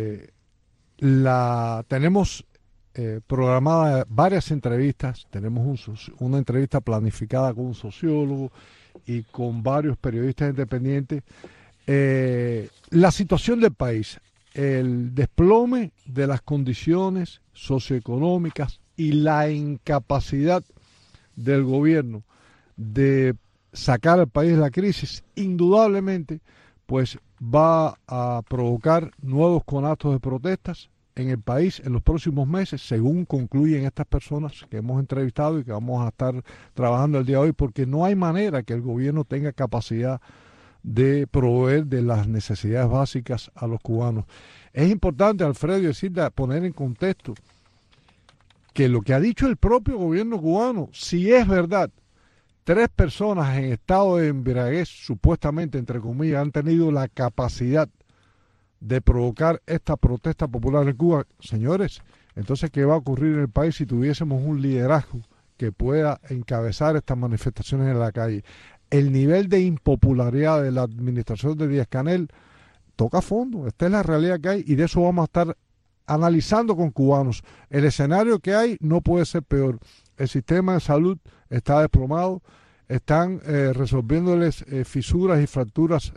tenemos programada varias entrevistas. Tenemos una entrevista planificada con un sociólogo y con varios periodistas independientes. La situación del país, el desplome de las condiciones socioeconómicas y la incapacidad del gobierno de sacar al país de la crisis, indudablemente, pues va a provocar nuevos conatos de protestas en el país en los próximos meses, según concluyen estas personas que hemos entrevistado y que vamos a estar trabajando el día de hoy, porque no hay manera que el gobierno tenga capacidad de proveer de las necesidades básicas a los cubanos. Es importante, Alfredo y Isilda, poner en contexto que lo que ha dicho el propio gobierno cubano, si es verdad, 3 personas en estado de embriaguez, supuestamente, entre comillas, han tenido la capacidad de provocar esta protesta popular en Cuba. Señores, entonces, ¿qué va a ocurrir en el país si tuviésemos un liderazgo que pueda encabezar estas manifestaciones en la calle? El nivel de impopularidad de la administración de Díaz-Canel toca fondo. Esta es la realidad que hay y de eso vamos a estar analizando con cubanos. El escenario que hay no puede ser peor. El sistema de salud está desplomado. Están resolviéndoles fisuras y fracturas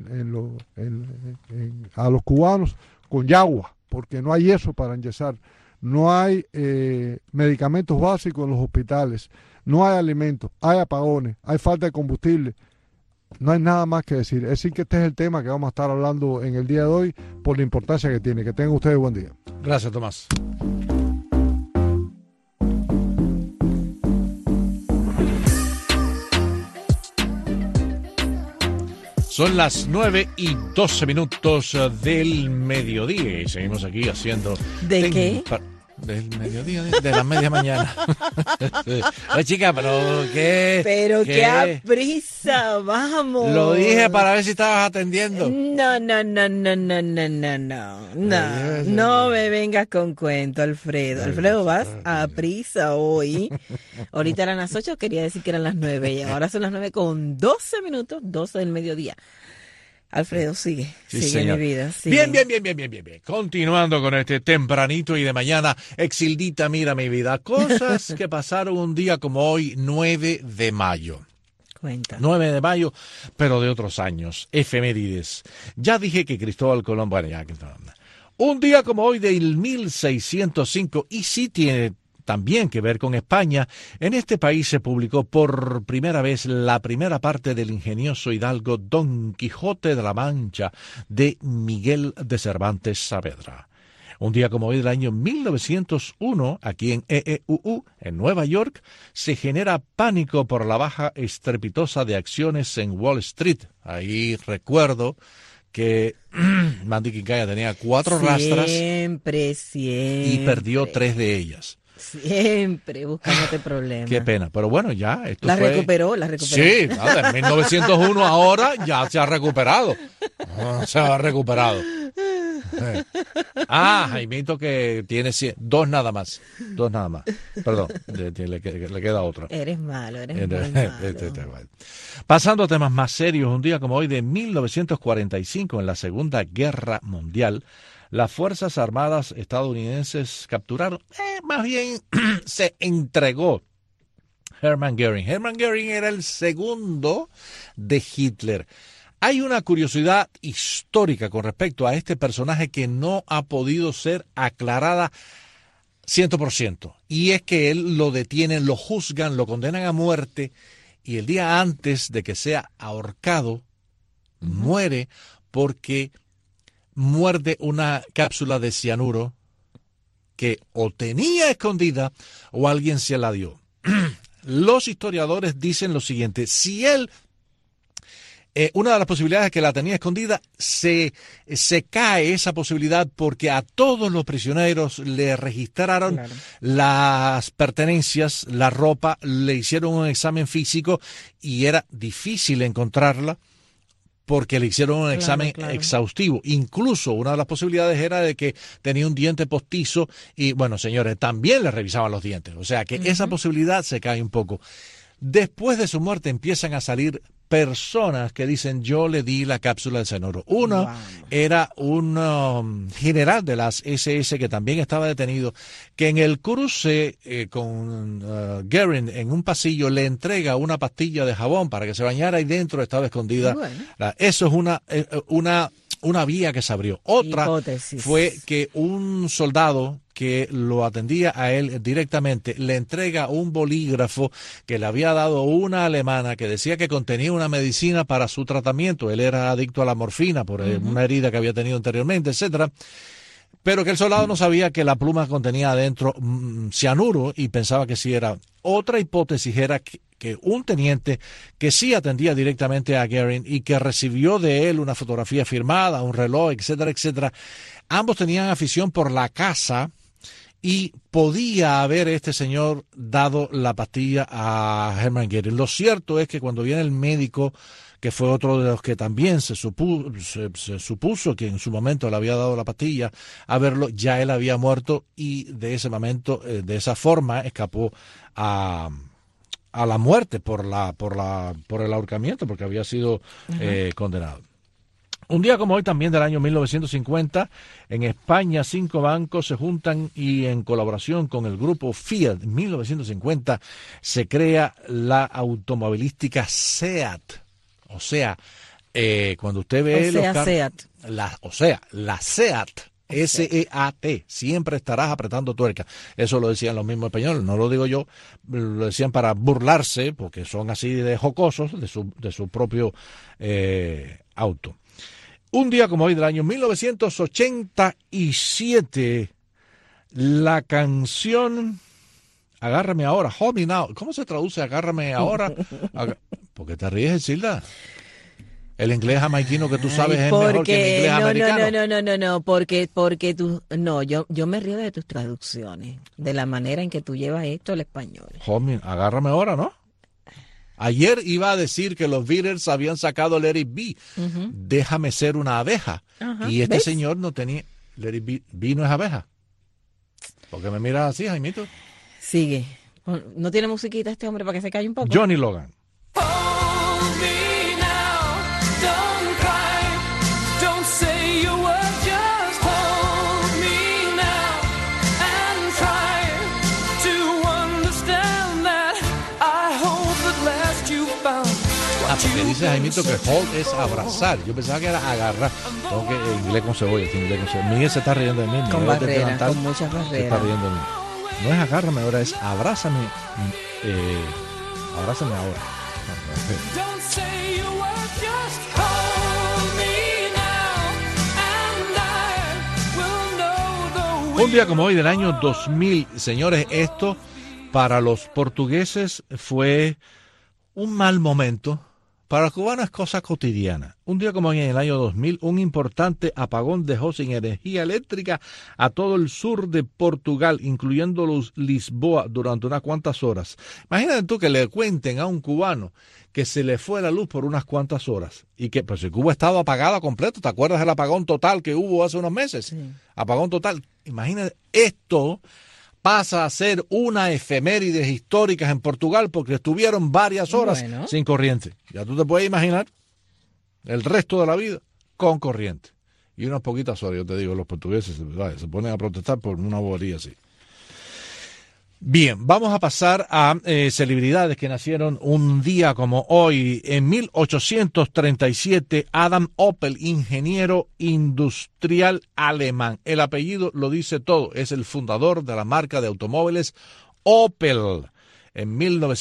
a los cubanos con yagua, porque no hay yeso para enyesar, no hay medicamentos básicos en los hospitales, no hay alimentos, hay apagones, hay falta de combustible, no hay nada más que decir. Es decir, que este es el tema que vamos a estar hablando en el día de hoy por la importancia que tiene. Que tengan ustedes buen día. Gracias, Tomás. Son las 9:12 del mediodía y seguimos aquí haciendo... ¿De qué? Del mediodía, de la media mañana. Oye, chica, pero qué... Pero qué a prisa, vamos. Lo dije para ver si estabas atendiendo. No me vengas con cuento, Alfredo. Alfredo, vas a prisa hoy. Ahorita eran las 8, quería decir que eran las 9 y ahora son las 9:12, 12 del mediodía. Alfredo, sigue señor. Mi vida. Sigue. Bien. Continuando con este tempranito y de mañana, Exildita, mira mi vida. Cosas que pasaron un día como hoy, 9 de mayo. Cuenta. 9 de mayo, pero de otros años. Efemérides. Ya dije que Cristóbal Colón, bueno, ya que un día como hoy del 1605, y sí tiene también que ver con España, en este país se publicó por primera vez la primera parte del ingenioso hidalgo Don Quijote de la Mancha de Miguel de Cervantes Saavedra. Un día como hoy del año 1901, aquí en EEUU, en Nueva York, se genera pánico por la baja estrepitosa de acciones en Wall Street. Ahí recuerdo que Mandy Quincaya tenía 4 rastras y perdió 3 de ellas. Siempre buscándote problemas. Qué pena, pero bueno, ya esto la recuperó. Sí, nada, en 1901 ahora ya se ha recuperado. Jaimito que tiene 2 nada más. Perdón, le queda otra. Eres malo, muy malo. Pasando a temas más serios, un día como hoy de 1945, en la Segunda Guerra Mundial, las Fuerzas Armadas estadounidenses capturaron, más bien se entregó Hermann Göring. Hermann Göring era el segundo de Hitler. Hay una curiosidad histórica con respecto a este personaje que no ha podido ser aclarada 100%. Y es que él lo detienen, lo juzgan, lo condenan a muerte y el día antes de que sea ahorcado, muere porque muerde una cápsula de cianuro que o tenía escondida o alguien se la dio. Los historiadores dicen lo siguiente: si él, una de las posibilidades que la tenía escondida, se cae esa posibilidad porque a todos los prisioneros le registraron las pertenencias, la ropa, le hicieron un examen físico y era difícil encontrarla porque le hicieron un examen exhaustivo. Incluso una de las posibilidades era de que tenía un diente postizo y, bueno, señores, también le revisaban los dientes. O sea que esa posibilidad se cae un poco. Después de su muerte empiezan a salir personas que dicen: yo le di la cápsula de cianuro. Uno era un general de las SS que también estaba detenido, que en el cruce con Göring en un pasillo le entrega una pastilla de jabón para que se bañara y dentro estaba escondida. Eso es una vía que se abrió. Otra fue que un soldado que lo atendía a él directamente le entrega un bolígrafo que le había dado una alemana que decía que contenía una medicina para su tratamiento. Él era adicto a la morfina por una herida que había tenido anteriormente, etcétera. Pero que el soldado no sabía que la pluma contenía adentro cianuro y pensaba que sí era. Otra hipótesis era que un teniente que sí atendía directamente a Göring y que recibió de él una fotografía firmada, un reloj, etcétera, etcétera. Ambos tenían afición por la caza y podía haber este señor dado la pastilla a Hermann Göring. Lo cierto es que cuando viene el médico, que fue otro de los que también se supuso que en su momento le había dado la pastilla, a verlo, ya él había muerto y de ese momento, de esa forma, escapó a la muerte por el ahorcamiento, porque había sido condenado. Un día como hoy, también del año 1950, en España 5 bancos se juntan y en colaboración con el grupo Fiat, en 1950, se crea la automovilística SEAT. O sea, cuando usted ve los carros, la SEAT, S-E-A-T, siempre estarás apretando tuerca. Eso lo decían los mismos españoles, no lo digo yo, lo decían para burlarse, porque son así de jocosos de su propio auto. Un día como hoy del año 1987, la canción Agárrame Ahora, Hold Me Now. ¿Cómo se traduce Agárrame Ahora? ¿Por qué te ríes, Silda? El inglés jamaiquino que tú sabes es mejor que el inglés americano. No, porque tú, no, yo me río de tus traducciones, de la manera en que tú llevas esto al español. Homie, Agárrame Ahora, ¿no? Ayer iba a decir que los Beatles habían sacado Let It Be, Déjame Ser Una Abeja, y este señor no tenía, Let It Be no es abeja. ¿Por qué me miras así, Jaimito? Sigue. ¿No tiene musiquita este hombre para que se calle un poco? Johnny Logan. Porque dice Jaimito que hold es abrazar. Yo pensaba que era agarrar. Tengo que inglés con cebolla, Miguel se está riendo de mí. Con barreras, con muchas barreras. Se está riendo de mí. No es agárrame ahora, es abrázame. Abrázame ahora. Un día como hoy del año 2000, señores, esto para los portugueses fue un mal momento. Para los cubanos es cosa cotidiana. Un día como hoy en el año 2000, un importante apagón dejó sin energía eléctrica a todo el sur de Portugal, incluyendo Lisboa, durante unas cuantas horas. Imagínate tú que le cuenten a un cubano que se le fue la luz por unas cuantas horas y que pues si Cuba estaba apagada completo. ¿Te acuerdas del apagón total que hubo hace unos meses? Sí. Apagón total. Imagínate, esto pasa a ser una efemérides históricas en Portugal porque estuvieron varias horas sin corriente. Ya tú te puedes imaginar el resto de la vida con corriente. Y unas poquitas horas, yo te digo, los portugueses se ponen a protestar por una bobería así. Bien, vamos a pasar a celebridades que nacieron un día como hoy. En 1837, Adam Opel, ingeniero industrial alemán. El apellido lo dice todo, es el fundador de la marca de automóviles Opel. En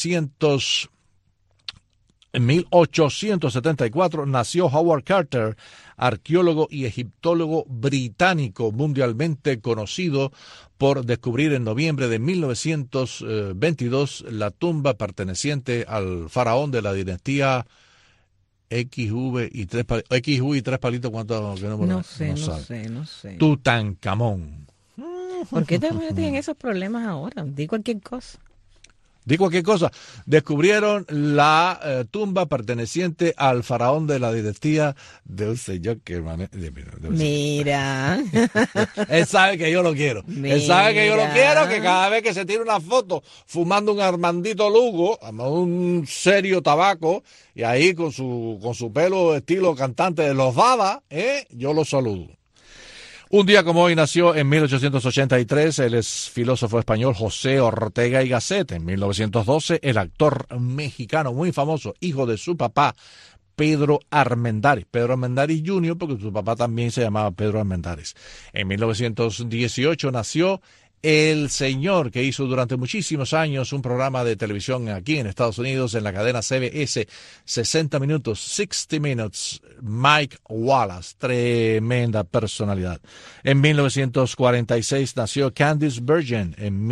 1874 nació Howard Carter, arqueólogo y egiptólogo británico mundialmente conocido por descubrir en noviembre de 1922 la tumba perteneciente al faraón de la dinastía XV y tres palitos, ¿cuántos? No sé. Tutankamón. ¿Por qué te metes en esos problemas ahora? Di cualquier cosa. Descubrieron la tumba perteneciente al faraón de la dinastía de un señor que Mira. Él sabe que yo lo quiero. Él sabe que yo lo quiero, que cada vez que se tira una foto fumando un Armandito Lugo, un serio tabaco, y ahí con su pelo estilo cantante de los Baba, yo lo saludo. Un día como hoy nació en 1883 el filósofo español José Ortega y Gasset. En 1912 el actor mexicano muy famoso, hijo de su papá, Pedro Armendáriz Jr., porque su papá también se llamaba Pedro Armendáriz. En 1918 nació el señor que hizo durante muchísimos años un programa de televisión aquí en Estados Unidos en la cadena CBS, 60 Minutes, Mike Wallace, tremenda personalidad. En 1946 nació Candice Bergen.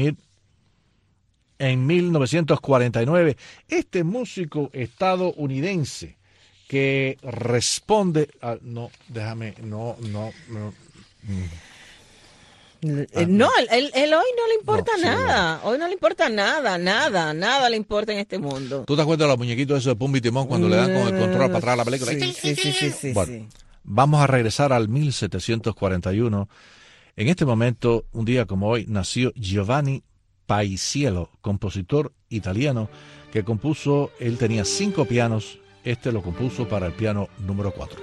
En 1949, este músico estadounidense que responde a, No, él hoy no le importa nada. Hoy no le importa nada le importa en este mundo. ¿Tú te acuerdas de los muñequitos esos de Pumba y Timón cuando le dan con el control para atrás a la película? Sí. Bueno, vamos a regresar al 1741. En este momento, un día como hoy, nació Giovanni Paisiello, compositor italiano que compuso, él tenía 5 pianos, este lo compuso para el piano número 4.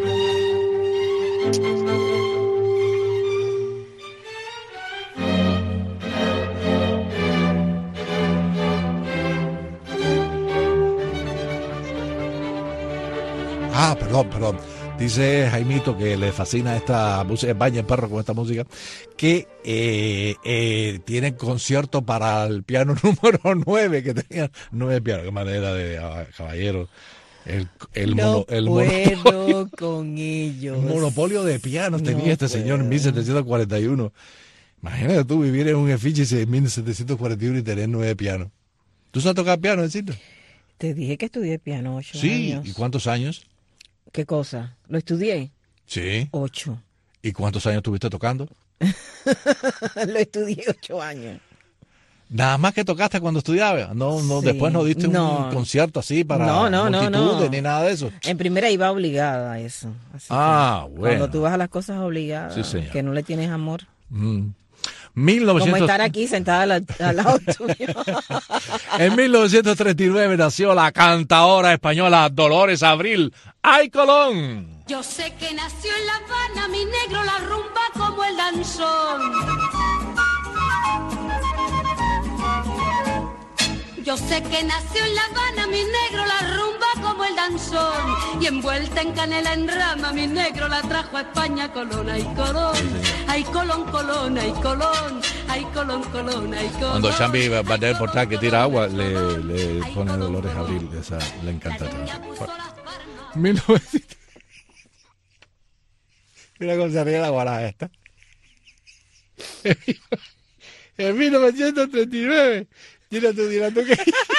Perdón. Dice Jaimito que le fascina esta música, baña el perro con esta música, que tienen concierto para el piano número 9, que tenía 9 pianos. Qué manera de caballero. El monopolio con ellos. El monopolio de pianos tenía este señor en 1741. Imagínate tú vivir en un edificio en 1741 y tener 9 pianos. ¿Tú sabes tocar piano, Encito? Te dije que estudié piano 8 años. Sí, ¿y cuántos años? ¿Qué cosa? ¿Lo estudié? Sí. 8. ¿Y cuántos años estuviste tocando? Lo estudié 8 años. Nada más que tocaste cuando estudiabas. No, Sí. Después no diste un concierto así para multitudes ni nada de eso. En primera iba obligada a eso. Así bueno. Cuando tú vas a las cosas obligadas, sí, señor, que no le tienes amor. 1900... Como estar aquí sentada al lado tuyo. En 1939 nació la cantadora española Dolores Abril. ¡Ay, Colón! Yo sé que nació en La Habana, mi negro, la rumba como el danzón. Yo sé que nació en La Habana, mi negro, la rumba como el danzón. Y envuelta en canela en rama, mi negro la trajo a España, Colón, ay Colón. Ay Colón, Colón, ay Colón. Ay Colón, Colón, ay Colón. Cuando Chambi va a tener portal que tira agua, le pone Dolores Abril, esa le encanta. Mira cómo se ríe la guarada esta. En 1939. Tira tú que...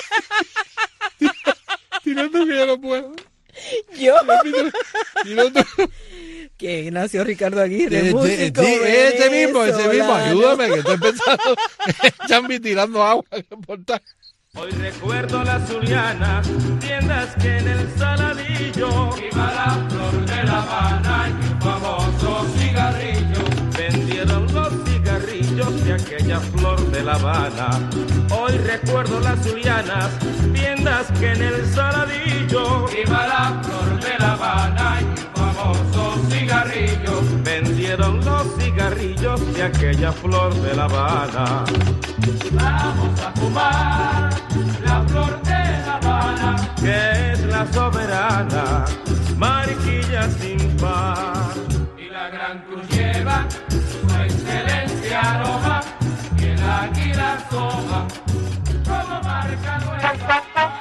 Tira tú que yo no puedo. ¿Yo? Tira tú. Que nació Ricardo Aguirre, músico. Sí, ese mismo, ayúdame, que estoy pensando en Chambi tirando agua. Hoy recuerdo las zulianas, tiendas que en el Saladillo iba la flor de La Habana y un famoso cigarrillo. Vendieron los cigarrillos de aquella flor de La Habana. Hoy recuerdo las zulianas, tiendas que en el Saladillo iba la flor de La Habana y un famoso cigarrillo. Vendieron los cigarrillos de aquella flor de La Habana. Vamos a fumar la flor de La Habana, que es la soberana, mariquilla sin par. Y la gran cruz lleva su excelencia aroma, y el águila asoma como marca nueva.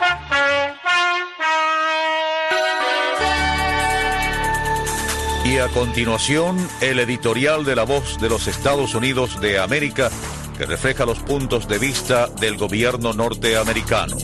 Y a continuación, el editorial de La Voz de los Estados Unidos de América, que refleja los puntos de vista del gobierno norteamericano.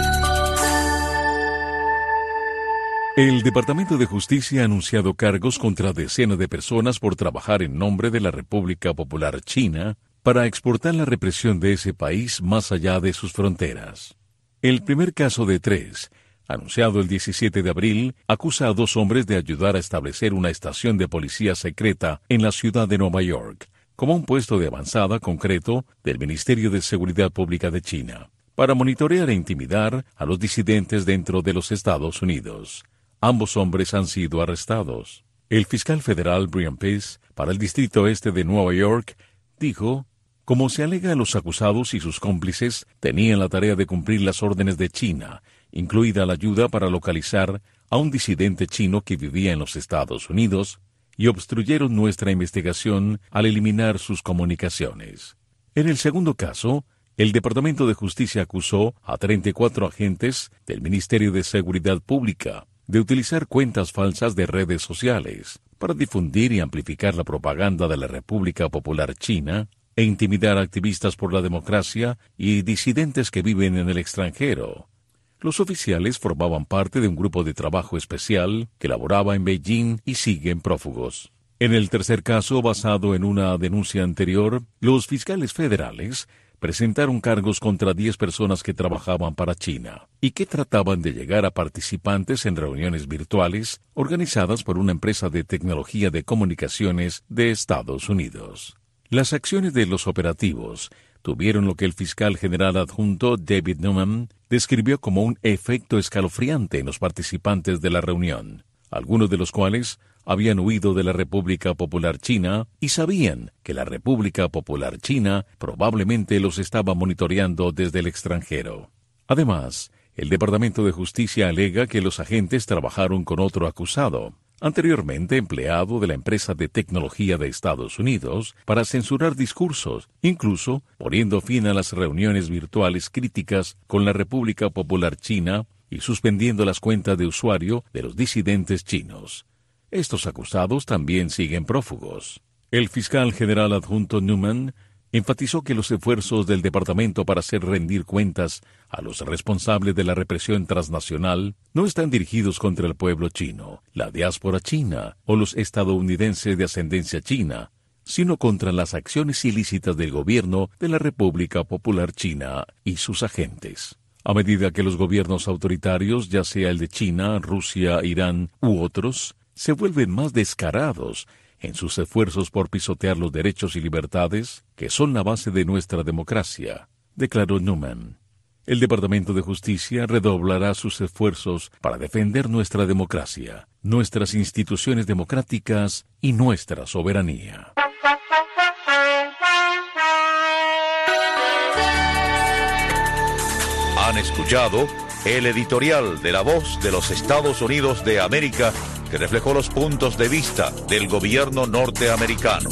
El Departamento de Justicia ha anunciado cargos contra decenas de personas por trabajar en nombre de la República Popular China para exportar la represión de ese país más allá de sus fronteras. El primer caso de 3, anunciado el 17 de abril, acusa a 2 hombres de ayudar a establecer una estación de policía secreta en la ciudad de Nueva York, como un puesto de avanzada concreto del Ministerio de Seguridad Pública de China, para monitorear e intimidar a los disidentes dentro de los Estados Unidos. Ambos hombres han sido arrestados. El fiscal federal Brian Peace, para el Distrito Este de Nueva York, dijo: como se alega, los acusados y sus cómplices tenían la tarea de cumplir las órdenes de China, incluida la ayuda para localizar a un disidente chino que vivía en los Estados Unidos, y obstruyeron nuestra investigación al eliminar sus comunicaciones. En el segundo caso, el Departamento de Justicia acusó a 34 agentes del Ministerio de Seguridad Pública de utilizar cuentas falsas de redes sociales para difundir y amplificar la propaganda de la República Popular China e intimidar a activistas por la democracia y disidentes que viven en el extranjero. Los oficiales formaban parte de un grupo de trabajo especial que laboraba en Beijing y siguen prófugos. En el tercer caso, basado en una denuncia anterior, los fiscales federales presentaron cargos contra 10 personas que trabajaban para China y que trataban de llegar a participantes en reuniones virtuales organizadas por una empresa de tecnología de comunicaciones de Estados Unidos. Las acciones de los operativos tuvieron lo que el fiscal general adjunto David Newman describió como un efecto escalofriante en los participantes de la reunión, algunos de los cuales habían huido de la República Popular China y sabían que la República Popular China probablemente los estaba monitoreando desde el extranjero. Además, el Departamento de Justicia alega que los agentes trabajaron con otro acusado, anteriormente empleado de la empresa de tecnología de Estados Unidos, para censurar discursos, incluso poniendo fin a las reuniones virtuales críticas con la República Popular China y suspendiendo las cuentas de usuario de los disidentes chinos. Estos acusados también siguen prófugos. El fiscal general adjunto Newman enfatizó que los esfuerzos del departamento para hacer rendir cuentas a los responsables de la represión transnacional no están dirigidos contra el pueblo chino, la diáspora china o los estadounidenses de ascendencia china, sino contra las acciones ilícitas del gobierno de la República Popular China y sus agentes. A medida que los gobiernos autoritarios, ya sea el de China, Rusia, Irán u otros, se vuelven más descarados en sus esfuerzos por pisotear los derechos y libertades que son la base de nuestra democracia, declaró Newman. El Departamento de Justicia redoblará sus esfuerzos para defender nuestra democracia, nuestras instituciones democráticas y nuestra soberanía. Han escuchado el editorial de La Voz de los Estados Unidos de América, que reflejó los puntos de vista del gobierno norteamericano.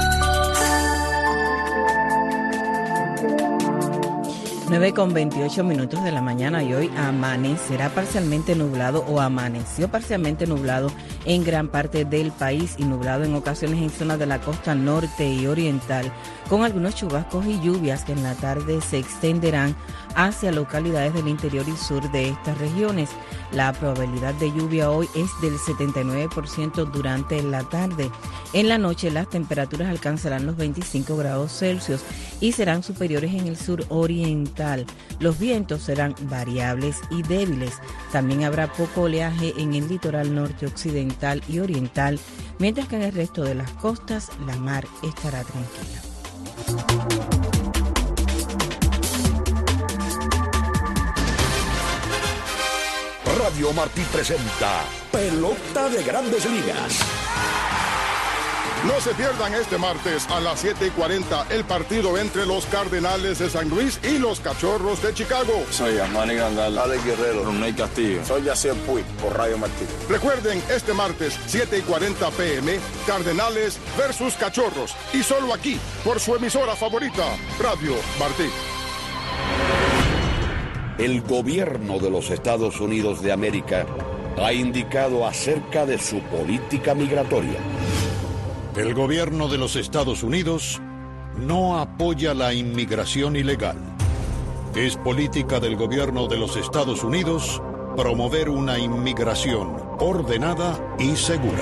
9:28 de la mañana, y hoy amanecerá parcialmente nublado o amaneció parcialmente nublado en gran parte del país y nublado en ocasiones en zonas de la costa norte y oriental, con algunos chubascos y lluvias que en la tarde se extenderán hacia localidades del interior y sur de estas regiones. La probabilidad de lluvia hoy es del 79% durante la tarde. En la noche las temperaturas alcanzarán los 25 grados Celsius y serán superiores en el sur oriental. Los vientos serán variables y débiles. También habrá poco oleaje en el litoral norte, occidental y oriental, mientras que en el resto de las costas la mar estará tranquila. Radio Martí presenta Pelota de Grandes Ligas. No se pierdan este martes a las 7:40 el partido entre los Cardenales de San Luis y los Cachorros de Chicago. Soy Armani Grandal, Alex Guerrero, Roney Castillo. Soy Yacier Puig, por Radio Martí. Recuerden, este martes, 7:40 p.m., Cardenales versus Cachorros. Y solo aquí, por su emisora favorita, Radio Martí. El gobierno de los Estados Unidos de América ha indicado acerca de su política migratoria. El gobierno de los Estados Unidos no apoya la inmigración ilegal. Es política del gobierno de los Estados Unidos promover una inmigración ordenada y segura.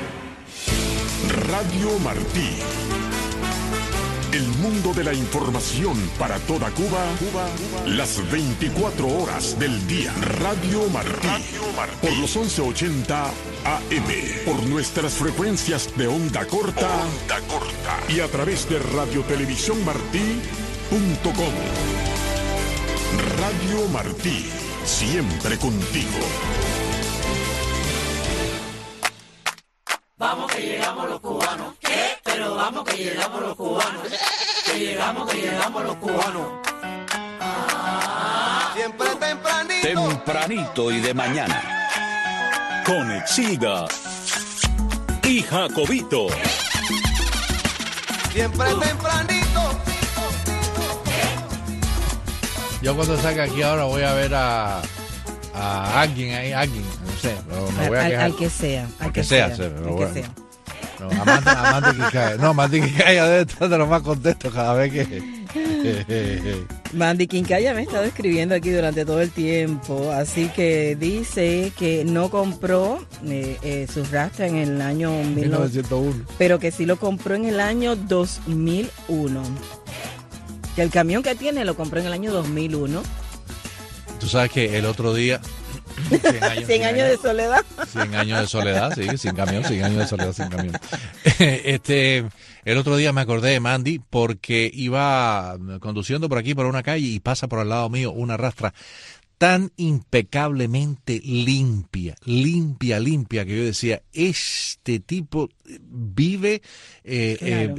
Radio Martí. El mundo de la información para toda Cuba, las 24 horas del día. Radio Martí. Por los 1180 AM. Por nuestras frecuencias de onda corta. Y a través de radiotelevisiónmartí.com. Radio Martí. Siempre contigo. Vamos que llegamos los cubanos. ¿Qué? Pero vamos que llegamos los cubanos. Que llegamos los cubanos. Siempre tempranito. Tempranito y de mañana. Con Exilda y Jacobito. Siempre tempranito. Yo cuando salga aquí ahora voy a ver a alguien, no sé, pero me voy a quejar. Al que sea. Mandy Quincaya debe estar de lo más contento cada vez que... Mandy Quincaya me ha estado escribiendo aquí durante todo el tiempo, así que dice que no compró su Rastra en el año 1901, pero que sí lo compró en el año 2001. Que el camión que tiene lo compró en el año 2001. Tú sabes que el otro día... 100 años de soledad. 100 años de soledad, sí, sin camión, 100 años de soledad sin camión. El otro día me acordé de Mandy porque iba conduciendo por aquí, por una calle, y pasa por al lado mío una Rastra tan impecablemente limpia, que yo decía, este tipo vive claro.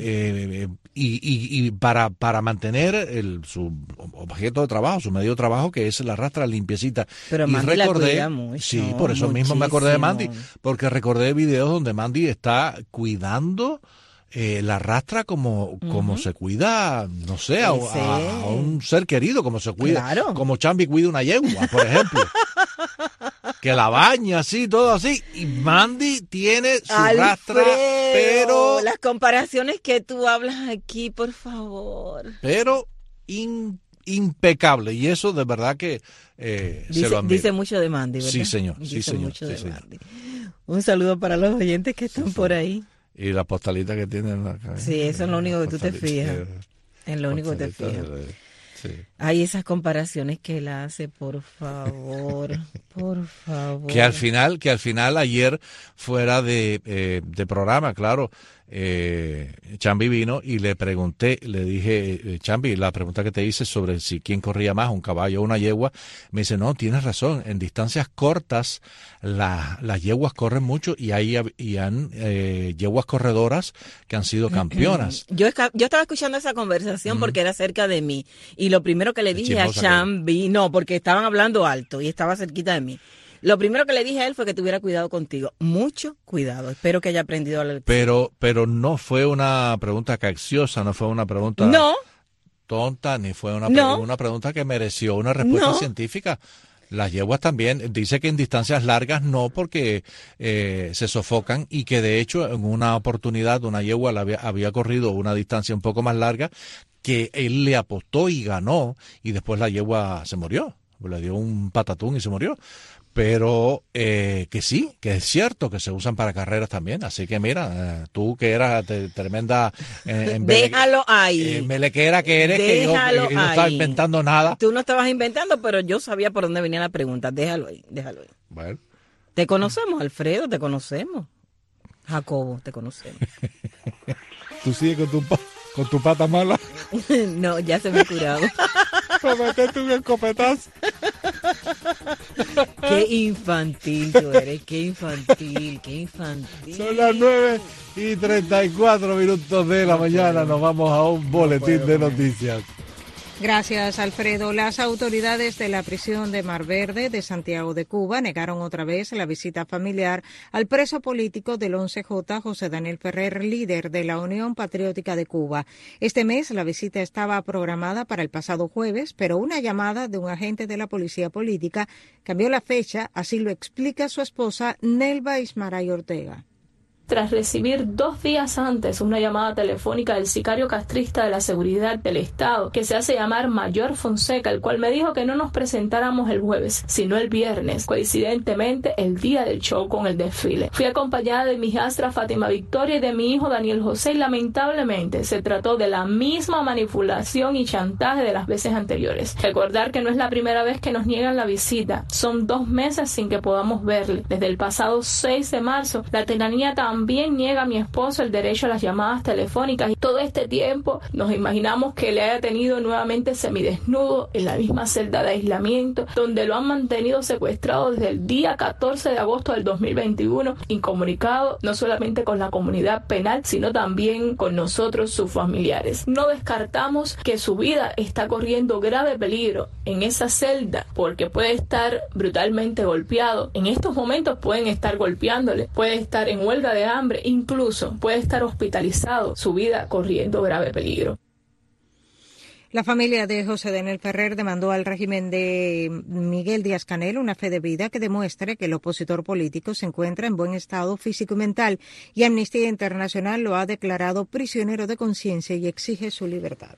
Y para mantener su objeto de trabajo, su medio de trabajo, que es la Rastra limpiecita. Pero y Mandy recordé, la cuida mucho, sí, por eso mismo me acordé de Mandy, porque recordé videos donde Mandy está cuidando la Rastra como se cuida, no sé, a un ser querido, como se cuida, claro. Como Chambi cuida una yegua, por ejemplo. Que la baña así, todo así. Y Mandy tiene su Rastra, pero... Las comparaciones que tú hablas aquí, por favor. Pero impecable. Y eso de verdad que se lo admiro. Dice mucho de Mandy, ¿verdad? Sí, señor. Dice mucho de Mandy. Un saludo para los oyentes que están por ahí. Y la postalita que tiene en la cabeza. Sí, eso es lo único que tú te fijas. Es lo único que te fijas. Sí. Hay esas comparaciones que él hace, por favor, por favor. Que al final ayer fuera de programa, claro, Chambi vino y le pregunté, le dije, Chambi, la pregunta que te hice sobre si quién corría más, un caballo o una yegua, me dice, no, tienes razón, en distancias cortas las yeguas corren mucho y han yeguas corredoras que han sido campeonas. Yo estaba escuchando esa conversación porque era cerca de mí y lo primero que le dije a Chambi, no, porque estaban hablando alto y estaba cerquita de mí. Lo primero que le dije a él fue que tuviera cuidado contigo. Mucho cuidado. Espero que haya aprendido la lección. Pero no fue una pregunta capciosa, no fue una pregunta tonta, ni fue una pregunta que mereció una respuesta científica. Las yeguas también, dice que en distancias largas no, porque se sofocan, y que de hecho en una oportunidad una yegua había corrido una distancia un poco más larga, que él le apostó y ganó, y después la yegua se murió, le dio un patatún y se murió. Pero que sí, que es cierto que se usan para carreras también. Así que mira, tú que eras tremenda déjalo ahí, melequera que eres, que yo no estaba inventando nada. Tú no estabas inventando, pero yo sabía por dónde venía la pregunta. Déjalo ahí. Bueno. Te conocemos, Alfredo, te conocemos. Jacobo, te conocemos. Tú sigues con tu pata mala. No, ya se me ha curado. Para meterte un escopetazo. Qué infantil tú eres, qué infantil. Son las 9:34 de la mañana. Nos vamos a un boletín de noticias. Gracias, Alfredo. Las autoridades de la prisión de Mar Verde de Santiago de Cuba negaron otra vez la visita familiar al preso político del 11J, José Daniel Ferrer, líder de la Unión Patriótica de Cuba. Este mes la visita estaba programada para el pasado jueves, pero una llamada de un agente de la Policía Política cambió la fecha, así lo explica su esposa Nelva Ismaray Ortega. Tras recibir 2 días antes una llamada telefónica del sicario castrista de la Seguridad del Estado, que se hace llamar Mayor Fonseca, el cual me dijo que no nos presentáramos el jueves, sino el viernes, coincidentemente el día del show con el desfile. Fui acompañada de mi hijastra Fátima Victoria y de mi hijo Daniel José, y lamentablemente se trató de la misma manipulación y chantaje de las veces anteriores. Recordar que no es la primera vez que nos niegan la visita, son 2 meses sin que podamos verle. Desde el pasado 6 de marzo, la tiranía también niega a mi esposo el derecho a las llamadas telefónicas, y todo este tiempo nos imaginamos que le haya tenido nuevamente semidesnudo en la misma celda de aislamiento, donde lo han mantenido secuestrado desde el día 14 de agosto del 2021, incomunicado no solamente con la comunidad penal, sino también con nosotros, sus familiares. No descartamos que su vida está corriendo grave peligro en esa celda, porque puede estar brutalmente golpeado. En estos momentos pueden estar golpeándole, puede estar en huelga de hambre, incluso puede estar hospitalizado, su vida corriendo grave peligro. La familia de José Daniel Ferrer demandó al régimen de Miguel Díaz-Canel una fe de vida que demuestre que el opositor político se encuentra en buen estado físico y mental, y Amnistía Internacional lo ha declarado prisionero de conciencia y exige su libertad.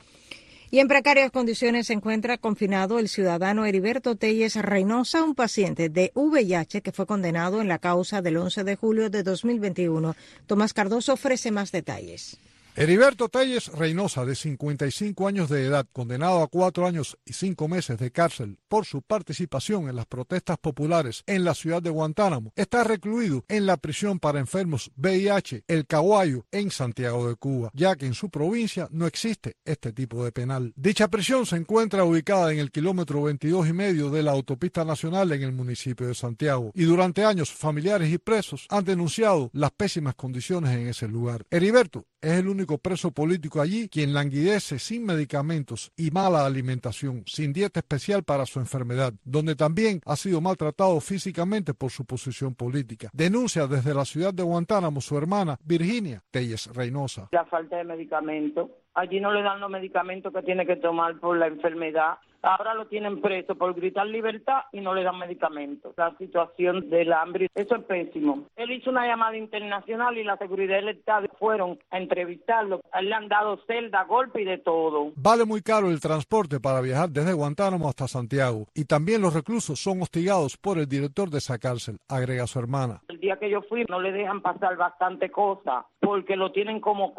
Y en precarias condiciones se encuentra confinado el ciudadano Heriberto Telles Reynosa, un paciente de VIH que fue condenado en la causa del 11 de julio de 2021. Tomás Cardoso ofrece más detalles. Heriberto Telles Reynosa, de 55 años de edad, condenado a 4 años y 5 meses de cárcel por su participación en las protestas populares en la ciudad de Guantánamo, está recluido en la prisión para enfermos VIH, El Caguayo, en Santiago de Cuba, ya que en su provincia no existe este tipo de penal. Dicha prisión se encuentra ubicada en el kilómetro 22,5 de la autopista nacional en el municipio de Santiago, y durante años familiares y presos han denunciado las pésimas condiciones en ese lugar. Heriberto es el único preso político allí quien languidece sin medicamentos y mala alimentación, sin dieta especial para su enfermedad, donde también ha sido maltratado físicamente por su posición política. Denuncia desde la ciudad de Guantánamo su hermana Virginia Telles Reynosa. La falta de medicamentos. Allí no le dan los medicamentos que tiene que tomar por la enfermedad. Ahora lo tienen preso por gritar libertad y no le dan medicamentos. La situación del hambre, eso es pésimo. Él hizo una llamada internacional y la seguridad del Estado fueron a entrevistarlo. A él le han dado celda, golpe y de todo. Vale muy caro el transporte para viajar desde Guantánamo hasta Santiago, y también los reclusos son hostigados por el director de esa cárcel, agrega su hermana. El día que yo fui no le dejan pasar bastante cosas porque lo tienen como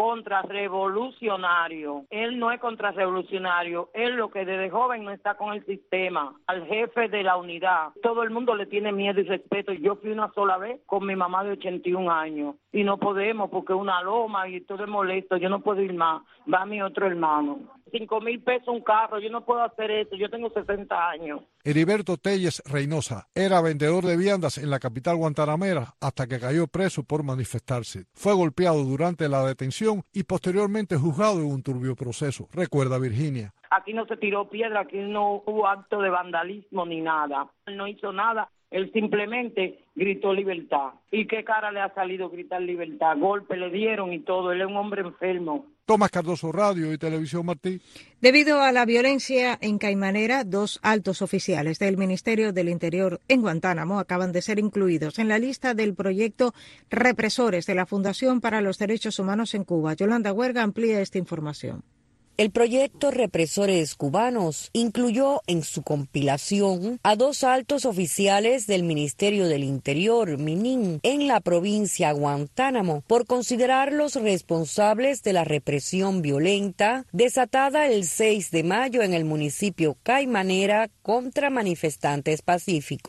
contrarrevolucionario. Él no es contrarrevolucionario, él lo que desde joven no está con el sistema. Al jefe de la unidad, todo el mundo le tiene miedo y respeto. Yo fui una sola vez con mi mamá de 81 años y no podemos porque una loma y todo es molesto. Yo no puedo ir más, va mi otro hermano. 5,000 pesos un carro, yo no puedo hacer eso, yo tengo 60 años. Heriberto Telles Reynosa era vendedor de viandas en la capital guantanamera hasta que cayó preso por manifestarse. Fue golpeado durante la detención y posteriormente juzgado en un turbio proceso, recuerda Virginia. Aquí no se tiró piedra, aquí no hubo acto de vandalismo ni nada. Él no hizo nada, él simplemente gritó libertad. ¿Y qué cara le ha salido gritar libertad? Golpe le dieron y todo, él es un hombre enfermo. Tomás Cardoso, Radio y Televisión Martí. Debido a la violencia en Caimanera, 2 altos oficiales del Ministerio del Interior en Guantánamo acaban de ser incluidos en la lista del proyecto Represores de la Fundación para los Derechos Humanos en Cuba. Yolanda Huerga amplía esta información. El proyecto Represores Cubanos incluyó en su compilación a 2 altos oficiales del Ministerio del Interior, MININ, en la provincia Guantánamo, por considerarlos responsables de la represión violenta desatada el 6 de mayo en el municipio Caimanera contra manifestantes pacíficos.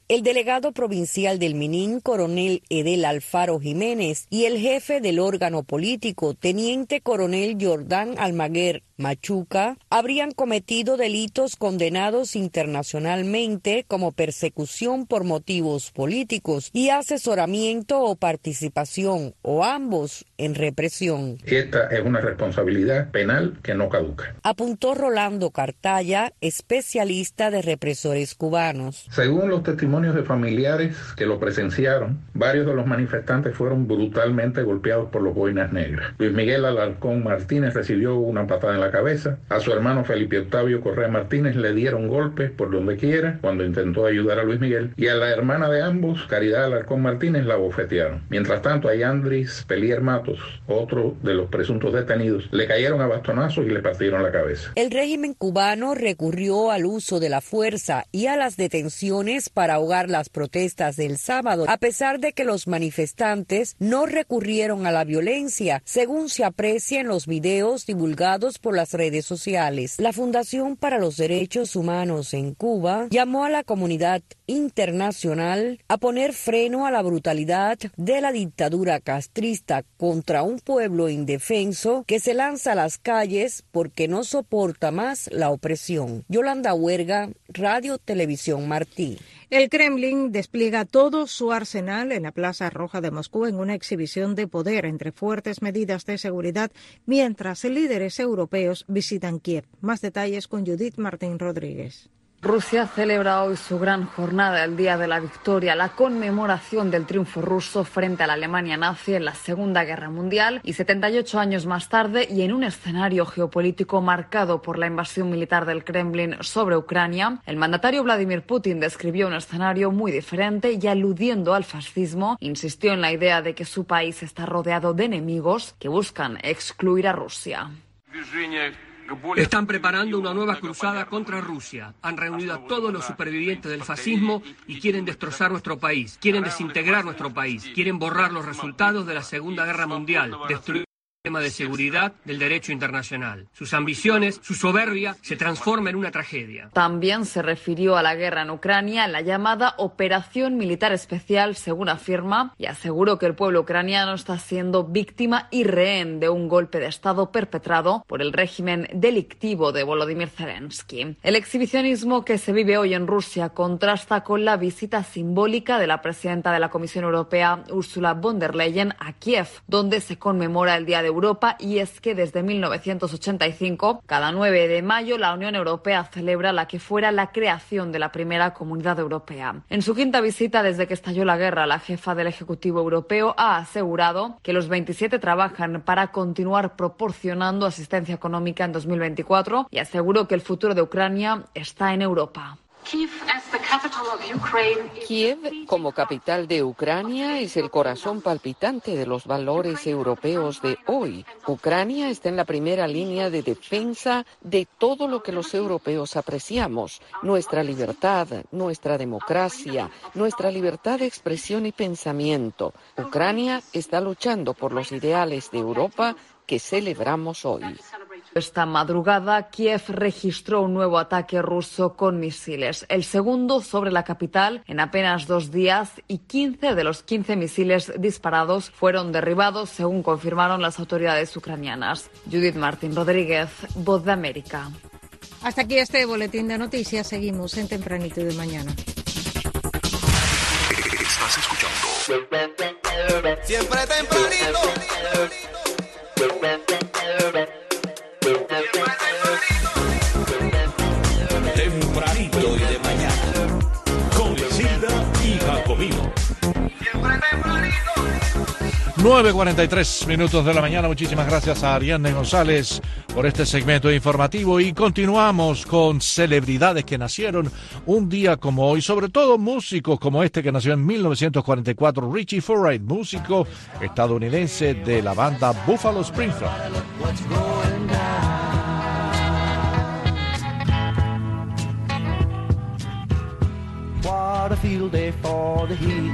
El delegado provincial del Minin, coronel Edel Alfaro Jiménez, y el jefe del órgano político, teniente coronel Jordán Almaguer Machuca, habrían cometido delitos condenados internacionalmente como persecución por motivos políticos y asesoramiento o participación, o ambos, en represión. Esta es una responsabilidad penal que no caduca. Apuntó Rolando Cartaya, especialista de represores cubanos. Según los testimonios de familiares que lo presenciaron, varios de los manifestantes fueron brutalmente golpeados por los boinas negras. Luis Miguel Alarcón Martínez recibió una patada en la cabeza. A su hermano Felipe Octavio Correa Martínez le dieron golpes por donde quiera cuando intentó ayudar a Luis Miguel, y a la hermana de ambos, Caridad Alarcón Martínez, la bofetearon. Mientras tanto, a Yandris Pelier Matos, otro de los presuntos detenidos, le cayeron a bastonazos y le partieron la cabeza. El régimen cubano recurrió al uso de la fuerza y a las detenciones para ahogar las protestas del sábado, a pesar de que los manifestantes no recurrieron a la violencia, según se aprecia en los videos divulgados por las redes sociales. La Fundación para los Derechos Humanos en Cuba llamó a la comunidad internacional a poner freno a la brutalidad de la dictadura castrista contra un pueblo indefenso que se lanza a las calles porque no soporta más la opresión. Yolanda Huerga, Radio Televisión Martí. El Kremlin despliega todo su arsenal en la Plaza Roja de Moscú en una exhibición de poder entre fuertes medidas de seguridad mientras líderes europeos visitan Kiev. Más detalles con Judith Martín Rodríguez. Rusia celebra hoy su gran jornada, el Día de la Victoria, la conmemoración del triunfo ruso frente a la Alemania nazi en la Segunda Guerra Mundial, y 78 años más tarde, y en un escenario geopolítico marcado por la invasión militar del Kremlin sobre Ucrania, el mandatario Vladimir Putin describió un escenario muy diferente y, aludiendo al fascismo, insistió en la idea de que su país está rodeado de enemigos que buscan excluir a Rusia. Están preparando una nueva cruzada contra Rusia. Han reunido a todos los supervivientes del fascismo y quieren destrozar nuestro país, quieren desintegrar nuestro país, quieren borrar los resultados de la Segunda Guerra Mundial, destruir el sistema de seguridad del derecho internacional. Sus ambiciones, su soberbia, se transforma en una tragedia. También se refirió a la guerra en Ucrania, en la llamada Operación Militar Especial, según afirma, y aseguró que el pueblo ucraniano está siendo víctima y rehén de un golpe de Estado perpetrado por el régimen delictivo de Volodymyr Zelensky. El exhibicionismo que se vive hoy en Rusia contrasta con la visita simbólica de la presidenta de la Comisión Europea, Ursula von der Leyen, a Kiev, donde se conmemora el Día de Europa, y es que desde 1985, cada 9 de mayo, la Unión Europea celebra la que fuera la creación de la primera Comunidad Europea. En su quinta visita desde que estalló la guerra, la jefa del Ejecutivo Europeo ha asegurado que los 27 trabajan para continuar proporcionando asistencia económica en 2024, y aseguró que el futuro de Ucrania está en Europa. Kiev, como capital de Ucrania, es el corazón palpitante de los valores europeos de hoy. Ucrania está en la primera línea de defensa de todo lo que los europeos apreciamos: nuestra libertad, nuestra democracia, nuestra libertad de expresión y pensamiento. Ucrania está luchando por los ideales de Europa que celebramos hoy. Esta madrugada, Kiev registró un nuevo ataque ruso con misiles, el segundo sobre la capital en apenas 2 días, y 15 de los 15 misiles disparados fueron derribados, según confirmaron las autoridades ucranianas. Judith Martín Rodríguez, Voz de América. Hasta aquí este boletín de noticias. Seguimos en Tempranito de Mañana. Estás escuchando Siempre tempranito. Tempranito y de mañana, con Isilda y Jacobino. 9:43 de la mañana. Muchísimas gracias a Ariadne González por este segmento informativo, y continuamos con celebridades que nacieron un día como hoy, sobre todo músicos como este que nació en 1944, Richie Furay, músico estadounidense de la banda Buffalo Springfield. What a field day for the heat.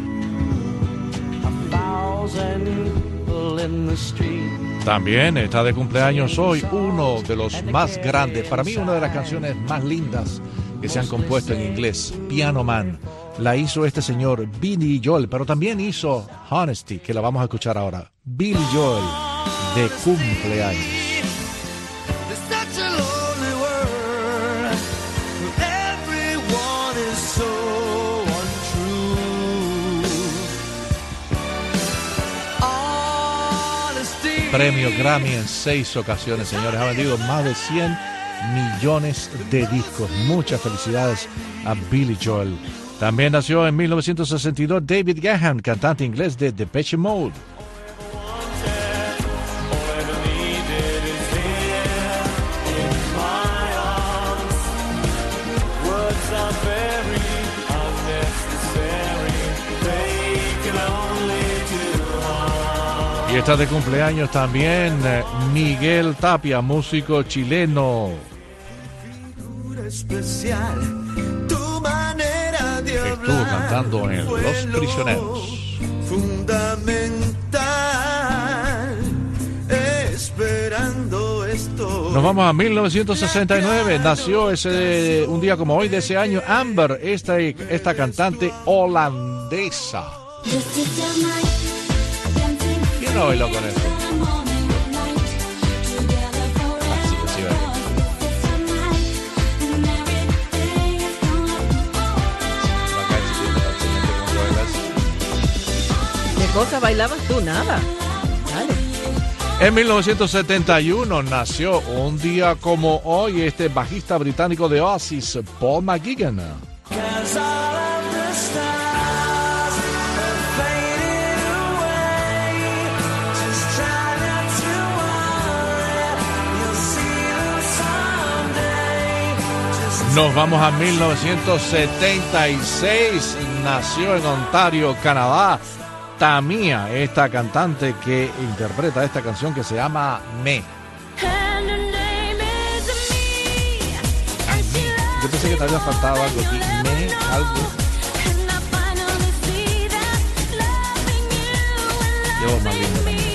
A thousand people in the street. También está de cumpleaños hoy uno de los más grandes, para mí una de las canciones más lindas que se han compuesto en inglés, Piano Man, la hizo este señor Billy Joel, pero también hizo Honesty, que la vamos a escuchar ahora. Billy Joel, de cumpleaños. Premio Grammy en 6 ocasiones, señores. Ha vendido más de 100 millones de discos. Muchas felicidades a Billy Joel. También nació en 1962 David Gahan, cantante inglés de Depeche Mode. Y está de cumpleaños también Miguel Tapia, músico chileno. Estuvo cantando en Los Prisioneros. Fundamental, esperando esto. Nos vamos a 1969. Nació un día como hoy de ese año Amber, esta cantante holandesa. ¿Quién no bailó con eso? ¿Qué cosa bailabas tú? Nada. Dale. En 1971 nació un día como hoy este bajista británico de Oasis, Paul McGuigan. Nos vamos a 1976, nació en Ontario, Canadá, Tamia, esta cantante que interpreta esta canción que se llama Me. Yo pensé que te había faltado algo aquí, Me, algo. Llevo más lindo también.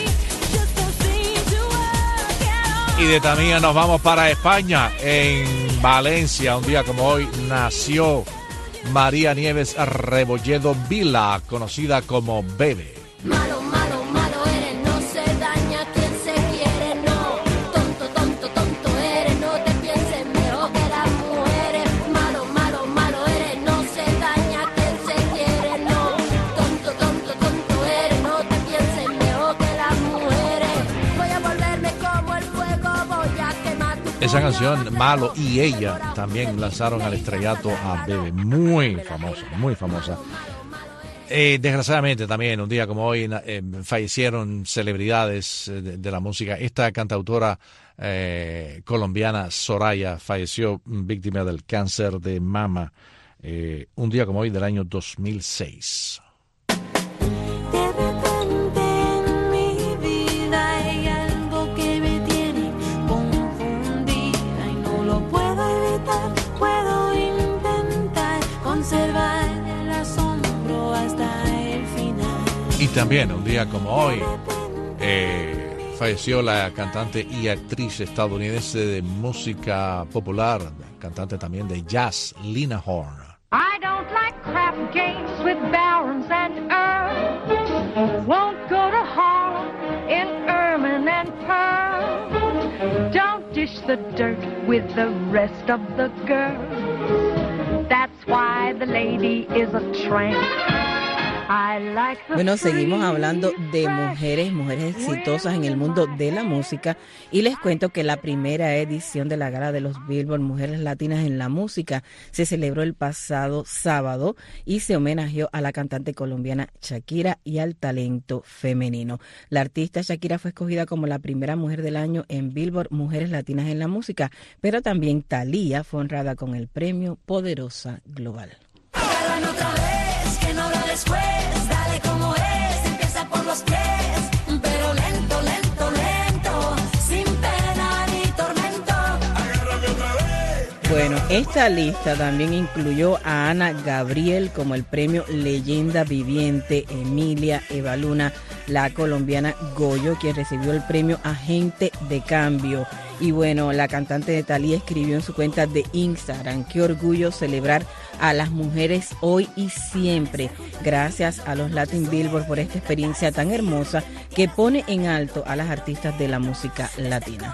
Y de Tamia nos vamos para España, en Valencia, un día como hoy, nació María Nieves Rebolledo Vila, conocida como Bebe. Malo, malo, malo eres, no se daña quien se quiere, no. Tonto, tonto, tonto eres, no te pienses mejor que las mujeres. Malo, malo, malo eres, no se daña quien se quiere, no. Tonto, tonto, tonto eres, no te pienses mejor que las mujeres. Voy a volverme como el fuego, voy a quemar tu... Esa canción, Malo, y ella también lanzaron al estrellato a Bebe. Muy famosa, muy famosa. Desgraciadamente también, un día como hoy, fallecieron celebridades de la música. Esta cantautora colombiana, Soraya, falleció víctima del cáncer de mama. Un día como hoy del año 2006. Y también, un día como hoy, falleció la cantante y actriz estadounidense de música popular, cantante también de jazz, Lena Horne. I don't like crap games with barons and earls. Won't go to Harlem in ermine and pearl. Don't dish the dirt with the rest of the girls. That's why the lady is a tramp. Bueno, seguimos hablando de mujeres exitosas en el mundo de la música y les cuento que la primera edición de la gala de los Billboard Mujeres Latinas en la Música se celebró el pasado sábado y se homenajeó a la cantante colombiana Shakira y al talento femenino. La artista Shakira fue escogida como la primera mujer del año en Billboard Mujeres Latinas en la Música, pero también Thalía fue honrada con el premio Poderosa Global. Otra vez, que no habrá después, dale como es, empieza por los pies, pero lento, lento, lento, sin pena ni tormento. Agárrame otra vez. Bueno, esta lista también incluyó a Ana Gabriel como el premio Leyenda Viviente, Emilia Eva Luna, la colombiana Goyo, quien recibió el premio Agente de Cambio. Y bueno, la cantante de Thalía escribió en su cuenta de Instagram: qué orgullo celebrar a las mujeres hoy y siempre. Gracias a los Latin Billboard por esta experiencia tan hermosa que pone en alto a las artistas de la música latina.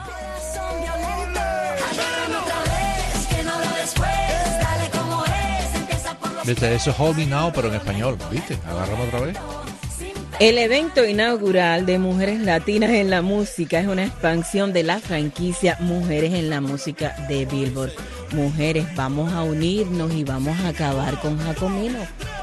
Viste, eso es Hold Me Now, pero en español, ¿viste? Agárrame otra vez. El evento inaugural de Mujeres Latinas en la Música es una expansión de la franquicia Mujeres en la Música de Billboard. Mujeres, vamos a unirnos y vamos a acabar con Jacomino.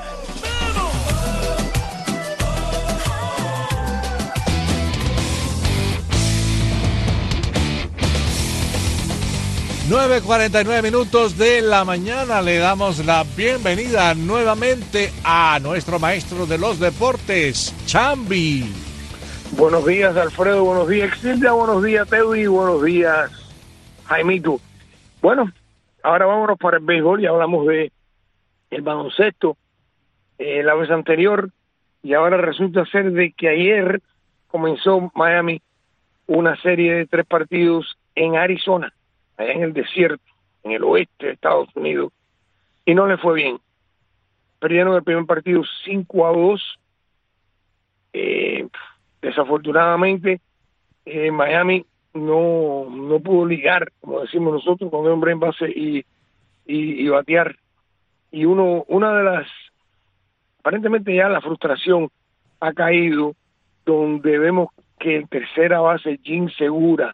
$9:49 de la mañana. Le damos la bienvenida nuevamente a nuestro maestro de los deportes, Chambi. Buenos días, Alfredo. Buenos días, Exilda. Buenos días, Teddy. Buenos días, Jaimito. Bueno, ahora vámonos para el béisbol. Ya hablamos de el baloncesto la vez anterior, y ahora resulta ser de que ayer comenzó Miami una serie de 3 partidos en Arizona, allá en el desierto, en el oeste de Estados Unidos, y no le fue bien. Perdieron el primer partido 5-2. Desafortunadamente, Miami no pudo ligar, como decimos nosotros, con el hombre en base y batear. Y una de las, aparentemente ya la frustración ha caído, donde vemos que el tercera base, Jim Segura,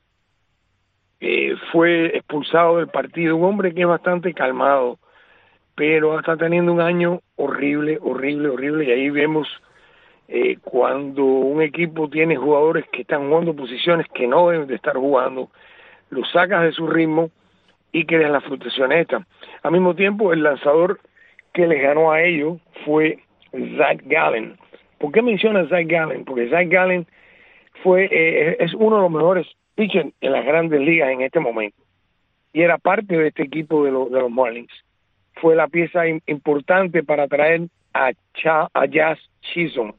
fue expulsado del partido. Un hombre que es bastante calmado, pero está teniendo un año horrible, y ahí vemos cuando un equipo tiene jugadores que están jugando posiciones que no deben de estar jugando, los sacas de su ritmo y creas las frustraciones estas. Al mismo tiempo, el lanzador que les ganó a ellos fue Zach Gallen. ¿Por qué menciona Zach Gallen? Porque Zach Gallen es uno de los mejores pitchers en las grandes ligas en este momento, y era parte de este equipo de los Marlins. Fue la pieza importante para traer a Jazz Chisholm.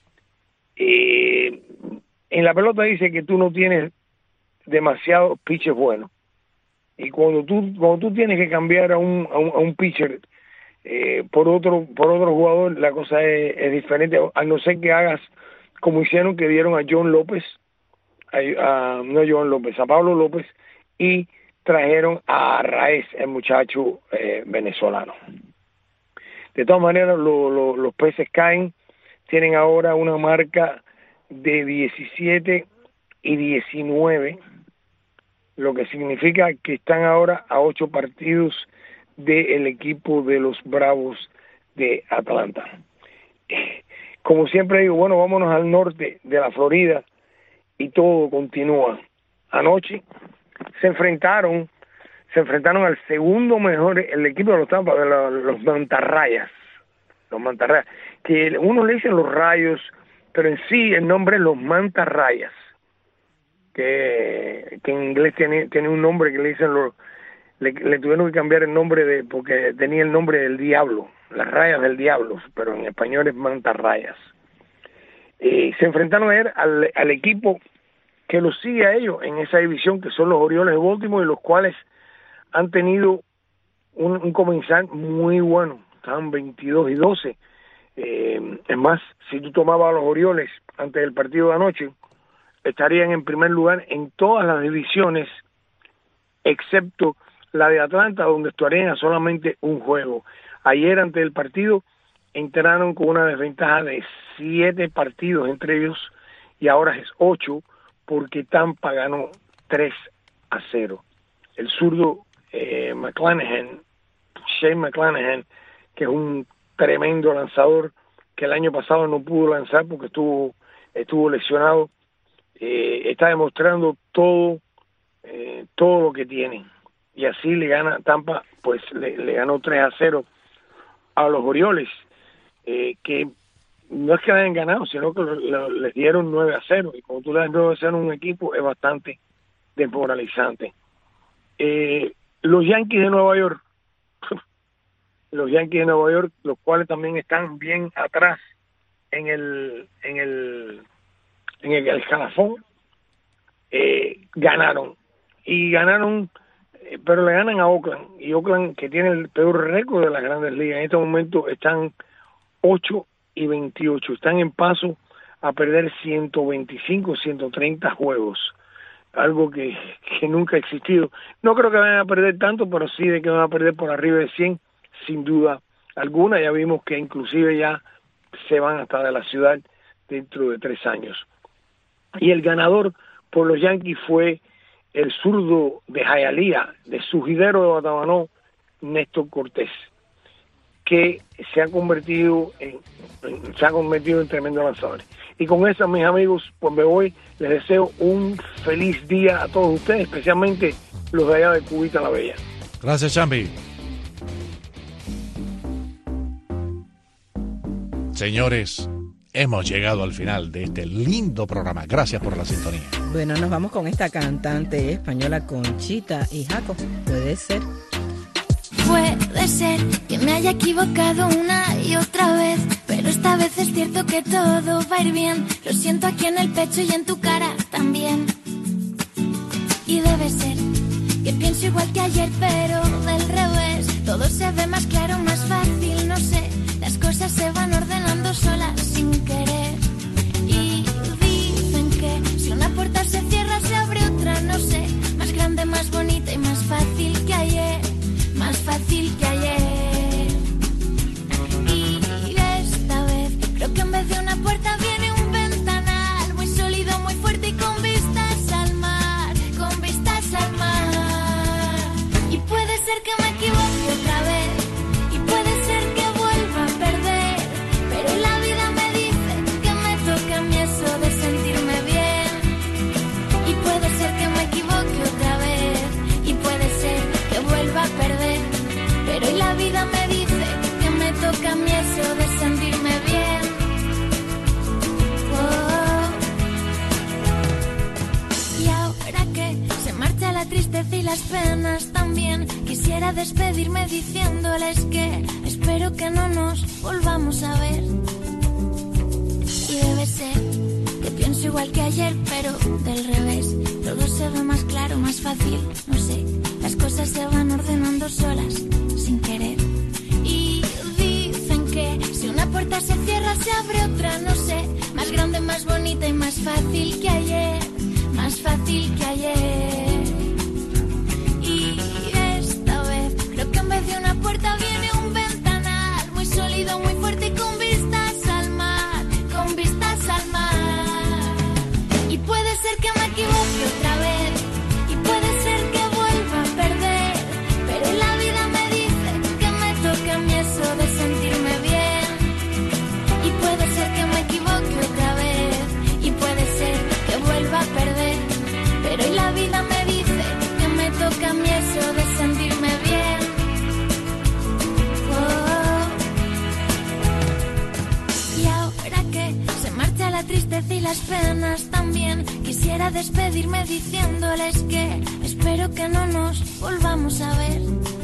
En la pelota dice que tú no tienes demasiados pitchers buenos, y cuando tú tienes que cambiar a un pitcher por otro jugador, la cosa es diferente, a no ser que hagas como hicieron, que dieron a John López, a Pablo López, y trajeron a Raez, el muchacho venezolano. De todas maneras, los Peces caen, tienen ahora una marca de 17-19, lo que significa que están ahora a 8 partidos del equipo de los Bravos de Atlanta. Como siempre digo, bueno, vámonos al norte de la Florida, y todo continúa. Anoche se enfrentaron al segundo mejor, el equipo de los Tampa, los Mantarrayas, que uno le dicen los Rayos, pero en sí el nombre es los Mantarrayas, que en inglés tiene un nombre que le dicen le tuvieron que cambiar el nombre porque tenía el nombre del diablo, las rayas del diablo, pero en español es Mantarrayas. Se enfrentaron ayer al equipo que los sigue a ellos en esa división, que son los Orioles de Baltimore, y los cuales han tenido un comenzar muy bueno. Estaban 22-12. Es más, si tú tomabas a los Orioles antes del partido de anoche, estarían en primer lugar en todas las divisiones, excepto la de Atlanta, donde estarían a solamente un juego. Ayer, antes del partido, entraron con una desventaja de 7 partidos entre ellos, y ahora es 8, porque Tampa ganó 3-0. El zurdo Shane McClanahan, que es un tremendo lanzador, que el año pasado no pudo lanzar porque estuvo lesionado, está demostrando todo lo que tiene, y así le gana Tampa, pues le ganó 3-0 a los Orioles, que no es que le hayan ganado, sino que les dieron 9-0, y cuando tú le das 9-0 a un equipo es bastante desmoralizante. Los Yankees de Nueva York, los cuales también están bien atrás en el escalafón, ganaron pero le ganan a Oakland, y Oakland, que tiene el peor récord de las Grandes Ligas, en este momento están 8-28, están en paso a perder 125, 130 juegos, algo que nunca ha existido. No creo que vayan a perder tanto, pero sí de que van a perder por arriba de 100, sin duda alguna. Ya vimos que inclusive ya se van hasta de la ciudad dentro de 3 años. Y el ganador por los Yankees fue el zurdo de Hialeah, de Surgidero de Batabanó, Néstor Cortés, que se ha convertido en tremendo lanzador. Y con eso, mis amigos, pues me voy. Les deseo un feliz día a todos ustedes, especialmente los de allá de Cubita la Bella. Gracias, Chambi. Señores, hemos llegado al final de este lindo programa. Gracias por la sintonía. Bueno, nos vamos con esta cantante española Conchita y Jaco. Puede ser. Puede ser que me haya equivocado una y otra vez, pero esta vez es cierto que todo va a ir bien. Lo siento aquí en el pecho y en tu cara también. Y debe ser que pienso igual que ayer, pero del revés. Todo se ve más claro, más fácil, no sé. Las cosas se van ordenando solas sin querer. Y dicen que si una puerta se cierra se abre otra, no sé. Más grande, más bonita y más fácil que ayer. Más fácil que ayer. Y esta vez creo que en vez de una puerta viene un ventanal muy sólido, muy fuerte y con vistas al mar. Con vistas al mar. Y puede ser que me equivoque otra vez, y puede ser que vuelva a perder, pero la vida me dice que me toca a mí eso de sentirme bien. Y puede ser que me equivoque otra vez, y puede ser que vuelva a perder, pero hoy la vida me dice que me toca a mí eso de sentirme bien. Oh. Y ahora que se marcha la tristeza y las penas también, quisiera despedirme diciéndoles que espero que no nos volvamos a ver. Y debe ser que pienso igual que ayer, pero del revés. Todo se ve más claro, más fácil, no sé. Las cosas se van ordenando solas, sin querer. Y dicen que si una puerta se cierra se abre otra, no sé. Más grande, más bonita y más fácil que ayer. Más fácil que ayer. Y esta vez creo que en vez de una puerta viene un ventanal muy sólido, muy fuerte y con vistas al mar. Con vistas al mar. Y puede ser que me equivoque otra vez, y puede ser que vuelva a perder, pero la vida me dice que me toca a mí eso de sentirme bien. Y puede ser que me equivoque otra vez, y puede ser que vuelva a perder, pero la vida me dice que me toca a mí eso de sentirme bien. Oh. Y ahora que se marcha la tristeza y las penas también, quisiera despedirme diciéndoles que espero que no nos volvamos a ver.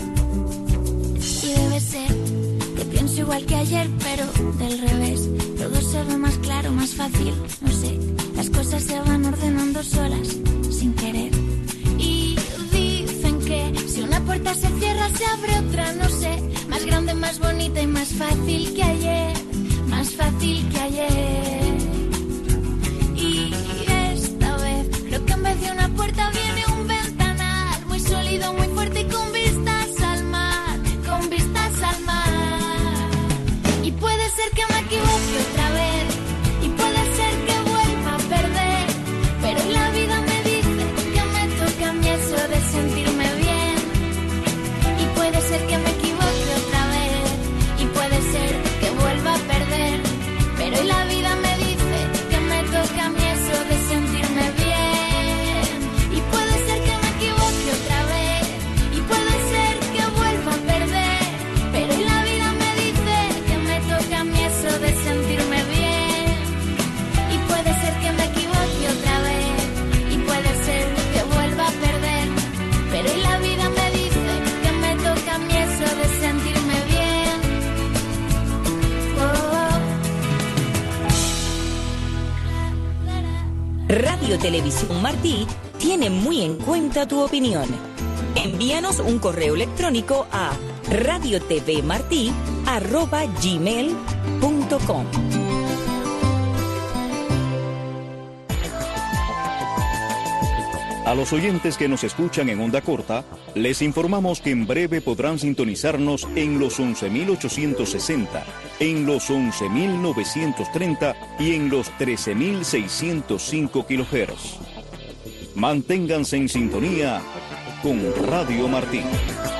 Y debe ser que pienso igual que ayer, pero del revés. Todo se ve más claro, más fácil, no sé. Las cosas se van ordenando solas, sin querer. Y dicen que si una puerta se cierra se abre otra, no sé. Más grande, más bonita y más fácil que ayer. Más fácil que ayer. Y esta vez creo que en vez de una puerta viene un ventanal muy sólido, muy fuerte y con vistas al mar. Con vistas al mar. Y puede ser que me equivoque otra vez, y puede ser que vuelva a perder, pero la vida me dice que me toca a mí eso de sentirme bien. Y puede ser que me equivoque otra vez, y puede ser que vuelva a perder, pero la vida me dice que me toca a mí eso de sentirme bien. Y puede ser que me equivoque otra vez, y puede ser que vuelva a perder, pero la vida me dice que me toca a mí eso de sentirme bien. Y puede ser que me equivoque otra vez, y puede ser que vuelva a perder, pero la vida me dice que me toca a mí eso de sentirme bien. Oh. Radio Televisión Martí tiene muy en cuenta tu opinión. Envíanos un correo electrónico a radiotvmarti@gmail.com. A los oyentes que nos escuchan en onda corta, les informamos que en breve podrán sintonizarnos en los 11.860, en los 11.930 y en los 13.605 kHz. Manténganse en sintonía con Radio Martí.